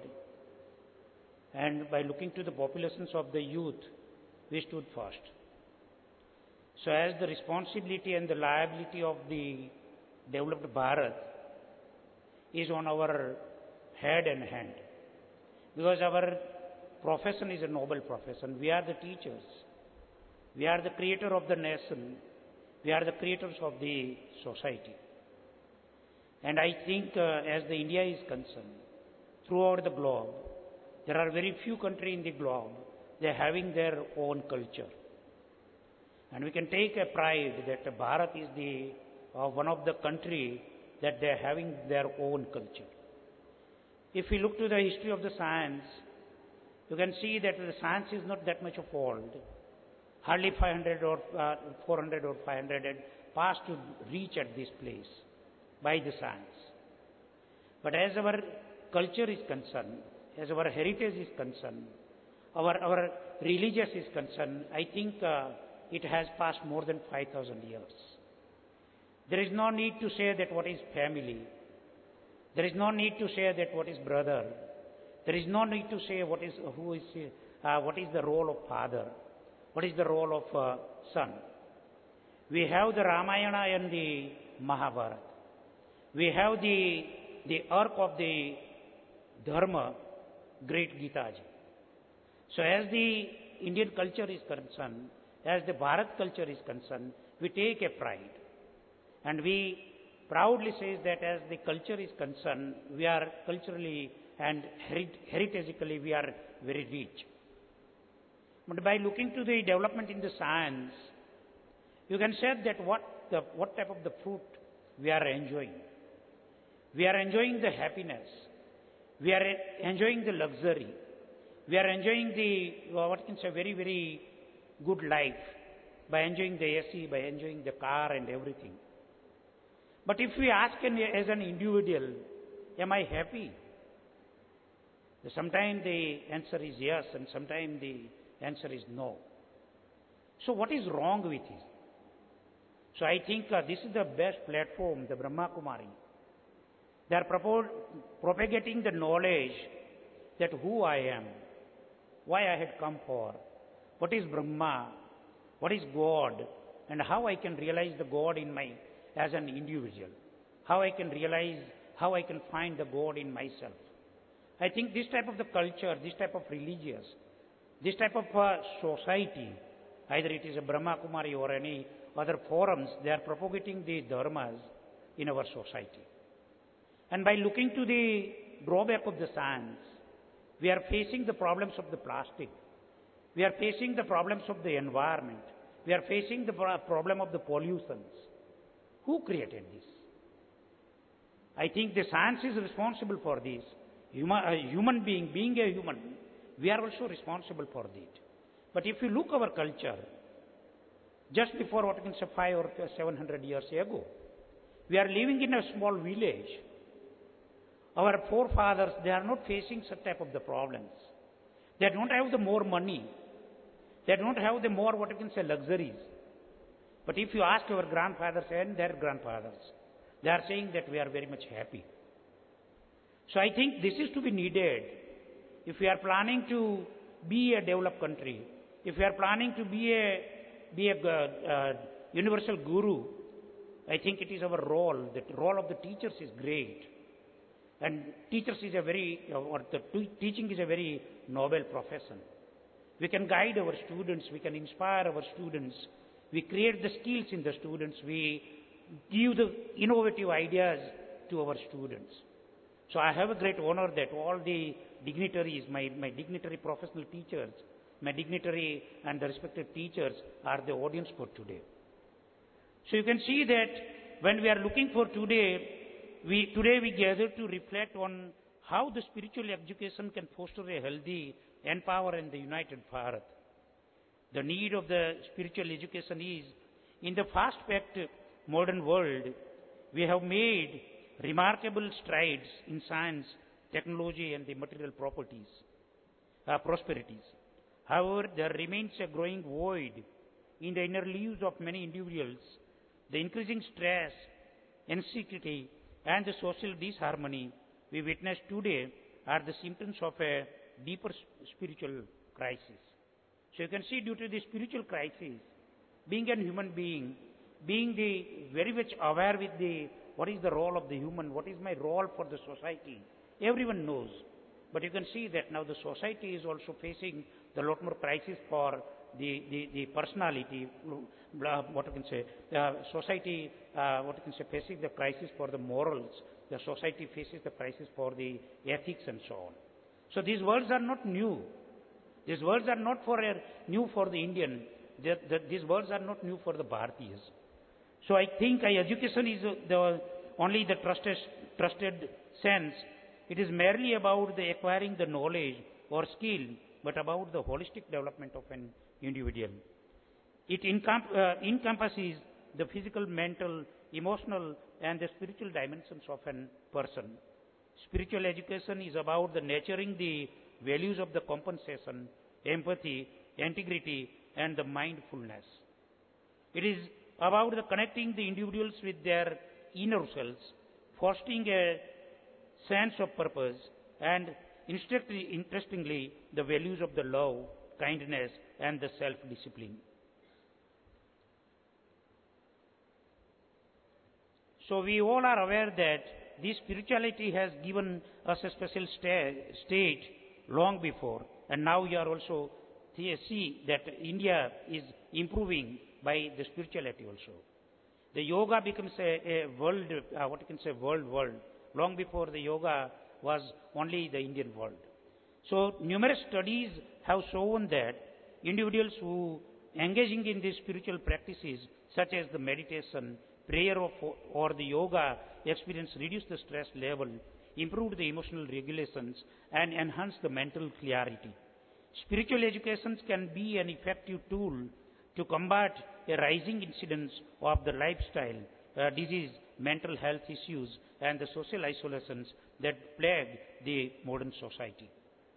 and by looking to the populations of the youth, we stood first. So as the responsibility and the liability of the developed Bharat is on our head and hand, because our profession is a noble profession. We are the teachers. We are the creator of the nation. We are the creators of the society. And I think uh, as the India is concerned, throughout the globe, there are very few countries in the globe, they are having their own culture. And we can take a pride that Bharat is the uh, one of the country that they are having their own culture. If we look to the history of the science, you can see that the science is not that much of old. Hardly five hundred or uh, four hundred or five hundred had passed to reach at this place by the science. But as our culture is concerned, as our heritage is concerned, our, our religious is concerned, I think uh, it has passed more than five thousand years. There is no need to say that what is family. There is no need to say that what is brother. There is no need to say what is who is uh, what is the role of father, what is the role of uh, son. We have the Ramayana and the Mahabharata. We have the the arc of the Dharma, great Gita ji. So as the Indian culture is concerned, as the Bharat culture is concerned, we take a pride. And we proudly say that as the culture is concerned, we are culturally and heritagically we are very rich. But by looking to the development in the science, you can say that what, the, what type of the fruit we are enjoying. We are enjoying the happiness. We are enjoying the luxury. We are enjoying the, what can say, very, very good life by enjoying the A C, by enjoying the car and everything. But if we ask an, as an individual, am I happy? Sometimes the answer is yes, and sometimes the answer is no. So what is wrong with it? So I think uh, this is the best platform, the Brahma Kumari. They are propos- propagating the knowledge that who I am, why I had come for, what is Brahma, what is God, and how I can realize the God in my, as an individual, how I can realize, how I can find the God in myself. I think this type of the culture, this type of religious, this type of uh, society, either it is a Brahma Kumari or any other forums, they are propagating the dharmas in our society. And by looking to the drawback of the science, we are facing the problems of the plastic. We are facing the problems of the environment. We are facing the problem of the pollutions. Who created this? I think the science is responsible for this. Human, a human being, being a human, we are also responsible for it. But if you look our culture, just before what I can say five or seven hundred years ago, we are living in a small village. Our forefathers, they are not facing such type of the problems. They don't have the more money. They don't have the more what I can say luxuries. But if you ask our grandfathers and their grandfathers, they are saying that we are very much happy. So I think this is to be needed. If we are planning to be a developed country, if we are planning to be a, be a uh, universal guru, I think it is our role. The role of the teachers is great. And teachers is a very, or the teaching is a very noble profession. We can guide our students, we can inspire our students, we create the skills in the students, we give the innovative ideas to our students. So I have a great honor that all the dignitaries, my, my dignitary professional teachers, my dignitary and the respected teachers are the audience for today. So you can see that when we are looking for today, we, today we gather to reflect on how the spiritual education can foster a healthy, empower and the united Bharat. The need of the spiritual education is, in the fast-paced modern world, we have made remarkable strides in science, technology and the material properties, uh, prosperities. However, there remains a growing void in the inner lives of many individuals the increasing stress, insecurity, and the social disharmony we witness today are the symptoms of a deeper spiritual crisis. So you can see, due to the spiritual crisis, being a human being, being the very much aware with the what is the role of the human, what is my role for the society, everyone knows. But you can see that now the society is also facing the lot more crisis for the, the, the personality, what you can say, the society, uh, what you can say, facing the crisis for the morals, the society faces the crisis for the ethics and so on. So these words are not new. These words are not for a, new for the Indian. The, the, these words are not new for the Bharatiyas. So I think uh, education is uh, the, only the trusted, trusted sense. It is merely about the acquiring the knowledge or skill, but about the holistic development of an individual. It encamp, uh, encompasses the physical, mental, emotional, and the spiritual dimensions of a person. Spiritual education is about the nurturing the values of the compensation, empathy, integrity, and the mindfulness. It is about the connecting the individuals with their inner selves, fostering a sense of purpose, and interestingly, the values of the love, kindness, and the self-discipline. So we all are aware that this spirituality has given us a special sta state long before, and now we are also see that India is improving by the spirituality also. The yoga becomes a, a world, uh, what you can say, world world. Long before the yoga was only the Indian world. So numerous studies have shown that individuals who engaging in these spiritual practices, such as the meditation, prayer of, or the yoga experience, reduce the stress level, improve the emotional regulations, and enhance the mental clarity. Spiritual education can be an effective tool to combat a rising incidence of the lifestyle, uh, disease, mental health issues, and the social isolations that plague the modern society.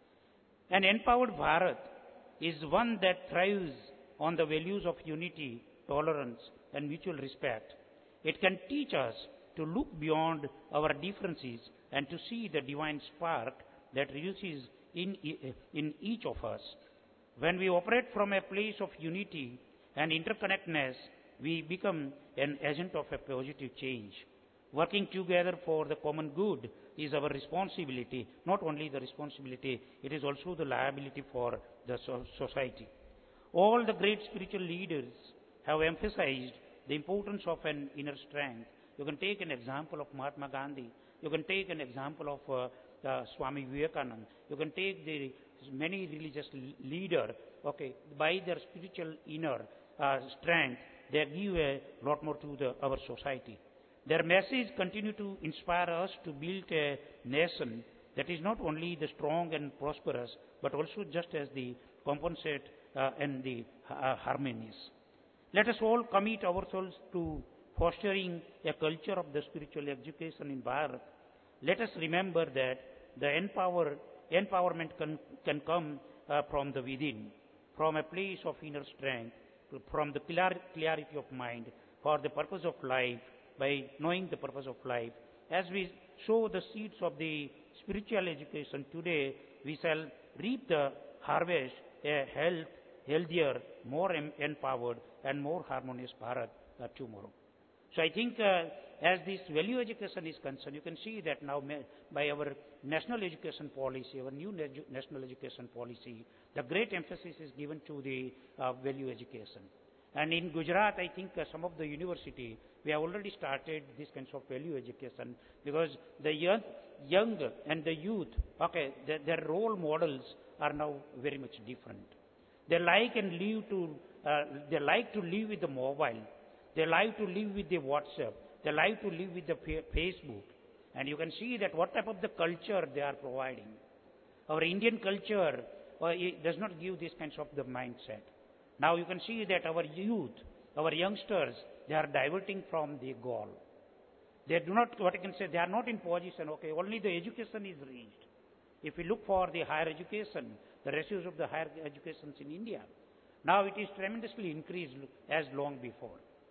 An empowered Bharat is one that thrives on the values of unity, tolerance, and mutual respect. It can teach us to look beyond our differences and to see the divine spark that reduces in, in each of us. When we operate from a place of unity and interconnectedness, we become an agent of a positive change. Working together for the common good is our responsibility. Not only the responsibility, it is also the liability for the so society. All the great spiritual leaders have emphasized the importance of an inner strength. You can take an example of Mahatma Gandhi. You can take an example of uh, uh, Swami Vivekananda. You can take the many religious leaders. Okay, by their spiritual inner uh, strength, they give a lot more to the, our society. Their message continue to inspire us to build a nation that is not only the strong and prosperous, but also just as the compensate uh, and the uh, harmonious. Let us all commit ourselves to fostering a culture of the spiritual education in Bharat. Let us remember that the empower, empowerment can, can come uh, from the within, from a place of inner strength, from the clarity of mind, for the purpose of life, by knowing the purpose of life. As we sow the seeds of the spiritual education today, we shall reap the harvest, a health, healthier, more em empowered, and more harmonious Bharat uh, tomorrow. So I think uh, as this value education is concerned, you can see that now by our national education policy, our new national education policy, the great emphasis is given to the uh, value education. And in Gujarat, I think uh, some of the university, we have already started this kinds of value education, because the young, young and the youth, okay, the, their role models are now very much different. They like and live to, uh, they like to live with the mobile. They like to live with the WhatsApp. They like to live with the Facebook. And you can see that what type of the culture they are providing. Our Indian culture uh, it does not give these kinds of the mindset. Now you can see that our youth, our youngsters, they are diverting from the goal. They do not, what I can say, they are not in position, okay, only the education is reached. If we look for the higher education, the ratios of the higher educations in India, now it is tremendously increased as long before.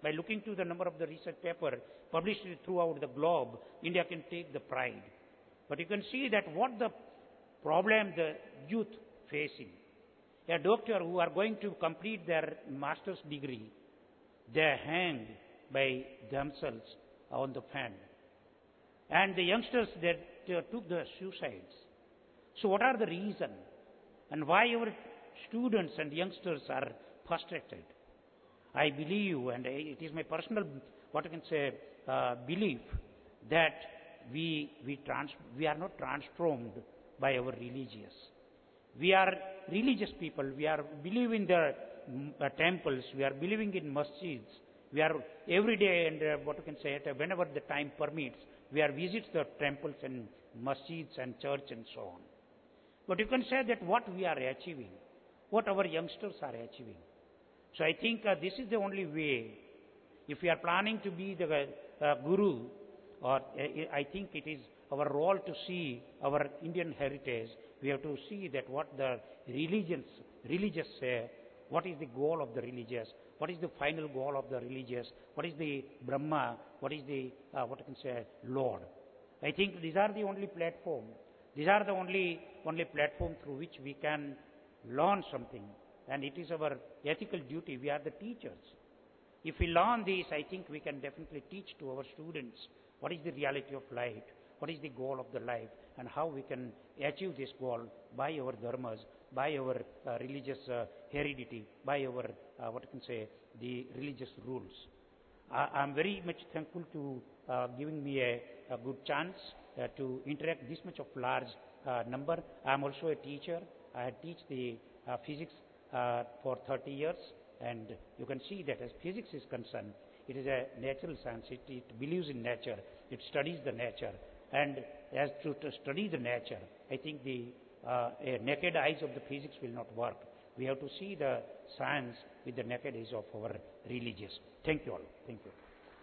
by looking to the number of the research paper published throughout the globe, India can take the pride. But you can see that what the problem the youth facing. A doctor who are going to complete their master's degree, they hang by themselves on the fan. And the youngsters that uh, took the suicides. So what are the reason? And why our students and youngsters are frustrated? I believe, and it is my personal, what I can say, uh, belief, that we, we, trans, we are not transformed by our religious. We are religious people. We are believe in the uh, temples. We are believing in masjids. We are every day, and uh, what you can say, whenever the time permits, we are visits the temples and masjids and church and so on. But you can say that what we are achieving, what our youngsters are achieving. So I think uh, this is the only way. If we are planning to be the uh, guru, or uh, I think it is our role to see our Indian heritage. We have to see that what the religions, religious say, what is the goal of the religious, what is the final goal of the religious, what is the Brahma, what is the, uh, what I can say, Lord. I think these are the only platform. These are the only, only platform through which we can learn something. And it is our ethical duty. We are the teachers. If we learn this, I think we can definitely teach to our students what is the reality of life, what is the goal of the life, and how we can achieve this goal by our dharmas, by our uh, religious uh, heredity, by our, uh, what I can say, the religious rules. I am very much thankful to uh, giving me a, a good chance uh, to interact this much of large uh, number. I am also a teacher. I teach the uh, physics uh, for thirty years, and you can see that as physics is concerned, it is a natural science. It, it believes in nature. It studies the nature. And as to, to study the nature, I think the uh, naked eyes of the physics will not work. We have to see the science with the naked eyes of our religious. Thank you all. Thank you.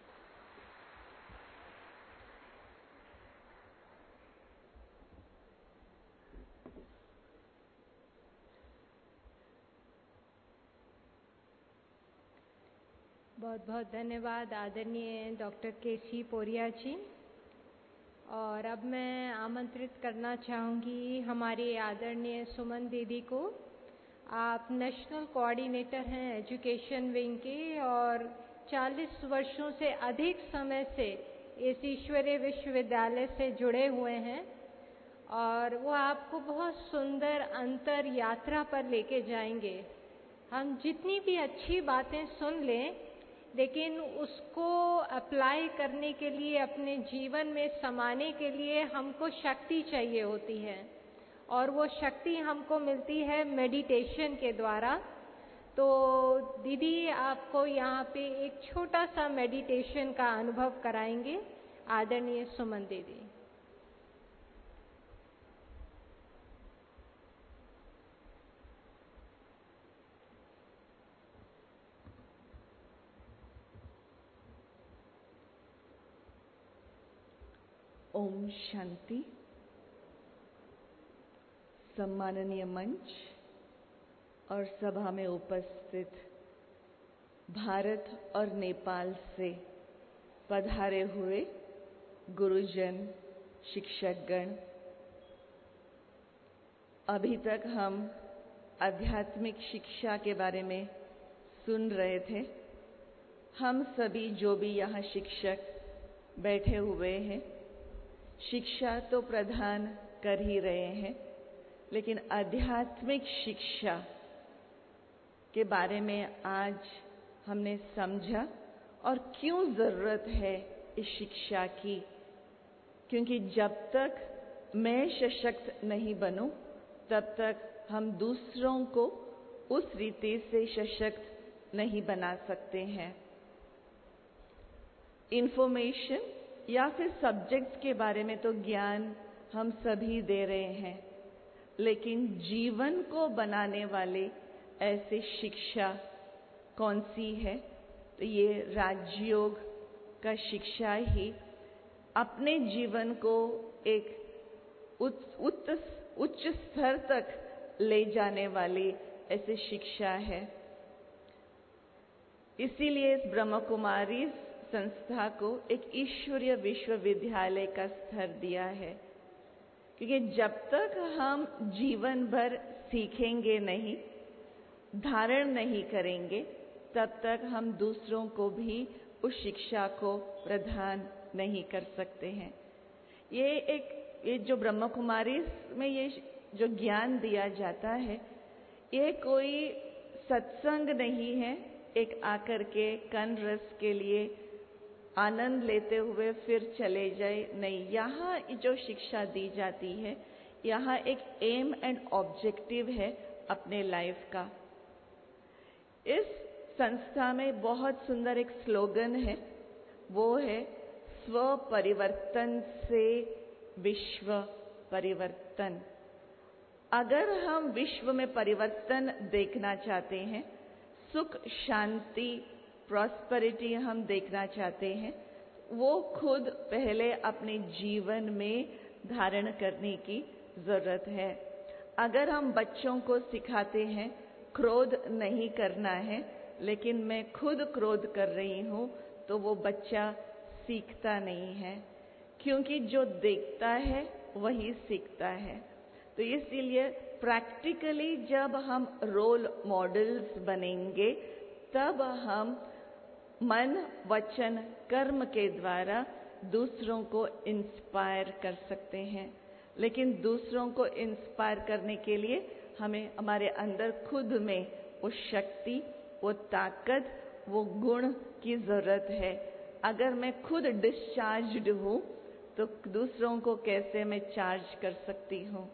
बहुत बहुत धन्यवाद आदरणीय डॉक्टर के सी पोरिया जी। और अब मैं आमंत्रित करना चाहूँगी हमारी आदरणीय सुमन दीदी को। आप नेशनल कोऑर्डिनेटर हैं एजुकेशन विंग के और चालीस वर्षों से अधिक समय से इस ईश्वरीय विश्वविद्यालय से जुड़े हुए हैं और वो आपको बहुत सुंदर अंतर यात्रा पर लेके जाएंगे। हम जितनी भी अच्छी बातें सुन लें, लेकिन उसको अप्लाई करने के लिए, अपने जीवन में समाने के लिए हमको शक्ति चाहिए होती है और वो शक्ति हमको मिलती है मेडिटेशन के द्वारा। तो दीदी आपको यहाँ पे एक छोटा सा मेडिटेशन का अनुभव कराएंगे। आदरणीय सुमन दीदी। ओम शांति। सम्माननीय मंच और सभा में उपस्थित भारत और नेपाल से पधारे हुए गुरुजन, शिक्षकगण, अभी तक हम आध्यात्मिक शिक्षा के बारे में सुन रहे थे। हम सभी जो भी यहाँ शिक्षक बैठे हुए हैं, शिक्षा तो प्रदान कर ही रहे हैं, लेकिन आध्यात्मिक शिक्षा के बारे में आज हमने समझा और क्यों ज़रूरत है इस शिक्षा की। क्योंकि जब तक मैं सशक्त नहीं बनूं, तब तक हम दूसरों को उस रीति से सशक्त नहीं बना सकते हैं। इंफॉर्मेशन या फिर सब्जेक्ट्स के बारे में तो ज्ञान हम सभी दे रहे हैं, लेकिन जीवन को बनाने वाले ऐसे शिक्षा कौन सी है? तो ये राजयोग का शिक्षा ही अपने जीवन को एक उच्च उच्च स्तर तक ले जाने वाली ऐसी शिक्षा है। इसीलिए इस ब्रह्म कुमारी संस्था को एक ईश्वरीय विश्वविद्यालय का स्तर दिया है, क्योंकि जब तक हम जीवन भर सीखेंगे नहीं, धारण नहीं करेंगे, तब तक हम दूसरों को भी उस शिक्षा को प्रदान नहीं कर सकते हैं। ये एक ये जो ब्रह्म कुमारी में ये जो ज्ञान दिया जाता है, ये कोई सत्संग नहीं है, एक आकर के कन रस के लिए आनंद लेते हुए फिर चले जाए, नहीं। यहाँ जो शिक्षा दी जाती है, यहाँ एक एम एंड ऑब्जेक्टिव है अपने लाइफ का। इस संस्था में बहुत सुंदर एक स्लोगन है, वो है स्व परिवर्तन से विश्व परिवर्तन। अगर हम विश्व में परिवर्तन देखना चाहते हैं, सुख शांति प्रॉस्पेरिटी हम देखना चाहते हैं, वो खुद पहले अपने जीवन में धारण करने की जरूरत है। अगर हम बच्चों को सिखाते हैं क्रोध नहीं करना है, लेकिन मैं खुद क्रोध कर रही हूँ, तो वो बच्चा सीखता नहीं है, क्योंकि जो देखता है वही सीखता है। तो इसीलिए प्रैक्टिकली जब हम रोल मॉडल्स बनेंगे, तब हम मन वचन कर्म के द्वारा दूसरों को इंस्पायर कर सकते हैं। लेकिन दूसरों को इंस्पायर करने के लिए हमें हमारे अंदर खुद में वो शक्ति, वो ताकत, वो गुण की जरूरत है। अगर मैं खुद डिस्चार्ज्ड हूँ, तो दूसरों को कैसे मैं चार्ज कर सकती हूँ।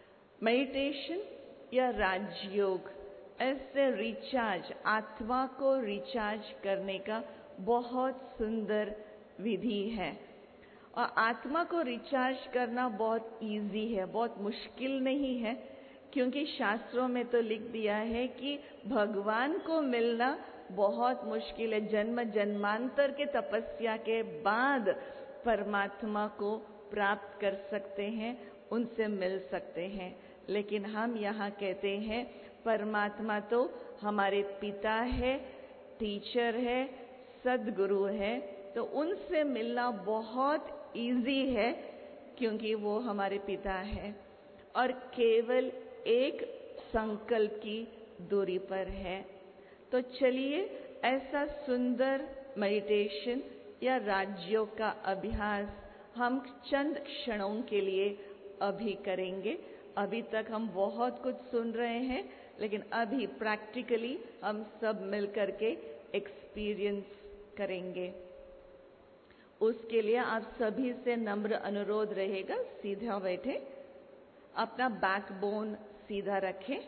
मेडिटेशन या राजयोग ऐसे रिचार्ज, आत्मा को रिचार्ज करने का बहुत सुंदर विधि है। और आत्मा को रिचार्ज करना बहुत इजी है, बहुत मुश्किल नहीं है, क्योंकि शास्त्रों में तो लिख दिया है कि भगवान को मिलना बहुत मुश्किल है। जन्म जन्मांतर के तपस्या के बाद परमात्मा को प्राप्त कर सकते हैं, उनसे मिल सकते हैं। लेकिन हम यहाँ कहते हैं परमात्मा तो हमारे पिता है, टीचर है, सद्गुरु है, तो उनसे मिलना बहुत इजी है, क्योंकि वो हमारे पिता है और केवल एक संकल्प की दूरी पर है। तो चलिए ऐसा सुंदर मेडिटेशन या राजयोग का अभ्यास हम चंद क्षणों के लिए अभी करेंगे। अभी तक हम बहुत कुछ सुन रहे हैं, लेकिन अभी प्रैक्टिकली हम सब मिलकर के एक्सपीरियंस करेंगे। उसके लिए आप सभी से नम्र अनुरोध रहेगा, सीधा बैठे, अपना बैकबोन सीधा रखें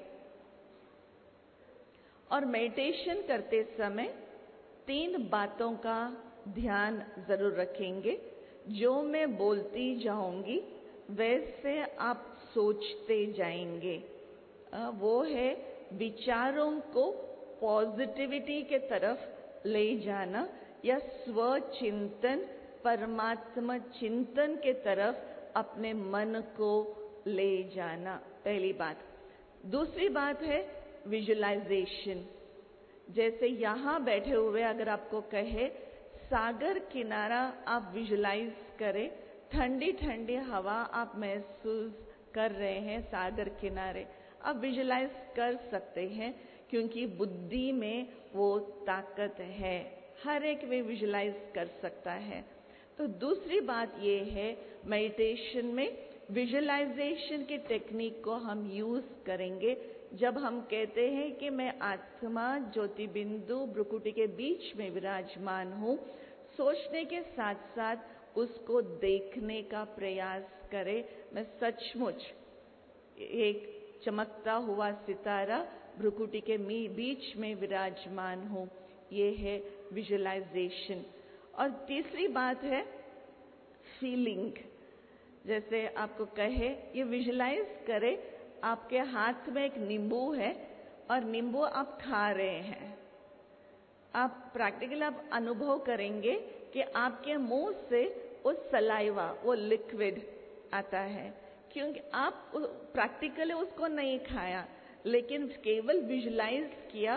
और मेडिटेशन करते समय तीन बातों का ध्यान जरूर रखेंगे। जो मैं बोलती जाऊंगी वैसे आप सोचते जाएंगे। वो है विचारों को पॉजिटिविटी के तरफ ले जाना या स्वचिंतन, परमात्मा चिंतन के तरफ अपने मन को ले जाना, पहली बात। दूसरी बात है विजुलाइजेशन। जैसे यहाँ बैठे हुए अगर आपको कहे सागर किनारा आप विजुलाइज करें, ठंडी ठंडी हवा आप महसूस कर रहे हैं सागर किनारे, आप विजुलाइज कर सकते हैं, क्योंकि बुद्धि में वो ताकत है, हर एक में विजुलाइज कर सकता है। तो दूसरी बात ये है, मेडिटेशन में विजुलाइजेशन की टेक्निक को हम यूज करेंगे जब हम कहते हैं कि मैं आत्मा ज्योति बिंदु भ्रुकुटी के बीच में विराजमान हूँ। सोचने के साथ साथ उसको देखने का प्रयास करें। मैं सचमुच एक चमकता हुआ सितारा भ्रुकुटी के बीच में विराजमान हूँ। ये है विजुलाइजेशन। और तीसरी बात है फीलिंग। जैसे आपको कहे ये विजुलाइज करें, आपके हाथ में एक नींबू है और नींबू आप खा रहे हैं। आप प्रैक्टिकली आप अनुभव करेंगे कि आपके मुंह से वो सलाइवा, वो लिक्विड आता है, क्योंकि आप प्रैक्टिकली उसको नहीं खाया, लेकिन केवल विजुलाइज किया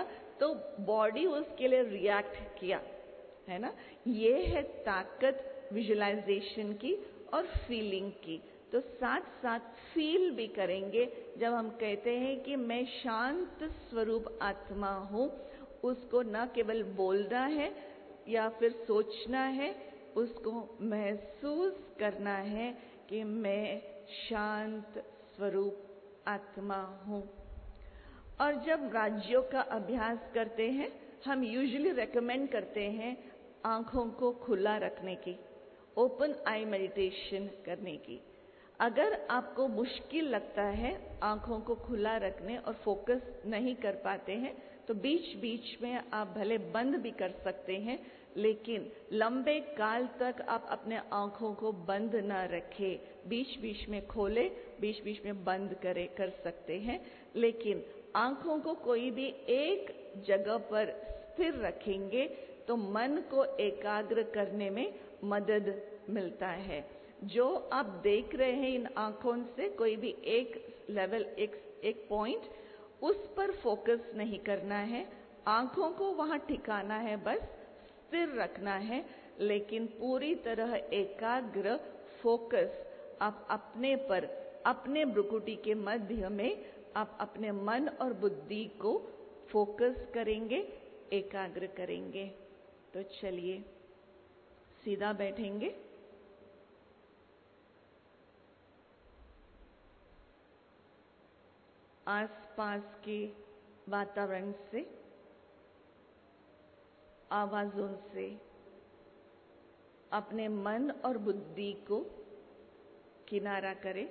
तो बॉडी उसके लिए रिएक्ट किया, है ना। ये है ताकत विजुअलाइजेशन की और फीलिंग की। तो साथ साथ फील भी करेंगे जब हम कहते हैं कि मैं शांत स्वरूप आत्मा हूँ। उसको न केवल बोलना है या फिर सोचना है, उसको महसूस करना है कि मैं शांत स्वरूप आत्मा हूँ। और जब राज्यों का अभ्यास करते हैं, हम यूजुअली रेकमेंड करते हैं आंखों को खुला रखने की, ओपन आई मेडिटेशन करने की। अगर आपको मुश्किल लगता है आंखों को खुला रखने और फोकस नहीं कर पाते हैं, तो बीच बीच में आप भले बंद भी कर सकते हैं, लेकिन लंबे काल तक आप अपने आंखों को बंद ना रखें। बीच बीच में खोले, बीच बीच में बंद करे कर सकते हैं, लेकिन आंखों को कोई भी एक जगह पर स्थिर रखेंगे तो मन को एकाग्र करने में मदद मिलता है। जो आप देख रहे हैं इन आंखों से, कोई भी एक लेवल, एक एक पॉइंट, उस पर फोकस नहीं करना है। आंखों को वहां ठिकाना है, बस स्थिर रखना है, लेकिन पूरी तरह एकाग्र फोकस आप अपने पर, अपने भ्रुकुटी के मध्य में आप अपने मन और बुद्धि को फोकस करेंगे, एकाग्र करेंगे। तो चलिए सीधा बैठेंगे। आसपास के वातावरण से, आवाजों से अपने मन और बुद्धि को किनारा करें।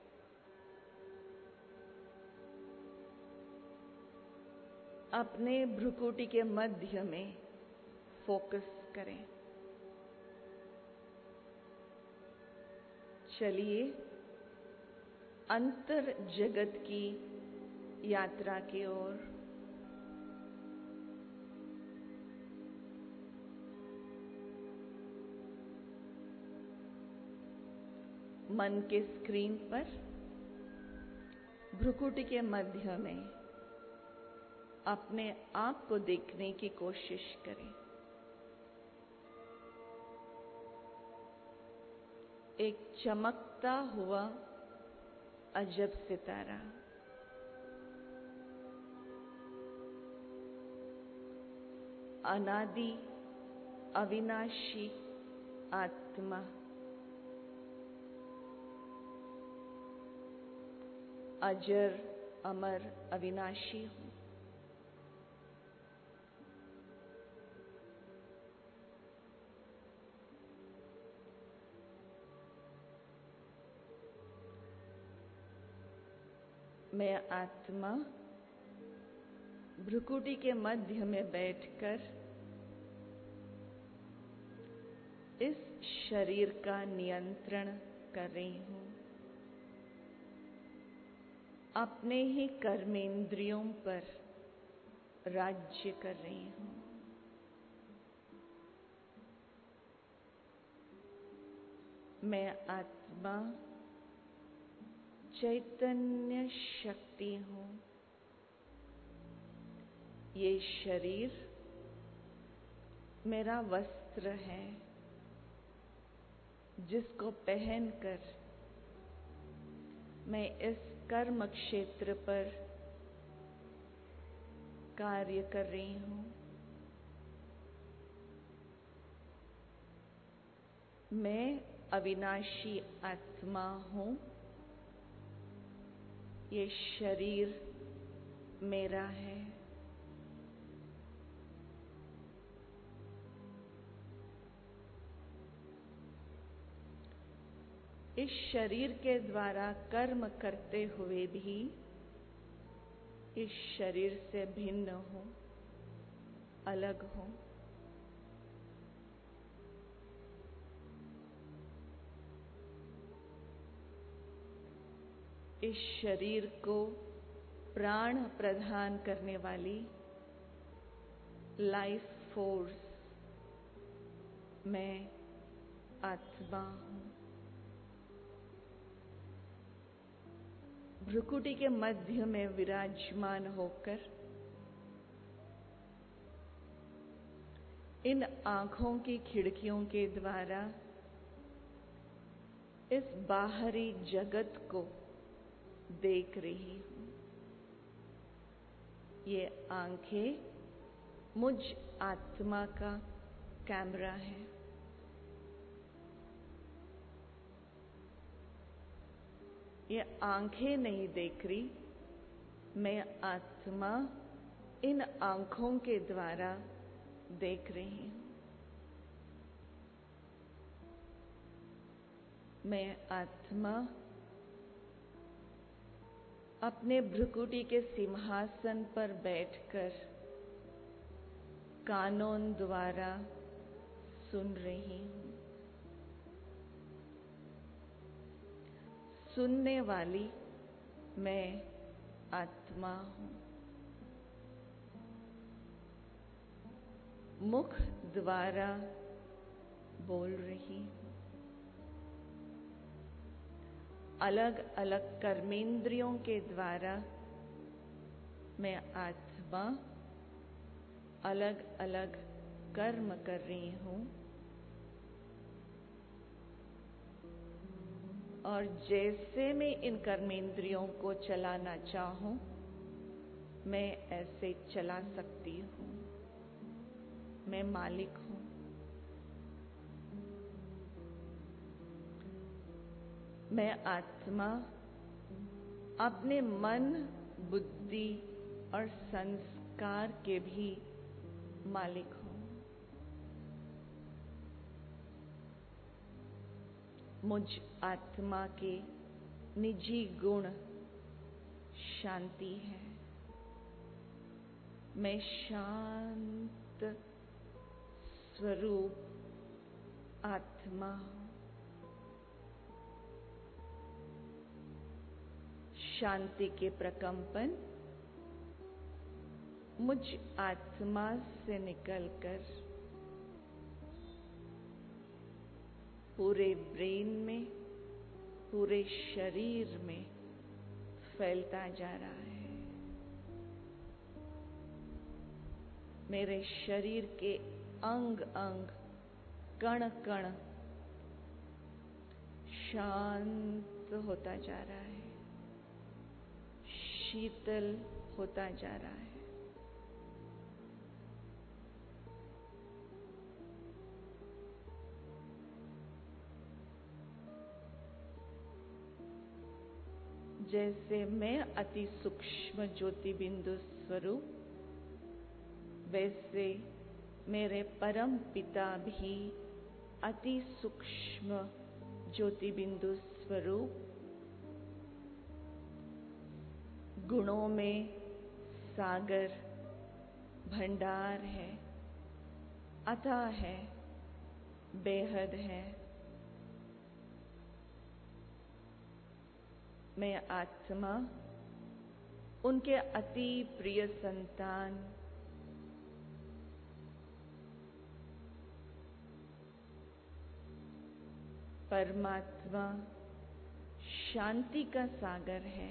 अपने भ्रुकुटी के मध्य में फोकस करें। चलिए अंतर जगत की यात्रा की ओर। मन के स्क्रीन पर भ्रुकुटी के मध्य में अपने आप को देखने की कोशिश करें। एक चमकता हुआ अजब सितारा, अनादि अविनाशी आत्मा, अजर अमर अविनाशी हूं। मैं आत्मा भ्रुकुटी के मध्य में बैठकर इस शरीर का नियंत्रण कर रही हूं। अपने ही कर्मेंद्रियों पर राज्य कर रही हूं। मैं आत्मा चैतन्य शक्ति हूं। ये शरीर मेरा वस्त्र है, जिसको पहनकर मैं इस कर्म क्षेत्र पर कार्य कर रही हूं। मैं अविनाशी आत्मा हूं। ये शरीर मेरा है। इस शरीर के द्वारा कर्म करते हुए भी इस शरीर से भिन्न हूं, अलग हूं। इस शरीर को प्राण प्रदान करने वाली लाइफ फोर्स मैं आत्मा हूं। भ्रुकुटी के मध्य में विराजमान होकर इन आंखों की खिड़कियों के द्वारा इस बाहरी जगत को देख रही हूं। ये आंखें मुझ आत्मा का कैमरा है। ये आंखें नहीं देख रही, मैं आत्मा इन आंखों के द्वारा देख रही हूं। मैं आत्मा अपने भ्रुकुटी के सिंहासन पर बैठकर कानों द्वारा सुन रही हूं। सुनने वाली मैं आत्मा हूं। मुख द्वारा बोल रही हूं। अलग अलग कर्मेंद्रियों के द्वारा मैं आत्मा अलग अलग कर्म कर रही हूं और जैसे मैं इन कर्मेंद्रियों को चलाना चाहूं, मैं ऐसे चला सकती हूं। मैं मालिक हूं। मैं आत्मा अपने मन, बुद्धि और संस्कार के भी मालिक हूं। मुझ आत्मा के निजी गुण शांति है। मैं शांत स्वरूप आत्मा हूं। शांति के प्रकंपन मुझ आत्मा से निकलकर पूरे ब्रेन में, पूरे शरीर में फैलता जा रहा है। मेरे शरीर के अंग अंग, कण कण शांत होता जा रहा है, शीतल होता जा रहा है। जैसे मैं अति सूक्ष्म ज्योति बिंदु स्वरूप, वैसे मेरे परम पिता भी अति सूक्ष्म ज्योति बिंदु स्वरूप, गुणों में सागर भंडार है, अथाह है, बेहद है। मैं आत्मा उनके अति प्रिय संतान, परमात्मा शांति का सागर है।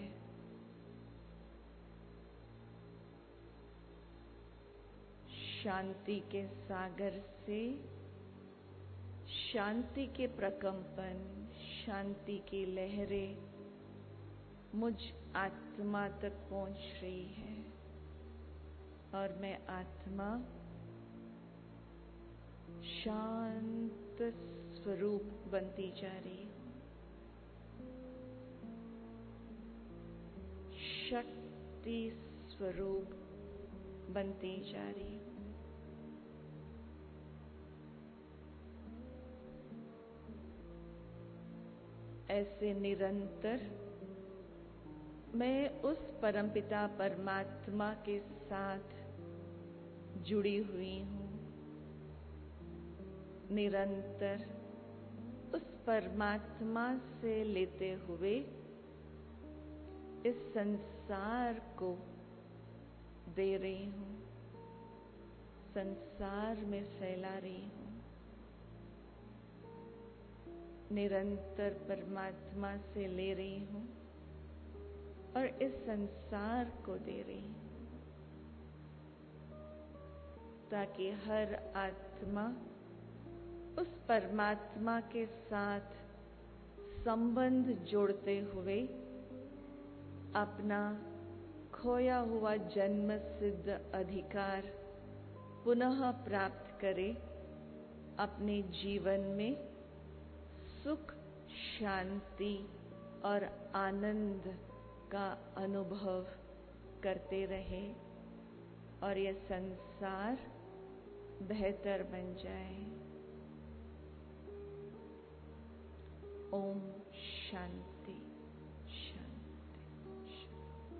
शांति के सागर से शांति के प्रकंपन, शांति की लहरें मुझ आत्मा तक पहुंच रही है और मैं आत्मा शांत स्वरूप बनती जा रही हूं। शक्ति स्वरूप बनती जा रही हूं। ऐसे निरंतर मैं उस परमपिता परमात्मा के साथ जुड़ी हुई हूं। निरंतर उस परमात्मा से लेते हुए इस संसार को दे रही हूं, संसार में फैला रही हूं। निरंतर परमात्मा से ले रही हूं और इस संसार को दे रही हूं। ताकि हर आत्मा उस परमात्मा के साथ संबंध जोड़ते हुए अपना खोया हुआ जन्म सिद्ध अधिकार पुनः प्राप्त करे, अपने जीवन में सुख, शांति और आनंद का अनुभव करते रहे और यह संसार बेहतर बन जाए। ओम शांति शांति शांति।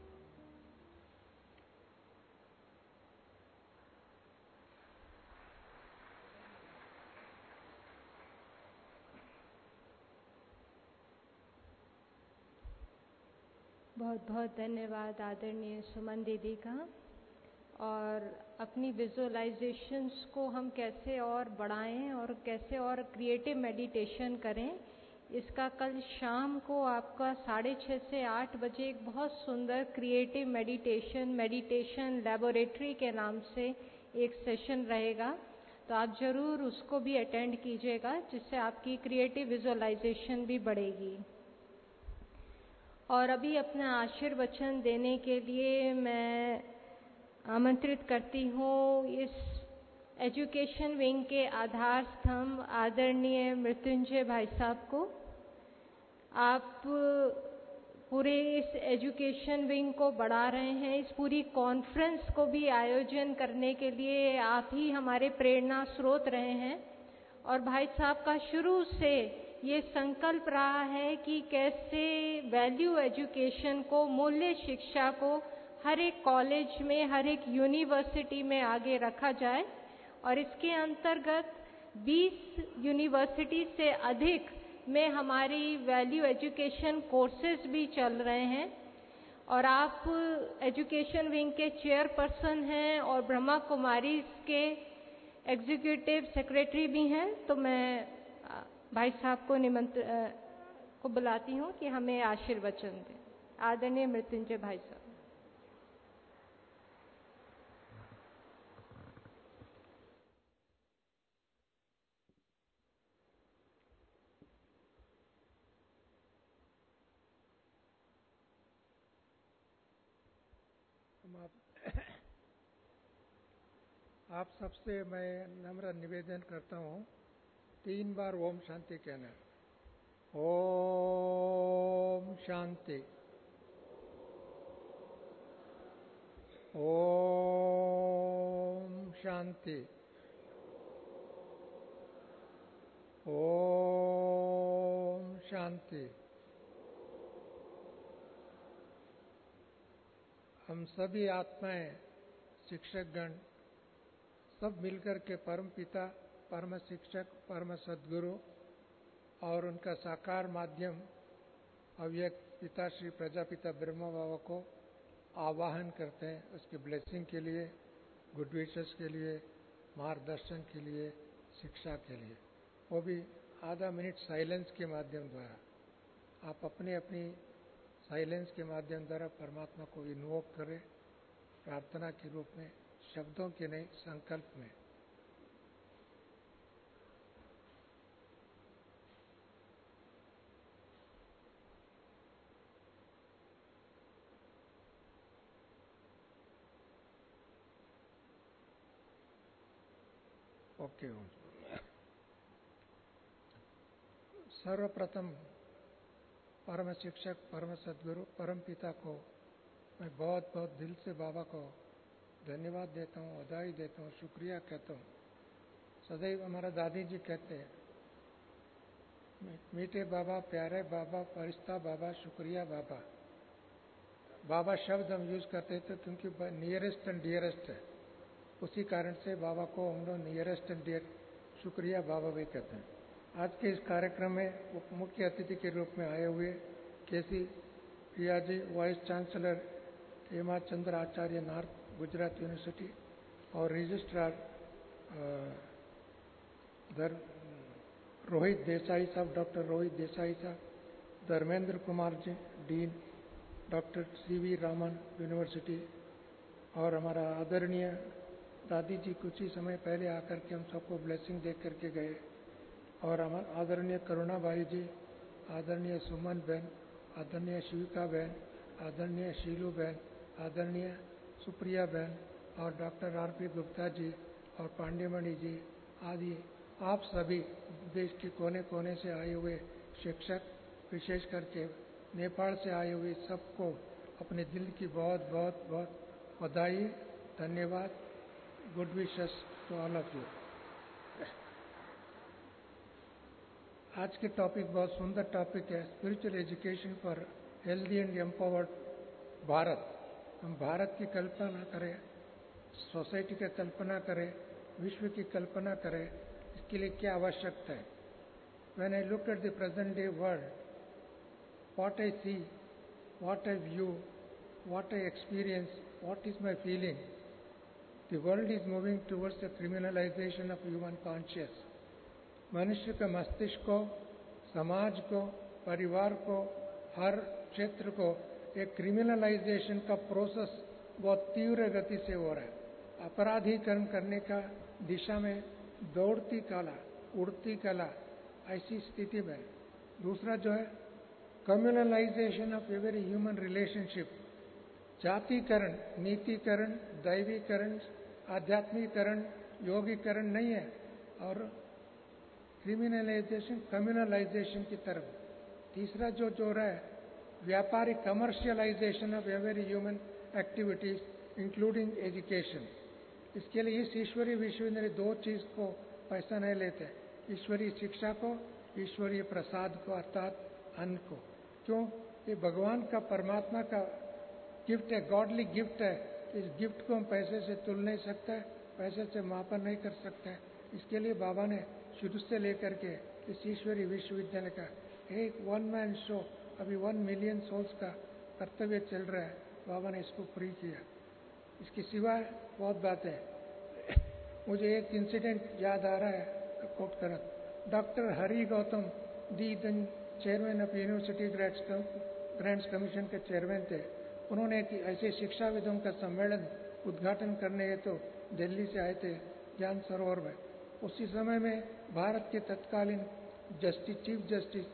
बहुत बहुत धन्यवाद आदरणीय सुमन दीदी का। और अपनी विजुअलाइजेशंस को हम कैसे और बढ़ाएं और कैसे और क्रिएटिव मेडिटेशन करें, इसका कल शाम को आपका साढ़े छः से आठ बजे एक बहुत सुंदर क्रिएटिव मेडिटेशन मेडिटेशन लैबोरेटरी के नाम से एक सेशन रहेगा, तो आप ज़रूर उसको भी अटेंड कीजिएगा, जिससे आपकी क्रिएटिव विजुअलाइजेशन भी बढ़ेगी। और अभी अपना आशीर्वचन देने के लिए मैं आमंत्रित करती हूँ इस एजुकेशन विंग के आधार स्तंभ आदरणीय मृत्युंजय भाई साहब को। आप पूरे इस एजुकेशन विंग को बढ़ा रहे हैं, इस पूरी कॉन्फ्रेंस को भी आयोजन करने के लिए आप ही हमारे प्रेरणा स्रोत रहे हैं। और भाई साहब का शुरू से ये संकल्प रहा है कि कैसे वैल्यू एजुकेशन को, मूल्य शिक्षा को हर एक कॉलेज में, हर एक यूनिवर्सिटी में आगे रखा जाए। और इसके अंतर्गत बीस यूनिवर्सिटी से अधिक में हमारी वैल्यू एजुकेशन कोर्सेज भी चल रहे हैं। और आप एजुकेशन विंग के चेयरपर्सन हैं और ब्रह्मा कुमारी के एग्जीक्यूटिव सेक्रेटरी भी हैं, तो मैं भाई साहब को निमंत्रण को बुलाती हूँ कि हमें आशीर्वचन दें। आदरणीय मृत्युंजय भाई साहब। आप सबसे मैं नम्र निवेदन करता हूँ, तीन बार ओम शांति कहना। ओम शांति, ओम शांति, ओम शांति। हम सभी आत्माएं, शिक्षकगण सब मिलकर के परम पिता, परम शिक्षक, परम सद्गुरु और उनका साकार माध्यम अव्यक्त पिता श्री प्रजापिता ब्रह्मा बाबा को आवाहन करते हैं, उसकी ब्लेसिंग के लिए, गुड विशेस के लिए, मार्गदर्शन के लिए, शिक्षा के लिए। वो भी आधा मिनट साइलेंस के माध्यम द्वारा आप अपने अपनी साइलेंस के माध्यम द्वारा परमात्मा को इन्वोक करें, प्रार्थना के रूप में, शब्दों के नहीं, संकल्प में। ओके। सर्वप्रथम परम शिक्षक, परम सद्गुरु, परम पिता को मैं बहुत बहुत दिल से बाबा को धन्यवाद देता हूँ, बधाई देता हूँ, शुक्रिया कहता हूँ। सदैव हमारा दादी जी कहते हैं, मीठे बाबा, प्यारे बाबा, फरिश्ता बाबा, शुक्रिया बाबा। बाबा शब्द हम यूज करते थे क्योंकि नियरेस्ट एंड डियरेस्ट है, उसी कारण से बाबा को हम लोग नियरेस्ट एंड डियर शुक्रिया बाबा भी कहते हैं। आज के इस कार्यक्रम में मुख्य अतिथि के रूप में आए हुए K C Priya ji, vice chancellor Hema Chandra Acharya north Gujarat university, और रजिस्ट्रार धर रोहित देसाई साहब, डॉक्टर रोहित देसाई साहब, Dharmendra Kumar ji dean, doctor C V Raman university, और हमारा आदरणीय दादी जी कुछ ही समय पहले आकर के हम सबको ब्लेसिंग दे करके गए, और हमारे आदरणीय करुणा भाई जी, आदरणीय सुमन बहन, आदरणीय शिविका बहन, आदरणीय शीलू बहन, आदरणीय सुप्रिया बहन और doctor R P Gupta ji और पांडेमणि जी आदि आप सभी देश के कोने कोने से आए हुए शिक्षक, विशेष करके नेपाल से आए हुए सबको अपने दिल की बहुत बहुत बहुत बधाई, धन्यवाद, good wishes to all of you. आज के टॉपिक बहुत सुंदर टॉपिक है, spiritual education for healthy and empowered Bharat. हम भारत की कल्पना करें, सोसाइटी की कल्पना करें, विश्व की कल्पना करें, इसके लिए क्या आवश्यकता है। When I look at the present day world, what I see, what I view, what I experience, what is my feeling, the world is moving towards the criminalization of human conscience. मनुष्य के मस्तिष्क को, समाज को, परिवार को, हर क्षेत्र को एक क्रिमिनलाइजेशन का प्रोसेस बहुत तीव्र गति से हो रहा है। अपराधीकरण करने का दिशा में दौड़ती कला, उड़ती कला, ऐसी स्थिति में। दूसरा जो है communalisation of every human relationship, जातिकरण, नीतिकरण, दैवीकरण, आध्यात्मिकरण, योगीकरण नहीं है, और क्रिमिनलाइजेशन, कम्युनलाइजेशन की तरफ। तीसरा जो जो रहा है व्यापारिक, commercialisation of every human activities including education. इसके लिए इस ईश्वरीय विश्वविद्यालय दो चीज को पैसा नहीं लेते, ईश्वरीय शिक्षा को, ईश्वरीय प्रसाद को, अर्थात अन्न को। क्यों? ये भगवान का, परमात्मा का गिफ्ट है, गॉडली गिफ्ट है। इस गिफ्ट को हम पैसे से तुल नहीं सकते, पैसे से मापन नहीं कर सकते। इसके लिए बाबा ने शुरू से लेकर के इस ईश्वरीय विश्वविद्यालय का एक वन मैन शो, अभी वन मिलियन सोल्स का कर्तव्य चल रहा है, बाबा ने इसको फ्री किया। इसके सिवाय बहुत बातें। मुझे एक इंसिडेंट याद आ रहा है कोट करना। Doctor Hari Gautam the then chairman of university grants commission के चेयरमैन थे। उन्होंने एक ऐसे शिक्षाविदों का सम्मेलन उद्घाटन करने हेतु तो दिल्ली से आए थे ज्ञान सरोवर में। उसी समय में भारत के तत्कालीन justice, chief justice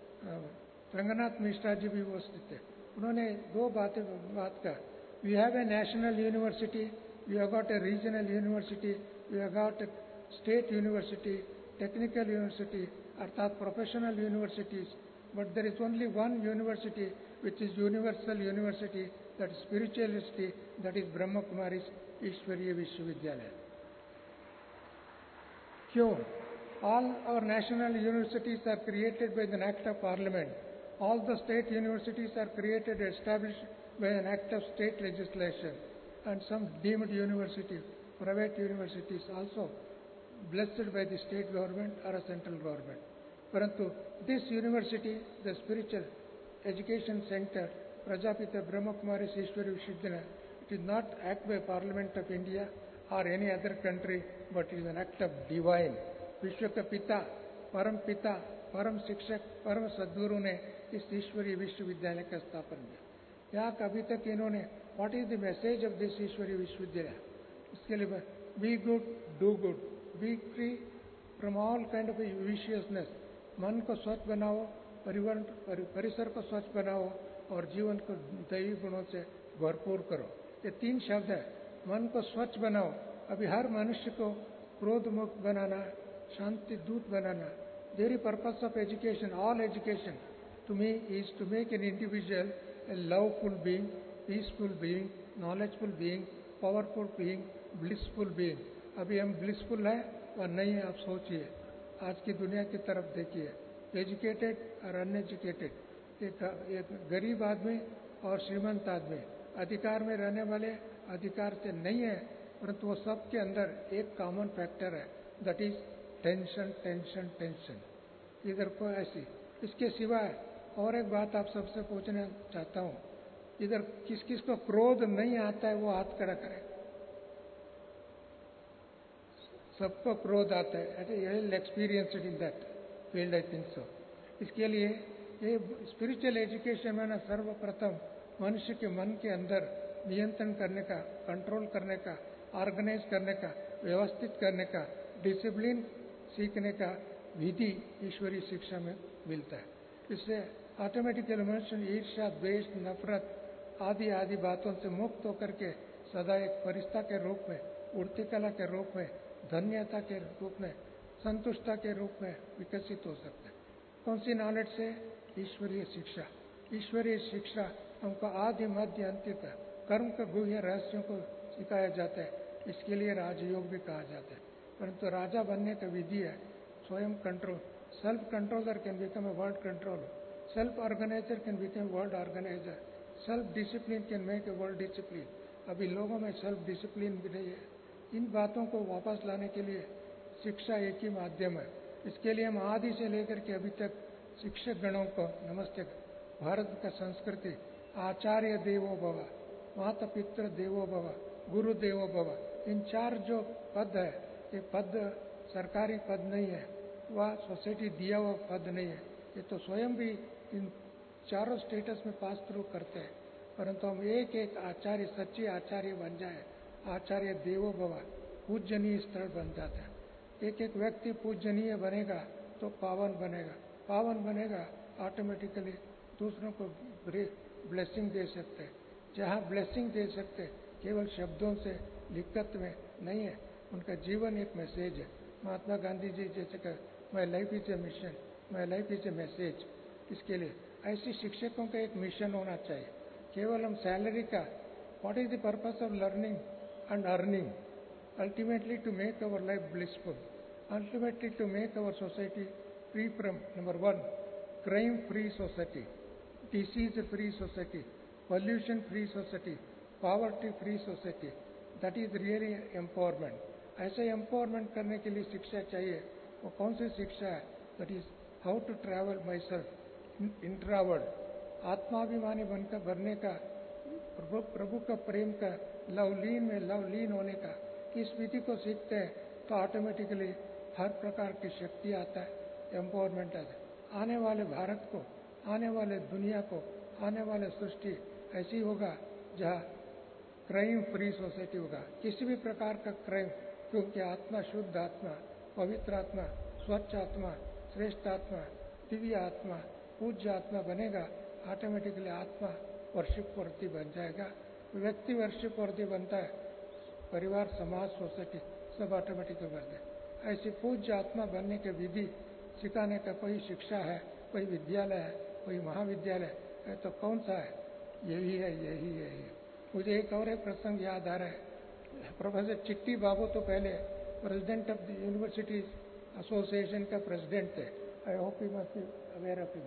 Ranganath Mishra ji भी उपस्थित थे। उन्होंने दो बातें बात का, we have a national university, we have got a regional university, we have got a state university, technical university अर्थात professional universities, but there is only one university which is universal university, that is spirituality, that is Brahma Kumaris Ishwariya Vishwavidyalaya. क्यों? All our national universities are created by an act of parliament. All the state universities are created and established by an act of state legislation. And some deemed universities, private universities also blessed by the state government or a central government. Parantu this university, the spiritual education center, Prajapita Brahma Kumaris Ishwariya Vishwavidyalaya, it is not act by Parliament of India or any other country, but it is an act of divine. विश्व का पिता, परम पिता, परम शिक्षक, परम सद्गुरु ने इस ईश्वरीय विश्वविद्यालय का स्थापन किया। यहाँ अभी तक इन्होंने what is the message of this ईश्वरीय विश्वविद्यालय, इसके लिए be good, do good, be free from all kind of viciousness. मन को स्वच्छ बनाओ, परिवहन परिसर को स्वच्छ बनाओ और जीवन को दैवी गुणों से भरपूर करो। ये तीन शब्द है। मन को स्वच्छ बनाओ, अभी हर मनुष्य को क्रोध मुक्त बनाना, शांति दूत बनाना। Very purpose of education, all education to me is to make an individual a loveful being, peaceful being, knowledgeful being, powerful being, blissful being. अभी हम ब्लिसफुल है और नहीं है, आप सोचिए। आज की दुनिया की तरफ देखिए, एजुकेटेड और अनएजुकेटेड, एक, एक गरीब आदमी और श्रीमंत आदमी, अधिकार में रहने वाले अधिकार से नहीं है, परंतु वो सबके अंदर एक कॉमन फैक्टर है, that is tension, tension, tension. इधर को ऐसी। इसके सिवाय और एक बात आप सबसे पूछना चाहता हूँ, इधर किस किस को क्रोध नहीं आता है वो हाथ खड़ा करे। सबको क्रोध आता है, experience in that field, I think so. इसके लिए ये स्पिरिचुअल एजुकेशन में ना सर्वप्रथम मनुष्य के मन के अंदर नियंत्रण करने का, कंट्रोल करने का ऑर्गेनाइज करने का, व्यवस्थित करने का, डिसिप्लिन सीखने का विधि ईश्वरीय शिक्षा में मिलता है। इससे ऑटोमेटिकली मनुष्य ईर्ष्या, द्वेष, नफरत आदि आदि बातों से मुक्त होकर के सदा एक फरिश्ता के रूप में, उड़ती कला के रूप में, धन्यता के रूप में, संतुष्टता के रूप में विकसित हो सकते हैं। कौन सी नॉलेज से? ईश्वरीय शिक्षा। ईश्वरीय शिक्षा हमको आदि मध्य अंत्य का कर्म के गुह्य रहस्यों को सिखाया जाता है। इसके लिए राजयोग भी कहा जाता है। परंतु राजा बनने का विधि है स्वयं control. Self controller can become a world controller, self organiser can become world organiser, self discipline can make a world discipline. अभी लोगों में सेल्फ डिसिप्लिन भी नहीं है। इन बातों को वापस लाने के लिए शिक्षा एक ही माध्यम है। इसके लिए हम आदि से लेकर के अभी तक शिक्षक गणों को नमस्ते। भारत का संस्कृति आचार्य देवो भव, माता पितृ देवो भव, गुरु देवो भव, इन चार जो पद है, ये पद सरकारी पद नहीं है, वह सोसाइटी दिया हुआ पद नहीं है। ये तो स्वयं भी इन चारों स्टेटस में पास थ्रू करते हैं। परंतु हम एक एक आचार्य, सच्चे आचार्य बन जाए, आचार्य देवो भव, पूजनीय स्थल बन जाता है। एक एक व्यक्ति पूजनीय बनेगा तो पावन बनेगा, पावन बनेगा ऑटोमेटिकली दूसरों को ब्लेसिंग दे सकते हैं। जहाँ ब्लेसिंग दे सकते केवल शब्दों से, लिखत में नहीं है, उनका जीवन एक मैसेज है। महात्मा गांधी जी जैसे कहा, my life is a mission, my life is a message. इसके लिए ऐसे शिक्षकों का एक मिशन होना चाहिए। केवल हम सैलरी का, what is the purpose of learning and earning? Ultimately to make our life blissful, ultimately to make our society free from number one crime free society, disease free society, pollution free society, poverty free society. That is really empowerment. ऐसे empowerment करने के लिए शिक्षा चाहिए। वो कौन सी शिक्षा है? That is how to travel myself introvert, आत्माभिमानी बनकर बनने का, प्रभु प्रभु का प्रेम का, लवलीन में लवलीन होने का। इस विधि को सीखते हैं तो ऑटोमेटिकली हर प्रकार की शक्ति आता है, एम्पावरमेंट आता है। आने वाले भारत को, आने वाले दुनिया को, आने वाले सृष्टि ऐसी होगा जहाँ क्राइम फ्री सोसाइटी होगा। किसी भी प्रकार का क्राइम, क्योंकि आत्मा शुद्ध आत्मा, पवित्र आत्मा, स्वच्छ आत्मा, श्रेष्ठ आत्मा, दिव्य आत्मा, पूज्य आत्मा बनेगा, ऑटोमेटिकली आत्मा वर्षिपवर्ती बन जाएगा। व्यक्ति वर्षिपवर्ती बनता है, परिवार, समाज, सोसाइटी सब ऑटोमेटिकली बनते हैं। ऐसी पूज्य आत्मा बनने की विधि सिखाने का कोई शिक्षा है, कोई विद्यालय है, कोई महाविद्यालय है तो कौन सा है? यही है, यही है, यही है। मुझे एक और एक प्रसंग याद आ रहा है। प्रोफेसर चिट्टी बाबू तो पहले president of the university association का प्रेसिडेंट थे। I hope you must be aware of him.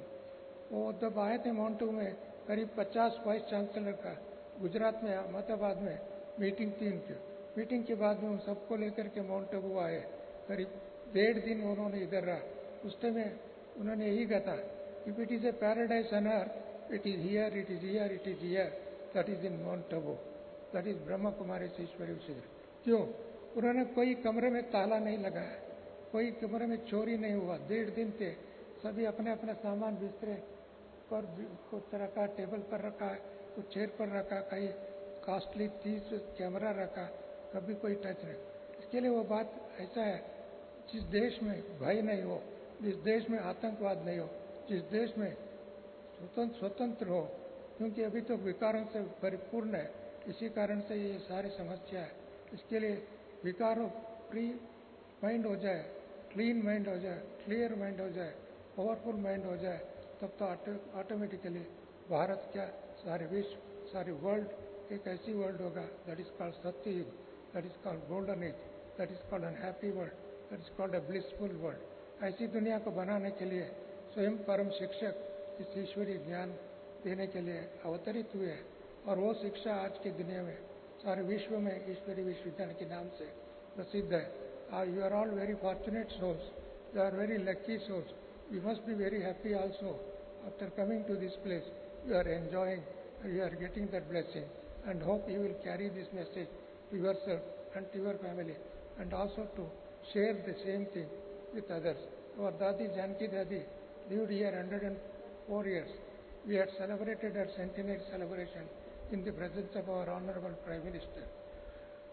वो जब आए थे माउंटू में, करीब पचास वाइस चांसलर का गुजरात में अहमदाबाद में मीटिंग थी उनकी। मीटिंग के बाद में उन सबको लेकर के माउंट आबू आए। करीब डेढ़ दिन उन्होंने इधर रहा। उस टाइम में उन्होंने यही कहा, if it is a paradise on earth, it is here, it is here, it is here, that is in Mount Abu, that is Brahma Kumari ईश्वरी विश्व। क्यों? उन्होंने कोई कमरे में ताला नहीं लगाया, कोई कमरे में चोरी नहीं हुआ। डेढ़ दिन थे, सभी अपने अपने सामान बिस्तरे पर कुछ रखा, टेबल पर रखा, कुछ चेयर पर रखा, कहीं कॉस्टली चीज कैमरा रखा, कभी कोई टच नहीं। इसके लिए वो बात ऐसा है, जिस देश में भय नहीं हो, जिस देश में आतंकवाद नहीं हो, जिस देश में स्वतंत्र स्वतंत्र हो, क्योंकि अभी तो विकारों से परिपूर्ण है, इसी कारण से ये सारी समस्या है। इसके लिए विकारों फ्री माइंड हो जाए, क्लीन माइंड हो जाए, क्लियर माइंड हो जाए, पावरफुल माइंड हो जाए, तब तो ऑटोमेटिकली भारत क्या, सारे विश्व, सारी वर्ल्ड एक ऐसी वर्ल्ड होगा that is called Satyug, that is called golden age, that is called an happy world, that is called a blissful world. ऐसी दुनिया को बनाने के लिए स्वयं परम शिक्षक इस ईश्वरीय ज्ञान देने के लिए अवतरित हुए हैं। और वो शिक्षा आज की दुनिया में सारे विश्व में ईश्वरीय विश्वविद्यालय के नाम से प्रसिद्ध है। You are all very fortunate souls, you are very lucky souls, you must be very happy also after coming to this place. You are enjoying, you are getting that blessing and hope you will carry this message to your self and to your family and also to share the same thing with others. और दादी जानकी दादी lived here one hundred four years. We had celebrated our centenary celebration in the presence of our Honorable Prime Minister.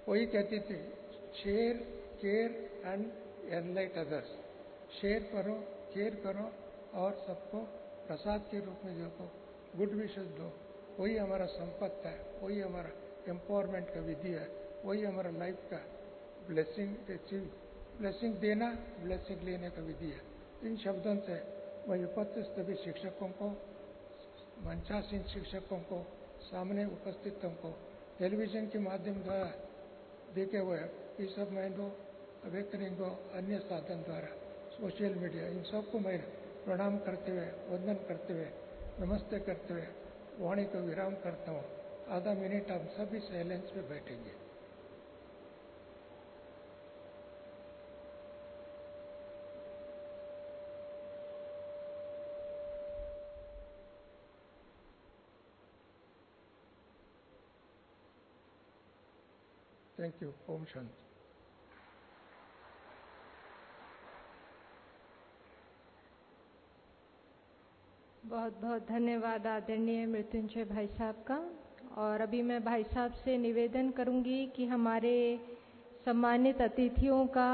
वही कहती थी, share care and enlight others. Share करो, केयर करो और सबको प्रसाद के रूप में देखो, गुड विशेष दो। वही हमारा संपत्ति है, वही हमारा एम्पावरमेंट का विधि है, वही हमारा लाइफ का ब्लेसिंग ब्लेसिंग देना, ब्लेसिंग लेने का विधि है। इन शब्दों से मैं उपस्थित सभी शिक्षकों को, मंचासीन शिक्षकों को, सामने उपस्थितों को, टेलीविजन के माध्यम द्वारा देखे हुए पीस ऑफ माइंड हो, अवेकनिंग हो, अन्य साधन द्वारा, सोशल मीडिया, इन सबको मैं प्रणाम करते हुए, वंदन करते हुए, नमस्ते करते हुए वाणी को विराम करता हूँ। आधा मिनट हम सभी साइलेंस में बैठेंगे। Thank you. ओम शांति। बहुत बहुत धन्यवाद आदरणीय मृत्युंजय भाई साहब का। और अभी मैं भाई साहब से निवेदन करूंगी कि हमारे सम्मानित अतिथियों का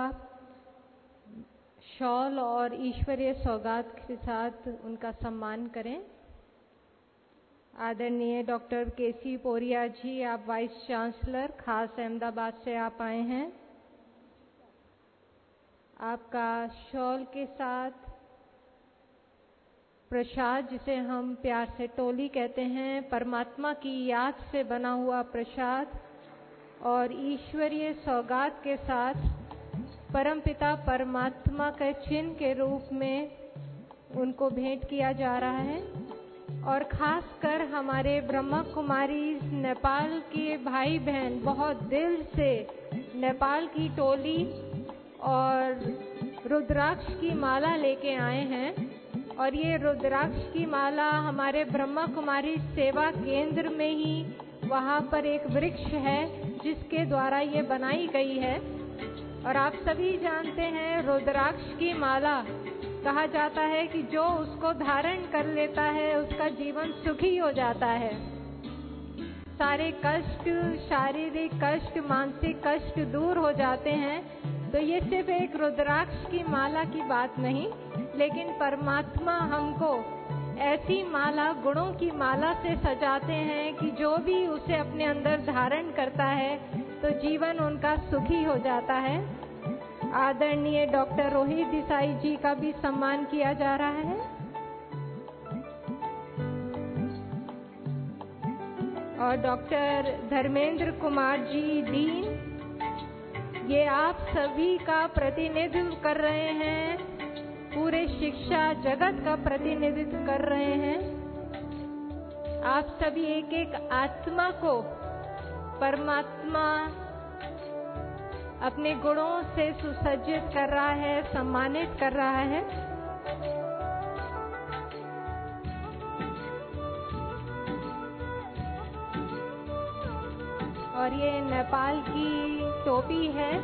शॉल और ईश्वरीय सौगात के साथ उनका सम्मान करें। आदरणीय डॉक्टर के सी पोरिया जी, आप वाइस चांसलर, खास अहमदाबाद से आप आए हैं। आपका शॉल के साथ प्रसाद, जिसे हम प्यार से टोली कहते हैं, परमात्मा की याद से बना हुआ प्रसाद और ईश्वरीय सौगात के साथ परमपिता परमात्मा के चिन्ह के रूप में उनको भेंट किया जा रहा है। और खासकर हमारे ब्रह्मा कुमारी नेपाल के भाई बहन बहुत दिल से नेपाल की टोली और रुद्राक्ष की माला लेके आए हैं। और ये रुद्राक्ष की माला हमारे ब्रह्मा कुमारी सेवा केंद्र में ही वहाँ पर एक वृक्ष है जिसके द्वारा ये बनाई गई है। और आप सभी जानते हैं, रुद्राक्ष की माला कहा जाता है कि जो उसको धारण कर लेता है उसका जीवन सुखी हो जाता है। सारे कष्ट, शारीरिक कष्ट, मानसिक कष्ट दूर हो जाते हैं। तो ये सिर्फ एक रुद्राक्ष की माला की बात नहीं, लेकिन परमात्मा हमको ऐसी माला, गुणों की माला से सजाते हैं कि जो भी उसे अपने अंदर धारण करता है तो जीवन उनका सुखी हो जाता है। आदरणीय डॉक्टर रोहित देसाई जी का भी सम्मान किया जा रहा है। और डॉक्टर धर्मेंद्र कुमार जी डीन, ये आप सभी का प्रतिनिधित्व कर रहे हैं, पूरे शिक्षा जगत का प्रतिनिधित्व कर रहे हैं। आप सभी एक एक आत्मा को परमात्मा अपने गुणों से सुसज्जित कर रहा है, सम्मानित कर रहा है। और ये नेपाल की टोपी है।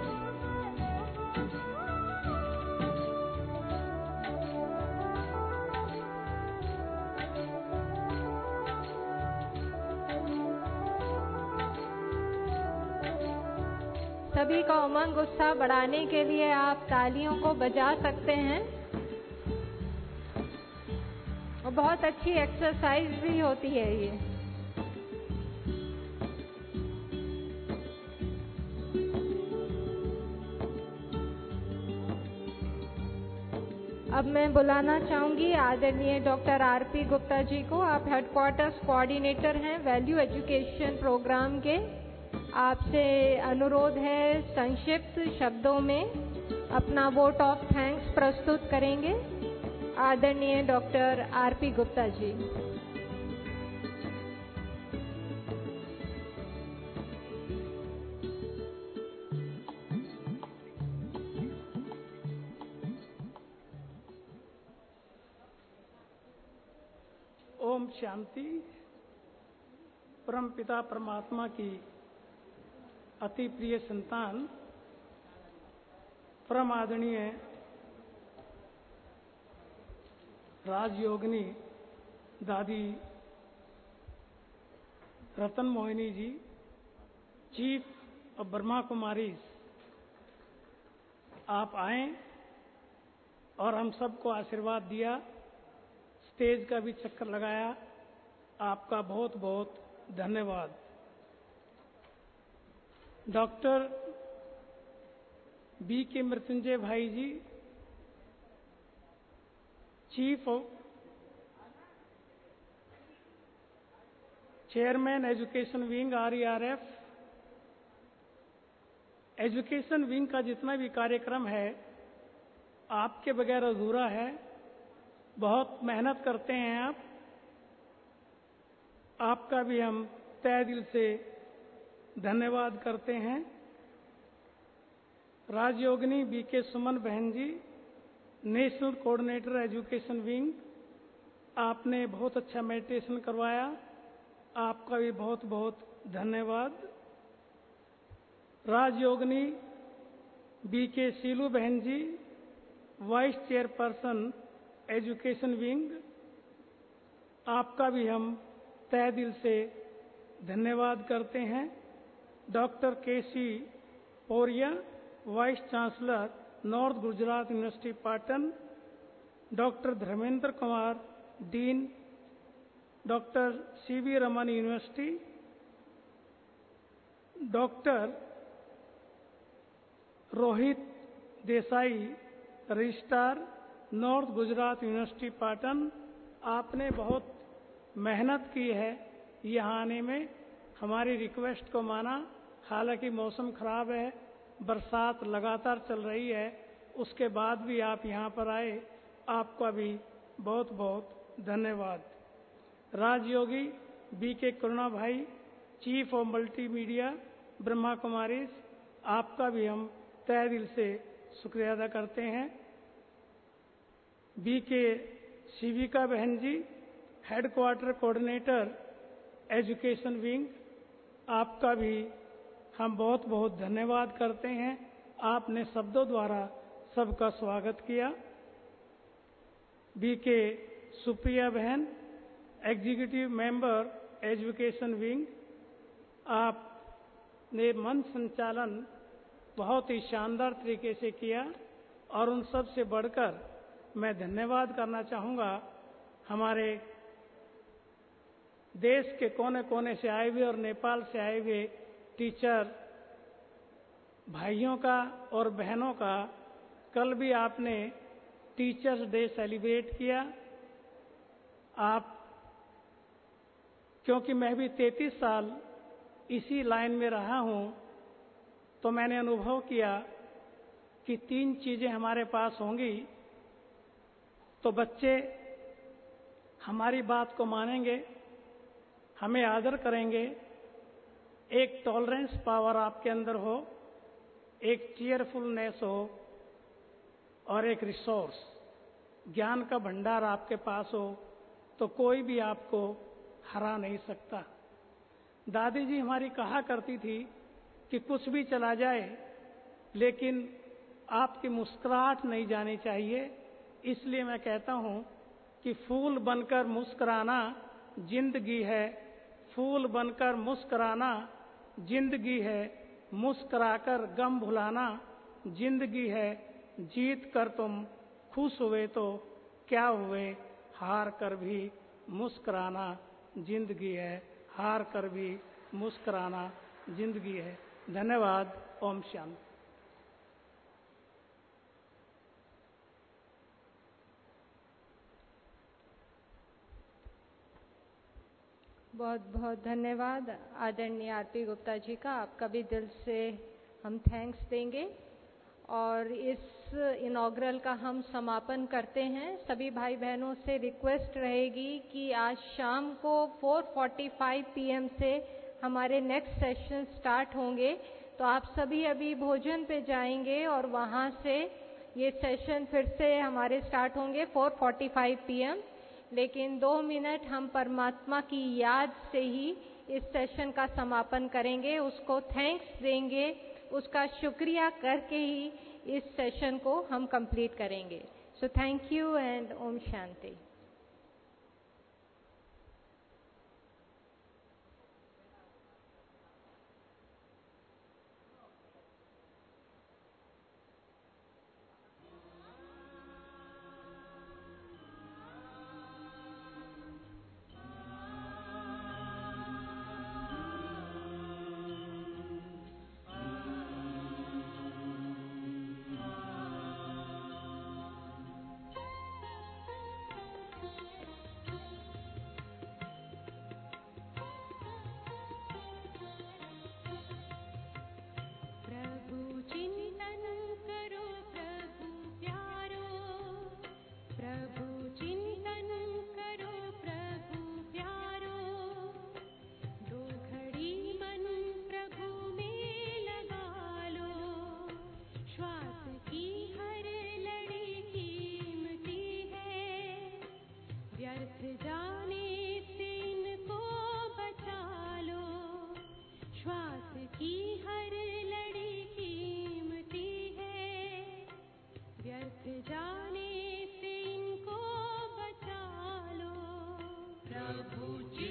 सभी का उमंग उत्साह बढ़ाने के लिए आप तालियों को बजा सकते हैं। और बहुत अच्छी एक्सरसाइज भी होती है ये। अब मैं बुलाना चाहूंगी आदरणीय डॉक्टर आरपी गुप्ता जी को। आप हेडक्वार्टर्स कोऑर्डिनेटर हैं वैल्यू एजुकेशन प्रोग्राम के। आपसे अनुरोध है, संक्षिप्त शब्दों में अपना वोट ऑफ थैंक्स प्रस्तुत करेंगे। आदरणीय डॉक्टर आरपी गुप्ता जी। ओम शांति। परम पिता परमात्मा की अति प्रिय संतान, परम आदरणीय राजयोगिनी दादी रतन मोहिनी जी, चीफ और ब्रह्मा कुमारी आप आए और हम सबको आशीर्वाद दिया, स्टेज का भी चक्कर लगाया। आपका बहुत बहुत धन्यवाद। डॉक्टर बी के मृत्युंजय भाई जी, chief of chairman education wing R E R F, education wing का जितना भी कार्यक्रम है आपके बगैर अधूरा है। बहुत मेहनत करते हैं आप, आपका भी हम तहे दिल से धन्यवाद करते हैं। राजयोगिनी बी के सुमन बहन जी, नेशनल कोऑर्डिनेटर एजुकेशन विंग, आपने बहुत अच्छा मेडिटेशन करवाया, आपका भी बहुत बहुत धन्यवाद। राजयोगिनी बी के सीलू बहन ji, vice chairperson education wing, आपका भी हम तहे दिल से धन्यवाद करते हैं। Doctor K C Pauriya, vice chancellor North Gujarat university Patan, doctor Dharmendra Kumar, dean doctor C V Raman university, doctor Rohit Desai, registrar North Gujarat university Patan, आपने बहुत मेहनत की है यहाँ आने में, हमारी रिक्वेस्ट को माना। हालांकि मौसम खराब है, बरसात लगातार चल रही है, उसके बाद भी आप यहाँ पर आए, आपका भी बहुत बहुत धन्यवाद। राजयोगी बी के करुणा भाई, chief of multimedia Brahma Kumaris, आपका भी हम तहे दिल से शुक्रिया अदा करते हैं। बी के शिविका बहन ji, headquarter coordinator education wing, आपका भी हम बहुत बहुत धन्यवाद करते हैं, आपने शब्दों द्वारा सबका स्वागत किया। बी के सुप्रिया बहन, एग्जीक्यूटिव मेंबर एजुकेशन विंग, आपने मंच संचालन बहुत ही शानदार तरीके से किया और उन सब से बढ़कर मैं धन्यवाद करना चाहूँगा हमारे देश के कोने कोने से आए हुए और नेपाल से आए हुए टीचर भाइयों का और बहनों का। कल भी आपने टीचर्स डे सेलिब्रेट किया। आप, क्योंकि मैं भी तैंतीस साल इसी लाइन में रहा हूँ, तो मैंने अनुभव किया कि तीन चीजें हमारे पास होंगी तो बच्चे हमारी बात को मानेंगे, हमें आदर करेंगे, एक टॉलरेंस पावर आपके अंदर हो, एक चीयरफुलनेस हो और एक रिसोर्स, ज्ञान का भंडार आपके पास हो, तो कोई भी आपको हरा नहीं सकता। दादी जी हमारी कहा करती थी कि कुछ भी चला जाए लेकिन आपकी मुस्कुराहट नहीं जानी चाहिए। इसलिए मैं कहता हूँ कि फूल बनकर मुस्कुराना जिंदगी है, फूल बनकर मुस्कुराना जिंदगी है, मुस्कुराकर गम भुलाना जिंदगी है, जीत कर तुम खुश हुए तो क्या हुए, हार कर भी मुस्कुराना जिंदगी है, हार कर भी मुस्कुराना जिंदगी है। धन्यवाद। ओम शांति। बहुत बहुत धन्यवाद आदरणीय आरपी गुप्ता जी का, आपका भी दिल से हम थैंक्स देंगे। और इस इनॉग्रल का हम समापन करते हैं। सभी भाई बहनों से रिक्वेस्ट रहेगी कि आज शाम को चार पैंतालीस पीएम से हमारे नेक्स्ट सेशन स्टार्ट होंगे, तो आप सभी अभी भोजन पे जाएंगे और वहाँ से ये सेशन फिर से हमारे स्टार्ट होंगे चार पैंतालीस पीएम। लेकिन दो मिनट हम परमात्मा की याद से ही इस सेशन का समापन करेंगे, उसको थैंक्स देंगे, उसका शुक्रिया करके ही इस सेशन को हम कंप्लीट करेंगे। सो थैंक यू एंड ओम शांति। जाने से इनको बचा लो, श्वास की हर लड़ी कीमती है, व्यर्थ जाने से इनको बचा लो। प्रभु जी